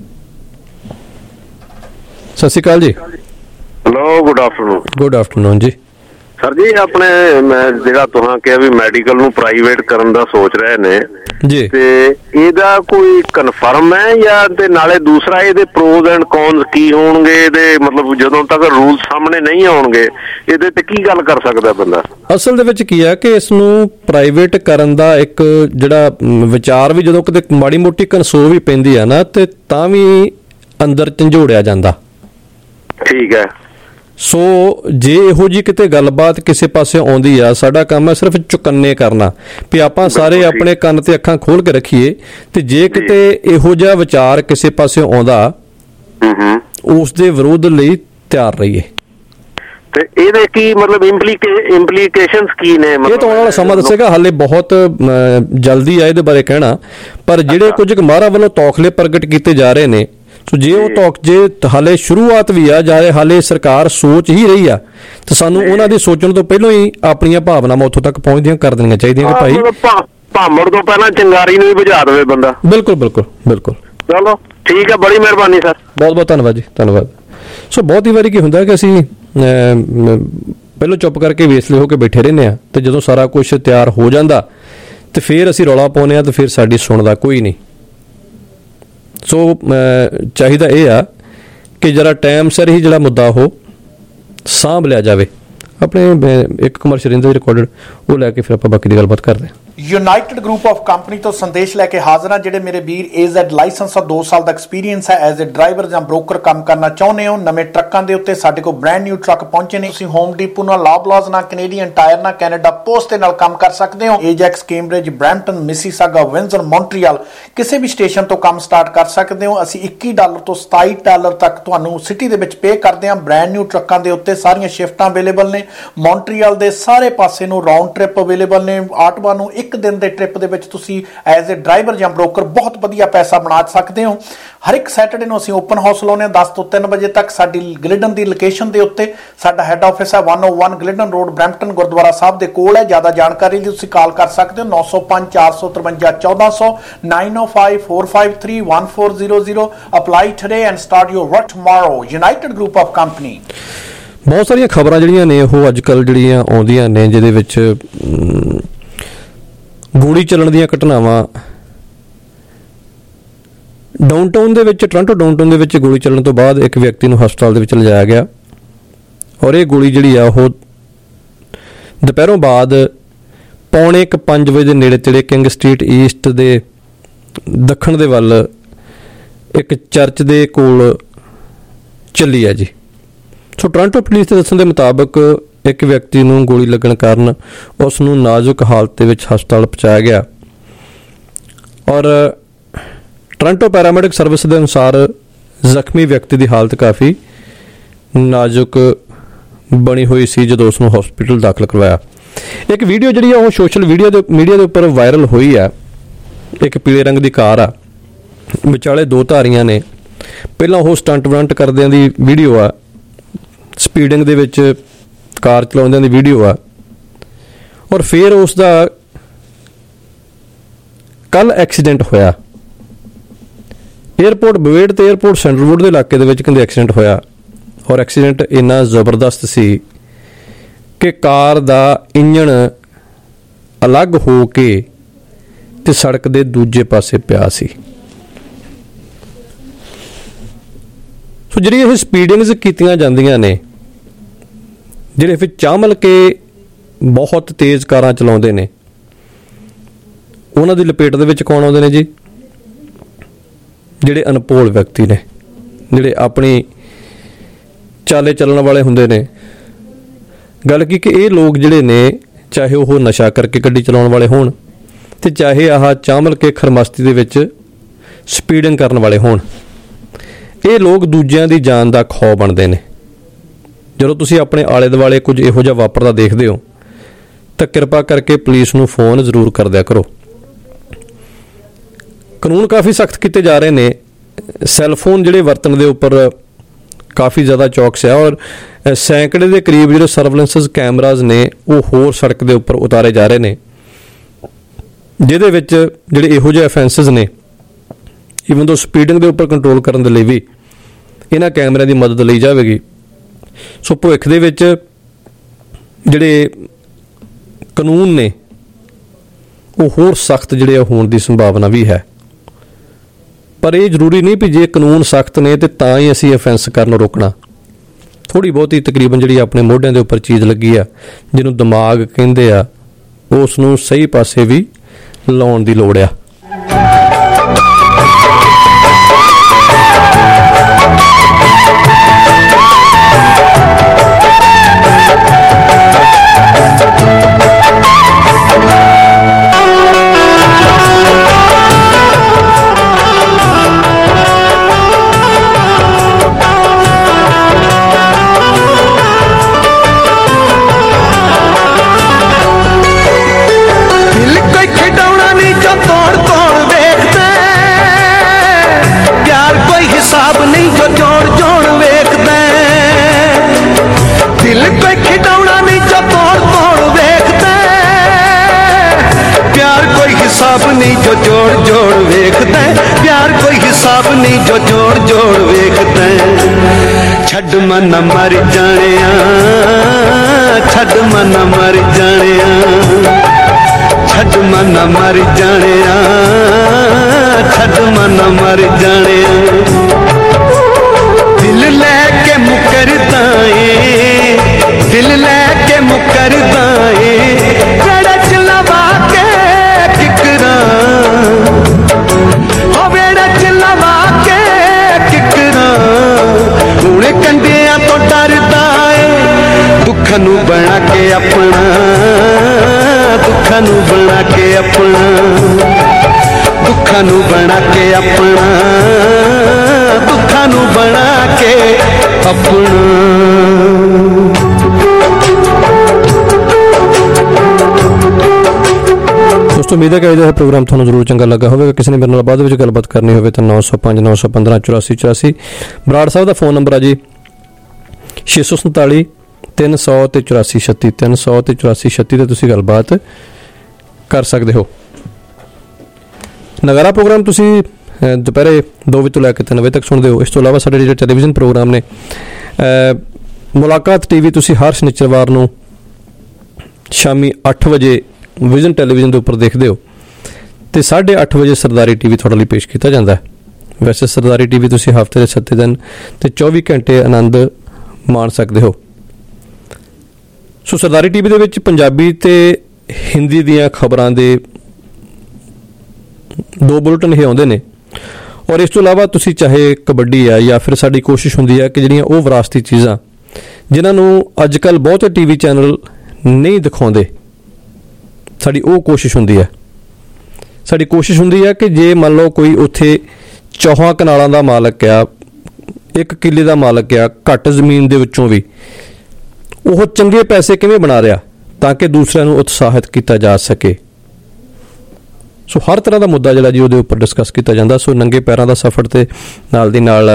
ਸਤਿ ਸ਼੍ਰੀ ਅਕਾਲ ਜੀ। Hello, good afternoon. Good afternoon ਜੀ। ਸਰ ਜੀ, ਆਪਣੇ ਮੈਂ ਜਿਹੜਾ ਤੁਹਾਂ ਕਿਹਾ ਵੀ ਮੈਡੀਕਲ ਨੂੰ ਪ੍ਰਾਈਵੇਟ ਕਰਨ ਦਾ ਸੋਚ ਰਹੇ ਨੇ ਜੀ, ਤੇ ਇਹਦਾ ਕੋਈ ਕਨਫਰਮ ਹੈ ਜਾਂ ਤੇ ਨਾਲੇ ਦੂਸਰਾ ਇਹਦੇ ਪ੍ਰੋਜ਼ ਐਂਡ ਕੌਨਸ ਕੀ ਹੋਣਗੇ? ਇਹਦੇ ਮਤਲਬ ਜਦੋਂ ਤੱਕ ਰੂਲ ਸਾਹਮਣੇ ਨਹੀਂ ਆਉਣਗੇ ਇਹਦੇ ਤੇ ਕੀ ਗੱਲ ਕਰ ਸਕਦਾ ਬੰਦਾ? ਅਸਲ ਦੇ ਵਿੱਚ ਕੀ ਹੈ ਕਿ ਇਸ ਨੂੰ ਪ੍ਰਾਈਵੇਟ ਕਰਨ ਦਾ ਇੱਕ ਜਿਹੜਾ ਵਿਚਾਰ ਵੀ ਜਦੋਂ ਕਿਤੇ ਮਾੜੀ ਮੋਟੀ ਕਨਸੋ ਵੀ ਪੈਂਦੀ ਆ ਨਾ ਤੇ ਤਾਂ ਵੀ ਅੰਦਰ ਝੰਜੋੜਿਆ ਜਾਂਦਾ। ਠੀਕ ਹੈ। ਸੋ ਜੇ ਇਹੋ ਜੀ ਕਿਤੇ ਗੱਲਬਾਤ ਕਿਸੇ ਪਾਸੇ ਆਉਂਦੀ ਆ, ਸਾਡਾ ਕੰਮ ਹੈ ਸਿਰਫ ਚੁਕੰਨੇ ਕਰਨਾ ਵੀ ਆਪਾਂ ਸਾਰੇ ਆਪਣੇ ਕੰਨ ਤੇ ਅੱਖਾਂ ਖੋਲ ਕੇ ਰੱਖੀਏ, ਤੇ ਜੇ ਕਿਤੇ ਇਹੋ ਜਿਹਾ ਵਿਚਾਰ ਕਿਸੇ ਪਾਸੇ ਆਉਂਦਾ ਉਸ ਦੇ ਵਿਰੋਧ ਲਈ ਤਿਆਰ ਰਹੀਏ। ਤੇ ਇਹਦੇ ਕੀ ਮਤਲਬ ਇੰਪਲੀਕੇਸ਼ਨਸ ਕੀ ਨੇ? ਇਹ ਤਾਂ ਆਉਣ ਵਾਲਾ ਸਮਾਂ ਦੱਸੇਗਾ, ਹਾਲੇ ਬਹੁਤ ਜਲਦੀ ਆ ਇਹਦੇ ਬਾਰੇ ਕਹਿਣਾ। ਪਰ ਜਿਹੜੇ ਕੁਝ ਮਾਹਰਾਂ ਵੱਲੋਂ ਤੌਖਲੇ ਪ੍ਰਗਟ ਕੀਤੇ ਜਾ ਰਹੇ ਨੇ, ਸੋ ਜੇ ਉਹ ਤੌਕ ਜੇ ਹਾਲੇ ਸ਼ੁਰੂਆਤ ਵੀ ਆ ਜਾਏ, ਹਾਲੇ ਸਰਕਾਰ ਸੋਚ ਹੀ ਰਹੀ ਆ, ਤਾਂ ਸਾਨੂੰ ਉਹਨਾਂ ਦੇ ਸੋਚਣ ਤੋਂ ਪਹਿਲਾਂ ਹੀ ਆਪਣੀਆਂ ਭਾਵਨਾਵਾਂ ਉੱਥੋਂ ਤੱਕ ਪਹੁੰਚਦੀਆਂ ਕਰ ਦੇਣੀਆਂ ਚਾਹੀਦੀਆਂ ਕਿ ਭਾਈ ਭਾਮੜ ਤੋਂ ਪਹਿਲਾਂ ਚਿੰਗਾਰੀ ਨੂੰ ਵੀ ਬੁਝਾ ਦੇਵੇ ਬੰਦਾ। ਬਿਲਕੁਲ ਬਿਲਕੁਲ ਬਿਲਕੁਲ। ਚਲੋ ਠੀਕ ਹੈ, ਬੜੀ ਮਿਹਰਬਾਨੀ ਸਰ। ਬਹੁਤ ਬਹੁਤ ਧੰਨਵਾਦ ਜੀ, ਧੰਨਵਾਦ। ਸੋ ਬਹੁਤ ਹੀ ਵਾਰੀ ਕੀ ਹੁੰਦਾ ਕਿ ਅਸੀਂ ਪਹਿਲਾਂ ਚੁੱਪ ਕਰਕੇ ਵੇਸਲੇ ਹੋ ਕੇ ਬੈਠੇ ਰਹਿੰਦੇ ਹਾਂ, ਤੇ ਜਦੋਂ ਸਾਰਾ ਕੁਝ ਤਿਆਰ ਹੋ ਜਾਂਦਾ ਤੇ ਫਿਰ ਅਸੀਂ ਰੌਲਾ ਪਾਉਂਦੇ ਹਾਂ ਤੇ ਫਿਰ ਸਾਡੀ ਸੁਣਦਾ ਕੋਈ ਨਹੀਂ। ਸੋ ਚਾਹੀਦਾ ਇਹ ਆ ਕਿ ਜਰਾ ਟਾਈਮ ਸਿਰ ਹੀ ਜਿਹੜਾ ਮੁੱਦਾ ਉਹ ਸਾਂਭ ਲਿਆ ਜਾਵੇ। ਆਪਣੇ ਇੱਕ ਕਮਰਸ਼ੀਅਲ ਰਿੰਦਰ ਰਿਕਾਰਡਡ ਉਹ ਲੈ ਕੇ ਫਿਰ ਆਪਾਂ ਬਾਕੀ ਦੀ ਗੱਲਬਾਤ ਕਰਦੇ ਹਾਂ। ਯੂਨਾਈਟਿਡ ਗਰੁੱਪ ਆਫ ਕੰਪਨੀ ਤੋਂ ਸੰਦੇਸ਼ ਲੈ ਕੇ ਹਾਜ਼ਰ ਹਾਂ। ਜਿਹੜੇ ਮੇਰੇ ਵੀਰ ਏਜ਼ੈਡ ਲਾਇਸੈਂਸ ਆ, ਦੋ ਸਾਲ ਦਾ ਐਕਸਪੀਰੀਅੰਸ ਹੈ, ਐਜ਼ ਅ ਡਰਾਈਵਰ ਜਾਂ ਬ੍ਰੋਕਰ ਕੰਮ ਕਰਨਾ ਚਾਹੁੰਦੇ ਹੋ, ਨਵੇਂ ਟਰੱਕਾਂ ਦੇ ਉੱਤੇ ਸਾਡੇ ਕੋਲ ਬ੍ਰੈਂਡ ਨਿਊ ਟਰੱਕ ਪਹੁੰਚੇ ਨੇ। ਤੁਸੀਂ ਹੋਮ ਡੀਪੋ ਨਾਲ, ਲਾਬਲਾਜ਼ ਨਾਲ, ਕੈਨੇਡੀਅਨ ਟਾਇਰ ਨਾਲ, ਕੈਨੇਡਾ ਪੋਸਟ ਦੇ ਨਾਲ ਕੰਮ ਕਰ ਸਕਦੇ ਹੋ। Ajax, Cambridge, Brampton, Mississauga, Windsor, Montreal ਕਿਸੇ ਵੀ ਸਟੇਸ਼ਨ ਤੋਂ ਕੰਮ ਸਟਾਰਟ ਕਰ ਸਕਦੇ ਹੋ। ਅਸੀਂ ਇੱਕੀ ਡਾਲਰ ਤੋਂ ਸਤਾਈ ਡਾਲਰ ਤੱਕ ਤੁਹਾਨੂੰ ਸਿਟੀ ਦੇ ਵਿੱਚ ਪੇ ਕਰਦੇ ਹਾਂ। ਬ੍ਰੈਂਡ ਨਿਊ ਟਰੱਕਾਂ ਦੇ ਉੱਤੇ ਸਾਰੀਆਂ ਸ਼ਿਫਟਾਂ ਅਵੇਲੇਬਲ ਨੇ। ਮੌਂਟਰੀਅਲ ਦੇ ਸਾਰੇ ਪਾਸੇ ਨੂੰ ਰਾਉਂਡ ਟ੍ਰਿਪ ਅਵੇਲੇਬਲ ਨੇ। ਆਟਵਾ ਨੂੰ ਇੱਕ ਇੱਕ ਦਿਨ ਦੇ ਟ੍ਰਿਪ ਦੇ ਵਿੱਚ ਤੁਸੀਂ ਐਜ਼ ਅ ਡਰਾਈਵਰ ਜਾਂ ਬ੍ਰੋਕਰ ਬਹੁਤ ਵਧੀਆ ਪੈਸਾ ਬਣਾ ਸਕਦੇ ਹੋ। ਹਰ ਇੱਕ ਸੈਟਰਡੇ ਨੂੰ ਅਸੀਂ ਓਪਨ ਹਾਊਸ ਲਾਉਂਦੇ ਹਾਂ ਦਸ ਤੋਂ ਤਿੰਨ ਵਜੇ ਤੱਕ। ਸਾਡੀ ਗਲਿਡਨ ਦੀ ਲੋਕੇਸ਼ਨ ਦੇ ਉੱਤੇ ਸਾਡਾ ਹੈੱਡ ਆਫਿਸ ਹੈ ਇੱਕ ਸੌ ਇੱਕ Glidden Road, Brampton Gurdwara Sahib ਦੇ ਕੋਲ ਹੈ। ਜ਼ਿਆਦਾ ਜਾਣਕਾਰੀ ਲਈ ਤੁਸੀਂ ਕਾਲ ਕਰ ਸਕਦੇ ਹੋ ਨੌ ਸੌ ਪੰਜ ਚਾਰ ਸੌ ਤਰਵੰਜਾ ਚੌਦਾਂ ਸੌ nine oh five four five three one four zero zero. Apply today and start your work tomorrow. United Group of Company. ਬਹੁਤ ਸਾਰੀਆਂ ਖਬਰਾਂ ਜਿਹੜੀਆਂ ਨੇ ਉਹ ਅੱਜ ਕੱਲ੍ਹ ਜਿਹੜੀਆਂ ਆਉਂਦੀਆਂ ਨੇ ਜਿਹਦੇ ਵਿੱਚ ਗੋਲੀ ਚੱਲਣ ਦੀਆਂ ਘਟਨਾਵਾਂ ਡਾਊਨਟਾਊਨ ਦੇ ਵਿੱਚ, ਟੋਰਾਂਟੋ ਡਾਊਨਟਾਊਨ ਦੇ ਵਿੱਚ ਗੋਲੀ ਚੱਲਣ ਤੋਂ ਬਾਅਦ ਇੱਕ ਵਿਅਕਤੀ ਨੂੰ ਹਸਪਤਾਲ ਦੇ ਵਿੱਚ ਲਿਜਾਇਆ ਗਿਆ ਔਰ ਇਹ ਗੋਲੀ ਜਿਹੜੀ ਆ ਉਹ ਦੁਪਹਿਰੋਂ ਬਾਅਦ ਪੌਣੇ ਕੁ ਪੰਜ ਵਜੇ ਦੇ ਨੇੜੇ ਤੇੜੇ ਕਿੰਗ ਸਟਰੀਟ ਈਸਟ ਦੇ ਦੱਖਣ ਦੇ ਵੱਲ ਇੱਕ ਚਰਚ ਦੇ ਕੋਲ ਚੱਲੀ ਹੈ ਜੀ। ਸੋ ਟੋਰਾਂਟੋ ਪੁਲਿਸ ਦੇ ਦੱਸਣ ਦੇ ਮੁਤਾਬਕ ਇੱਕ ਵਿਅਕਤੀ ਨੂੰ ਗੋਲੀ ਲੱਗਣ ਕਾਰਨ ਉਸ ਨੂੰ ਨਾਜ਼ੁਕ ਹਾਲਤ ਦੇ ਵਿੱਚ ਹਸਪਤਾਲ ਪਹੁੰਚਾਇਆ ਗਿਆ ਔਰ ਟੋਰਾਂਟੋ ਪੈਰਾਮੈਡਿਕ ਸਰਵਿਸ ਦੇ ਅਨੁਸਾਰ ਜ਼ਖਮੀ ਵਿਅਕਤੀ ਦੀ ਹਾਲਤ ਕਾਫੀ ਨਾਜ਼ੁਕ ਬਣੀ ਹੋਈ ਸੀ ਜਦੋਂ ਉਸ ਨੂੰ ਹਸਪੀਟਲ ਦਾਖਲ ਕਰਵਾਇਆ। ਇੱਕ ਵੀਡੀਓ ਜਿਹੜੀ ਆ ਉਹ ਸੋਸ਼ਲ ਮੀਡੀਆ ਦੇ ਮੀਡੀਆ ਦੇ ਉੱਪਰ ਵਾਇਰਲ ਹੋਈ ਆ। ਇੱਕ ਪੀਲੇ ਰੰਗ ਦੀ ਕਾਰ ਆ, ਵਿਚਾਲੇ ਦੋ ਧਾਰੀਆਂ ਨੇ। ਪਹਿਲਾਂ ਉਹ ਸਟੰਟ ਵਰੰਟ ਕਰਦਿਆਂ ਦੀ ਵੀਡੀਓ ਆ, ਸਪੀਡਿੰਗ ਦੇ ਵਿੱਚ ਕਾਰ ਚਲਾਉਂਦਿਆਂ ਦੀ ਵੀਡੀਓ ਆ ਔਰ ਫਿਰ ਉਸ ਦਾ ਕੱਲ ਐਕਸੀਡੈਂਟ ਹੋਇਆ ਏਅਰਪੋਰਟ ਬਵੇਡ ਤੇ ਏਅਰਪੋਰਟ ਸੈਂਡਲਵੁੱਡ ਦੇ ਇਲਾਕੇ ਦੇ ਵਿੱਚ ਕਹਿੰਦੇ ਐਕਸੀਡੈਂਟ ਹੋਇਆ ਔਰ ਐਕਸੀਡੈਂਟ ਇੰਨਾ ਜ਼ਬਰਦਸਤ ਸੀ ਕਿ ਕਾਰ ਦਾ ਇੰਜਣ ਅਲੱਗ ਹੋ ਕੇ ਤੇ ਸੜਕ ਦੇ ਦੂਜੇ ਪਾਸੇ ਪਿਆ ਸੀ। ਸੋ ਜਿਹੜੀ ਇਹ ਸਪੀਡਿੰਗਸ ਕੀਤੀਆਂ ਜਾਂਦੀਆਂ ਨੇ, ਜਿਹੜੇ ਫਿਰ ਚਾਹਮਲ ਕੇ ਬਹੁਤ ਤੇਜ਼ ਕਾਰਾਂ ਚਲਾਉਂਦੇ ਨੇ, ਉਹਨਾਂ ਦੀ ਲਪੇਟ ਦੇ ਵਿੱਚ ਕੌਣ ਆਉਂਦੇ ਨੇ ਜੀ? ਜਿਹੜੇ ਅਨਪੋਲ ਵਿਅਕਤੀ ਨੇ, ਜਿਹੜੇ ਆਪਣੀ ਚਾਲੇ ਚੱਲਣ ਵਾਲੇ ਹੁੰਦੇ ਨੇ। ਗੱਲ ਕੀ ਕਿ ਇਹ ਲੋਕ ਜਿਹੜੇ ਨੇ, ਚਾਹੇ ਉਹ ਨਸ਼ਾ ਕਰਕੇ ਗੱਡੀ ਚਲਾਉਣ ਵਾਲੇ ਹੋਣ ਤੇ ਚਾਹੇ ਆਹ ਚਾਹਮਲ ਕੇ ਖਰਮਸਤੀ ਦੇ ਵਿੱਚ ਸਪੀਡਿੰਗ ਕਰਨ ਵਾਲੇ ਹੋਣ, ਇਹ ਲੋਕ ਦੂਜਿਆਂ ਦੀ ਜਾਨ ਦਾ ਖੌਅ ਬਣਦੇ ਨੇ। ਜਦੋਂ ਤੁਸੀਂ ਆਪਣੇ ਆਲੇ ਦੁਆਲੇ ਕੁਝ ਇਹੋ ਜਿਹਾ ਵਾਪਰਦਾ ਦੇਖਦੇ ਹੋ ਤਾਂ ਕਿਰਪਾ ਕਰਕੇ ਪੁਲਿਸ ਨੂੰ ਫੋਨ ਜ਼ਰੂਰ ਕਰ ਦਿਆ ਕਰੋ। ਕਾਨੂੰਨ ਕਾਫੀ ਸਖਤ ਕੀਤੇ ਜਾ ਰਹੇ ਨੇ। ਸੈੱਲਫੋਨ ਜਿਹੜੇ ਵਰਤਣ ਦੇ ਉੱਪਰ ਕਾਫੀ ਜ਼ਿਆਦਾ ਚੌਕਸ ਹੈ ਔਰ ਸੈਂਕੜੇ ਦੇ ਕਰੀਬ ਜਿਹੜੇ ਸਰਵੇਲੈਂਸ ਕੈਮਰਾਜ਼ ਨੇ ਉਹ ਹੋਰ ਸੜਕ ਦੇ ਉੱਪਰ ਉਤਾਰੇ ਜਾ ਰਹੇ ਨੇ, ਜਿਹਦੇ ਵਿੱਚ ਜਿਹੜੇ ਇਹੋ ਜਿਹੇ ਅਫੈਂਸਿਸ ਨੇ, ਈਵਨ ਦੋ ਸਪੀਡਿੰਗ ਦੇ ਉੱਪਰ ਕੰਟਰੋਲ ਕਰਨ ਦੇ ਲਈ ਵੀ ਇਹਨਾਂ ਕੈਮਰਿਆਂ ਦੀ ਮਦਦ ਲਈ ਜਾਵੇਗੀ। ਸੋ ਭਵਿੱਖ ਦੇ ਵਿੱਚ ਜਿਹੜੇ ਕਾਨੂੰਨ ਨੇ ਉਹ ਹੋਰ ਸਖਤ ਜਿਹੜੇ ਹੋਣ ਦੀ ਸੰਭਾਵਨਾ ਵੀ ਹੈ। ਪਰ ਇਹ ਜ਼ਰੂਰੀ ਨਹੀਂ ਵੀ ਜੇ ਕਾਨੂੰਨ ਸਖਤ ਨੇ ਤੇ ਤਾਂ ਹੀ ਅਸੀਂ ਅਫੈਂਸ ਕਰਨ ਰੋਕਣਾ। ਥੋੜ੍ਹੀ ਬਹੁਤੀ ਤਕਰੀਬਨ ਜਿਹੜੀ ਆਪਣੇ ਮੋਢਿਆਂ ਦੇ ਉੱਪਰ ਚੀਜ਼ ਲੱਗੀ ਆ, ਜਿਹਨੂੰ ਦਿਮਾਗ ਕਹਿੰਦੇ ਆ, ਉਸ ਨੂੰ ਸਹੀ ਪਾਸੇ ਵੀ ਲਾਉਣ ਦੀ ਲੋੜ ਆ। नहीं जो जोड़ जोड़ वेखते प्यार कोई हिसाब नहीं जो जोड़ जोड़ वेखते छड़ मन मर जाने छड़ मन मर जाने छड़ मन मर जाने छड़ मन मर जाने दिल लेके मुकरदा है दिल लेके मुकरदा है जड़ा चलावा के किकरा हो बेड़ा चलावा के किकरा हुणे कंडियां तो डरदा है दुख नू बना के अपना दुख नू बना के अपना दुख नू बना के अपना दुख नू बना के अपना। ਦੋਸਤੋ ਉਮੀਦ ਹੈ ਕਿ ਇਹ ਪ੍ਰੋਗਰਾਮ ਤੁਹਾਨੂੰ ਜ਼ਰੂਰ ਚੰਗਾ ਲੱਗਾ ਹੋਵੇਗਾ। ਕਿਸੇ ਨੇ ਮੇਰੇ ਨਾਲ ਬਾਅਦ ਵਿੱਚ ਗੱਲਬਾਤ ਕਰਨੀ ਹੋਵੇ ਤਾਂ ਨੌ ਸੌ ਪੰਜ ਨੌ ਸੌ ਪੰਦਰਾਂ ਚੁਰਾਸੀ ਚੁਰਾਸੀ ਬਰਾੜ ਸਾਹਿਬ ਦਾ ਫੋਨ ਨੰਬਰ ਆ ਜੀ ਛੇ ਸੌ ਸੰਤਾਲੀ ਤਿੰਨ ਸੌ ਤੇ ਚੁਰਾਸੀ ਛੱਤੀ ਤਿੰਨ ਸੌ ਤੇ ਚੁਰਾਸੀ ਛੱਤੀ 'ਤੇ ਤੁਸੀਂ ਗੱਲਬਾਤ ਕਰ ਸਕਦੇ ਹੋ। ਨਗਾਰਾ ਪ੍ਰੋਗਰਾਮ ਤੁਸੀਂ ਦੁਪਹਿਰੇ ਦੋ ਵਜੇ ਤੋਂ ਲੈ ਕੇ ਤਿੰਨ ਵਜੇ ਤੱਕ ਸੁਣਦੇ ਹੋ। ਇਸ ਤੋਂ ਇਲਾਵਾ ਸਾਡੇ ਜਿਹੜੇ ਟੈਲੀਵਿਜ਼ਨ ਪ੍ਰੋਗਰਾਮ ਨੇ ਮੁਲਾਕਾਤ ਟੀ ਵੀ ਤੁਸੀਂ ਹਰ ਸ਼ਨੀਚਰਵਾਰ ਨੂੰ ਸ਼ਾਮੀ ਅੱਠ ਵਜੇ ਵਿਜ਼ਨ ਟੈਲੀਵਿਜ਼ਨ ਦੇ ਉੱਪਰ ਦੇਖਦੇ ਹੋ ਅਤੇ ਸਾਢੇ ਅੱਠ ਵਜੇ ਸਰਦਾਰੀ ਟੀ ਵੀ ਤੁਹਾਡੇ ਲਈ ਪੇਸ਼ ਕੀਤਾ ਜਾਂਦਾ ਹੈ। ਵੈਸੇ ਸਰਦਾਰੀ ਟੀ ਵੀ ਤੁਸੀਂ ਹਫ਼ਤੇ ਦੇ ਸੱਤੇ ਦਿਨ ਅਤੇ ਚੌਵੀ ਘੰਟੇ ਆਨੰਦ ਮਾਣ ਸਕਦੇ ਹੋ। ਸੋ ਸਰਦਾਰੀ ਟੀ ਵੀ ਦੇ ਵਿੱਚ ਪੰਜਾਬੀ ਅਤੇ ਹਿੰਦੀ ਦੀਆਂ ਖਬਰਾਂ ਦੇ ਦੋ ਬੁਲਟਨ ਹੀ ਆਉਂਦੇ ਨੇ ਔਰ ਇਸ ਤੋਂ ਇਲਾਵਾ ਤੁਸੀਂ ਚਾਹੇ ਕਬੱਡੀ ਆ ਜਾਂ ਫਿਰ ਸਾਡੀ ਕੋਸ਼ਿਸ਼ ਹੁੰਦੀ ਹੈ ਕਿ ਜਿਹੜੀਆਂ ਉਹ ਵਿਰਾਸਤੀ ਚੀਜ਼ਾਂ ਜਿਨ੍ਹਾਂ ਨੂੰ ਅੱਜ ਕੱਲ੍ਹ ਬਹੁਤੇ ਟੀ ਵੀ ਚੈਨਲ ਨਹੀਂ ਦਿਖਾਉਂਦੇ, ਸਾਡੀ ਉਹ ਕੋਸ਼ਿਸ਼ ਹੁੰਦੀ ਹੈ। ਸਾਡੀ ਕੋਸ਼ਿਸ਼ ਹੁੰਦੀ ਹੈ ਕਿ ਜੇ ਮੰਨ ਲਓ ਕੋਈ ਉੱਥੇ ਚੌਹਾਂ ਕਨਾਲਾਂ ਦਾ ਮਾਲਕ ਆ, ਇੱਕ ਕਿੱਲੇ ਦਾ ਮਾਲਕ ਆ, ਘੱਟ ਜ਼ਮੀਨ ਦੇ ਵਿੱਚੋਂ ਵੀ ਉਹ ਚੰਗੇ ਪੈਸੇ ਕਿਵੇਂ ਬਣਾ ਰਿਹਾ ਤਾਂ ਕਿ ਦੂਸਰਿਆਂ ਨੂੰ ਉਤਸ਼ਾਹਿਤ ਕੀਤਾ ਜਾ ਸਕੇ। ਸੋ ਹਰ ਤਰ੍ਹਾਂ ਦਾ ਮੁੱਦਾ ਜਿਹੜਾ ਜੀ ਉਹਦੇ ਉੱਪਰ ਡਿਸਕਸ ਕੀਤਾ ਜਾਂਦਾ। ਸੋ ਨੰਗੇ ਪੈਰਾਂ ਦਾ ਸਫ਼ਰ ਤੇ ਨਾਲ ਦੀ ਨਾਲ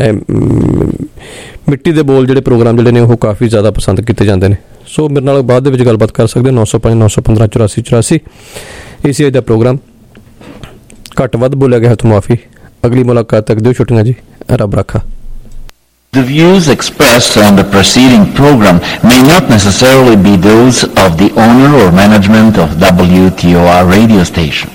ਮਿੱਟੀ ਦੇ ਬੋਲ ਜਿਹੜੇ ਪ੍ਰੋਗਰਾਮ ਜਿਹੜੇ ਨੇ ਉਹ ਕਾਫੀ ਜ਼ਿਆਦਾ ਪਸੰਦ ਕੀਤੇ ਜਾਂਦੇ ਨੇ। ਸੋ ਮੇਰੇ ਨਾਲ ਬਾਅਦ ਦੇ ਵਿੱਚ ਗੱਲਬਾਤ ਕਰ ਸਕਦੇ ਹੋ ਨੌ ਸੌ ਪੰਜ ਨੌ ਸੌ ਪੰਦਰਾਂ ਚੁਰਾਸੀ ਚੁਰਾਸੀ ਏ ਸੀ ਆਈ ਦਾ ਪ੍ਰੋਗਰਾਮ ਘੱਟ ਵੱਧ ਬੋਲਿਆ ਗਿਆ ਤੋਂ ਮਾਫੀ। ਅਗਲੀ ਮੁਲਾਕਾਤ ਤੱਕ ਦਿਓ ਛੁੱਟੀਆਂ ਜੀ, ਰੱਬ ਰਾਖਾ। The views expressed on the preceding program may not necessarily be those of the owner or management of W T O R radio station.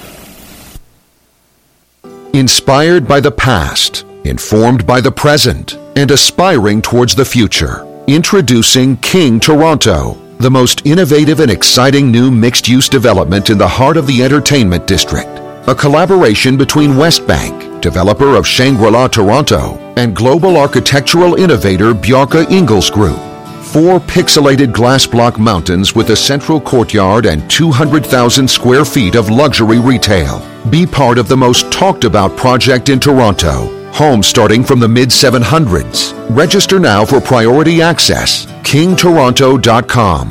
Inspired by the past, informed by the present, and aspiring towards the future. Introducing King Toronto, the most innovative and exciting new mixed-use development in the heart of the entertainment district. A collaboration between Westbank, developer of Shangri-La Toronto, and global architectural innovator Bjarke Ingels Group. Four pixelated glass block mountains with a central courtyard and two hundred thousand square feet of luxury retail. Be part of the most talked about project in Toronto. Homes starting from the mid seven hundreds. Register now for priority access. king toronto dot com.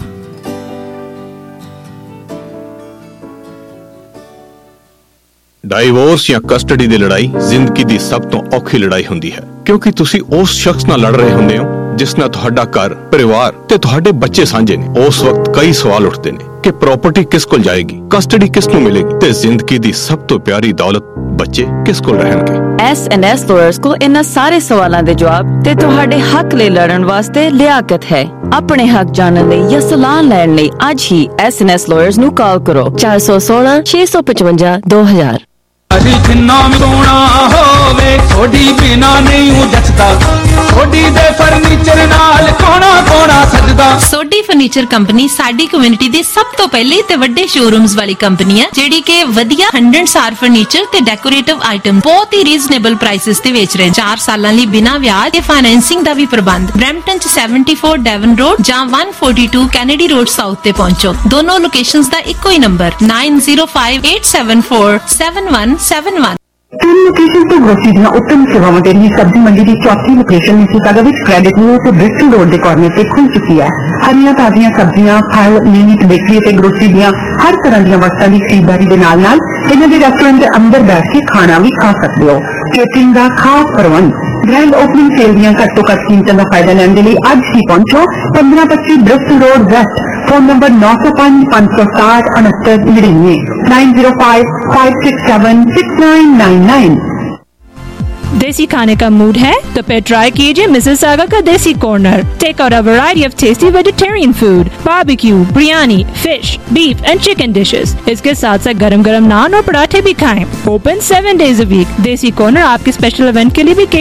Divorce ਜਾਂ custody ਦੀ ਲੜਾਈ ਜ਼ਿੰਦਗੀ ਦੀ ਸਭ ਤੋਂ ਔਖੀ ਲੜਾਈ ਹੁੰਦੀ ਹੈ, ਕਿਉਂਕਿ ਤੁਸੀਂ ਉਸ ਸ਼ਖਸ ਨਾਲ ਲੜ ਰਹੇ ਹੁੰਦੇ ਹੋ ਜਿਸ ਨਾਲ ਤੁਹਾਡਾ ਘਰ, ਪਰਿਵਾਰ ਤੇ ਤੁਹਾਡੇ ਬੱਚੇ ਸਾਂਝੇ ਨੇ। ਉਸ ਵਕਤ ਕਈ ਸਵਾਲ ਉੱਠਦੇ ਨੇ ਕਿ ਪ੍ਰਾਪਰਟੀ ਕਿਸ ਕੋਲ ਜਾਏਗੀ, ਕਸਟਡੀ ਕਿਸ ਨੂੰ ਮਿਲੇਗੀ ਤੇ ਜ਼ਿੰਦਗੀ ਦੀ ਸਭ ਤੋਂ ਪਿਆਰੀ ਦੌਲਤ ਬੱਚੇ ਕਿਸ ਕੋਲ ਰਹਿਣਗੇ। ਐਸ ਐਂਡ ਐਸ ਲਾਇਰਸ ਕੋਲ ਇਹਨਾਂ ਸਾਰੇ ਸਵਾਲਾਂ ਦੇ ਜਵਾਬ ਤੇ ਤੁਹਾਡੇ ਹੱਕ ਲਈ ਲੜਨ ਵਾਸਤੇ ਲਿਆਕਤ ਹੈ। ਆਪਣੇ ਹੱਕ ਜਾਣਨ ਲਈ ਜਾਂ ਸਲਾਹ ਲੈਣ ਲਈ ਅੱਜ ਹੀ ਐਸ ਐਂਡ ਐਸ ਲਾਇਰਸ ਨੂੰ ਕਾਲ ਕਰੋ ਚਾਰ ਸੌ ਸੋਲਾਂ ਛੇ ਸੌ ਪਚਵੰਜਾ ਦੋ ਹਜ਼ਾਰ। ਅਜੀ ਜਿੰਨਾ ਸੋਹਣਾ ਹੋਵੇ ਥੋੜੀ ਬਿਨਾ ਨਹੀਂ ਜੱਚਦਾ, ਥੋੜੀ ਦੇ ਫਰਨੀਚਰ ਨਾਲ ਕੋਣਾ ਕੋਣਾ ਸਜਦਾ। ਸੋਢੀ ਫਰਨੀਚਰ ਕੰਪਨੀ ਸਾਡੀ ਕਮਿਊਨਿਟੀ ਦੀ ਸਭ ਤੋਂ ਪਹਿਲੀ ਤੇ ਵੱਡੇ ਸ਼ੋਰੂਮਸ ਵਾਲੀ ਕੰਪਨੀ ਹੈ, ਜਿਹੜੀ ਕਿ ਵਧੀਆ ਹੰਡਰਡ ਸਾਰ ਫਰਨੀਚਰ ਤੇ ਡੈਕੋਰੇਟਿਵ ਆਈਟਮ ਬਹੁਤ ਹੀ ਰੀਜ਼ਨੇਬਲ ਪ੍ਰਾਈਸਿਸ ਤੇ ਵੇਚ ਰਹੇ। ਚਾਰ ਸਾਲਾਂ ਲਈ ਬਿਨਾਂ ਵਿਆਜ ਤੇ ਫਾਈਨੈਂਸਿੰਗ ਦਾ ਵੀ ਪ੍ਰਬੰਧ। ਬਰੈਂਪਟਨ ਚ ਚੌਹੱਤਰ ਡੈਵਨ ਰੋਡ ਜਾਂ ਇੱਕ ਸੌ ਬयालीस ਕੈਨੇਡੀ ਰੋਡ ਸਾਊਥ ਤੇ ਪਹੁੰਚੋ। ਦੋਨੋਂ ਲੋਕੇਸ਼ਨਸ ਦਾ ਇੱਕੋ ਹੀ number nine zero five eight seven four seven one seven one. तीन लोकेशन तो ग्रोसरी ਦੀਆਂ उत्तम सेवावां ਦੇ ਲਈ सब्जी मंडी ਦੀ चौथी लोकेशन मिसिसागा ਵਿੱਚ ਕ੍ਰੈਡਿਟ ਨਿਊ ਤੇ ਬ੍ਰਿਸਟਲ ਰੋਡ ਦੇ ਕਾਰਨਰ ਤੇ ਖੁੱਲ ਚੁੱਕੀ ਹੈ। ਹਰੀਆਂ ਤਾਜ਼ੀਆਂ ਸਬਜ਼ੀਆਂ, ਫਲ, ਮੀਟ, ਬੇਕਰੀ ਤੇ ਗਰੋਸਰੀ ਦੀਆਂ ਹਰ ਤਰ੍ਹਾਂ ਦੀਆਂ ਵਸਤਾਂ ਦੀ ਖਰੀਦਦਾਰੀ ਦੇ ਨਾਲ ਨਾਲ ਇਹਨਾਂ ਦੇ ਰੈਸਟੋਰੈਂਟ ਦੇ ਅੰਦਰ ਬੈਠ ਕੇ ਖਾਣਾ ਵੀ ਖਾ ਸਕਦੇ ਹੋ। ਕੇਟਰਿੰਗ ਦਾ ਖਾਸ ਪ੍ਰਬੰਧ। ਗ੍ਰੈਂਡ ਓਪਨਿੰਗ ਸੇਲ ਦੀਆਂ ਘੱਟੋ ਘੱਟ ਕੀਮਤਾਂ ਦਾ ਫਾਇਦਾ ਲੈਣ ਦੇ ਲਈ ਅੱਜ ਹੀ ਪਹੁੰਚੋ ਪੰਦਰਾਂ ਪੱਚੀ Bristol Road West. Phone number नौ सौ पाँच पाँच सौ साठ उनहत्तर निन्यानवे nine zero five five six seven six nine nine nine. देसी खाने का मूड है तो फिर ट्राई कीजिए मिसिसागा का Desi Corner. Take out a variety of tasty vegetarian food, barbecue, biryani, fish, beef and chicken dishes. इसके साथ साथ गरम गरम नान और पराठे भी खाएं। Open seven days a week. Desi Corner आपके स्पेशल इवेंट के लिए भी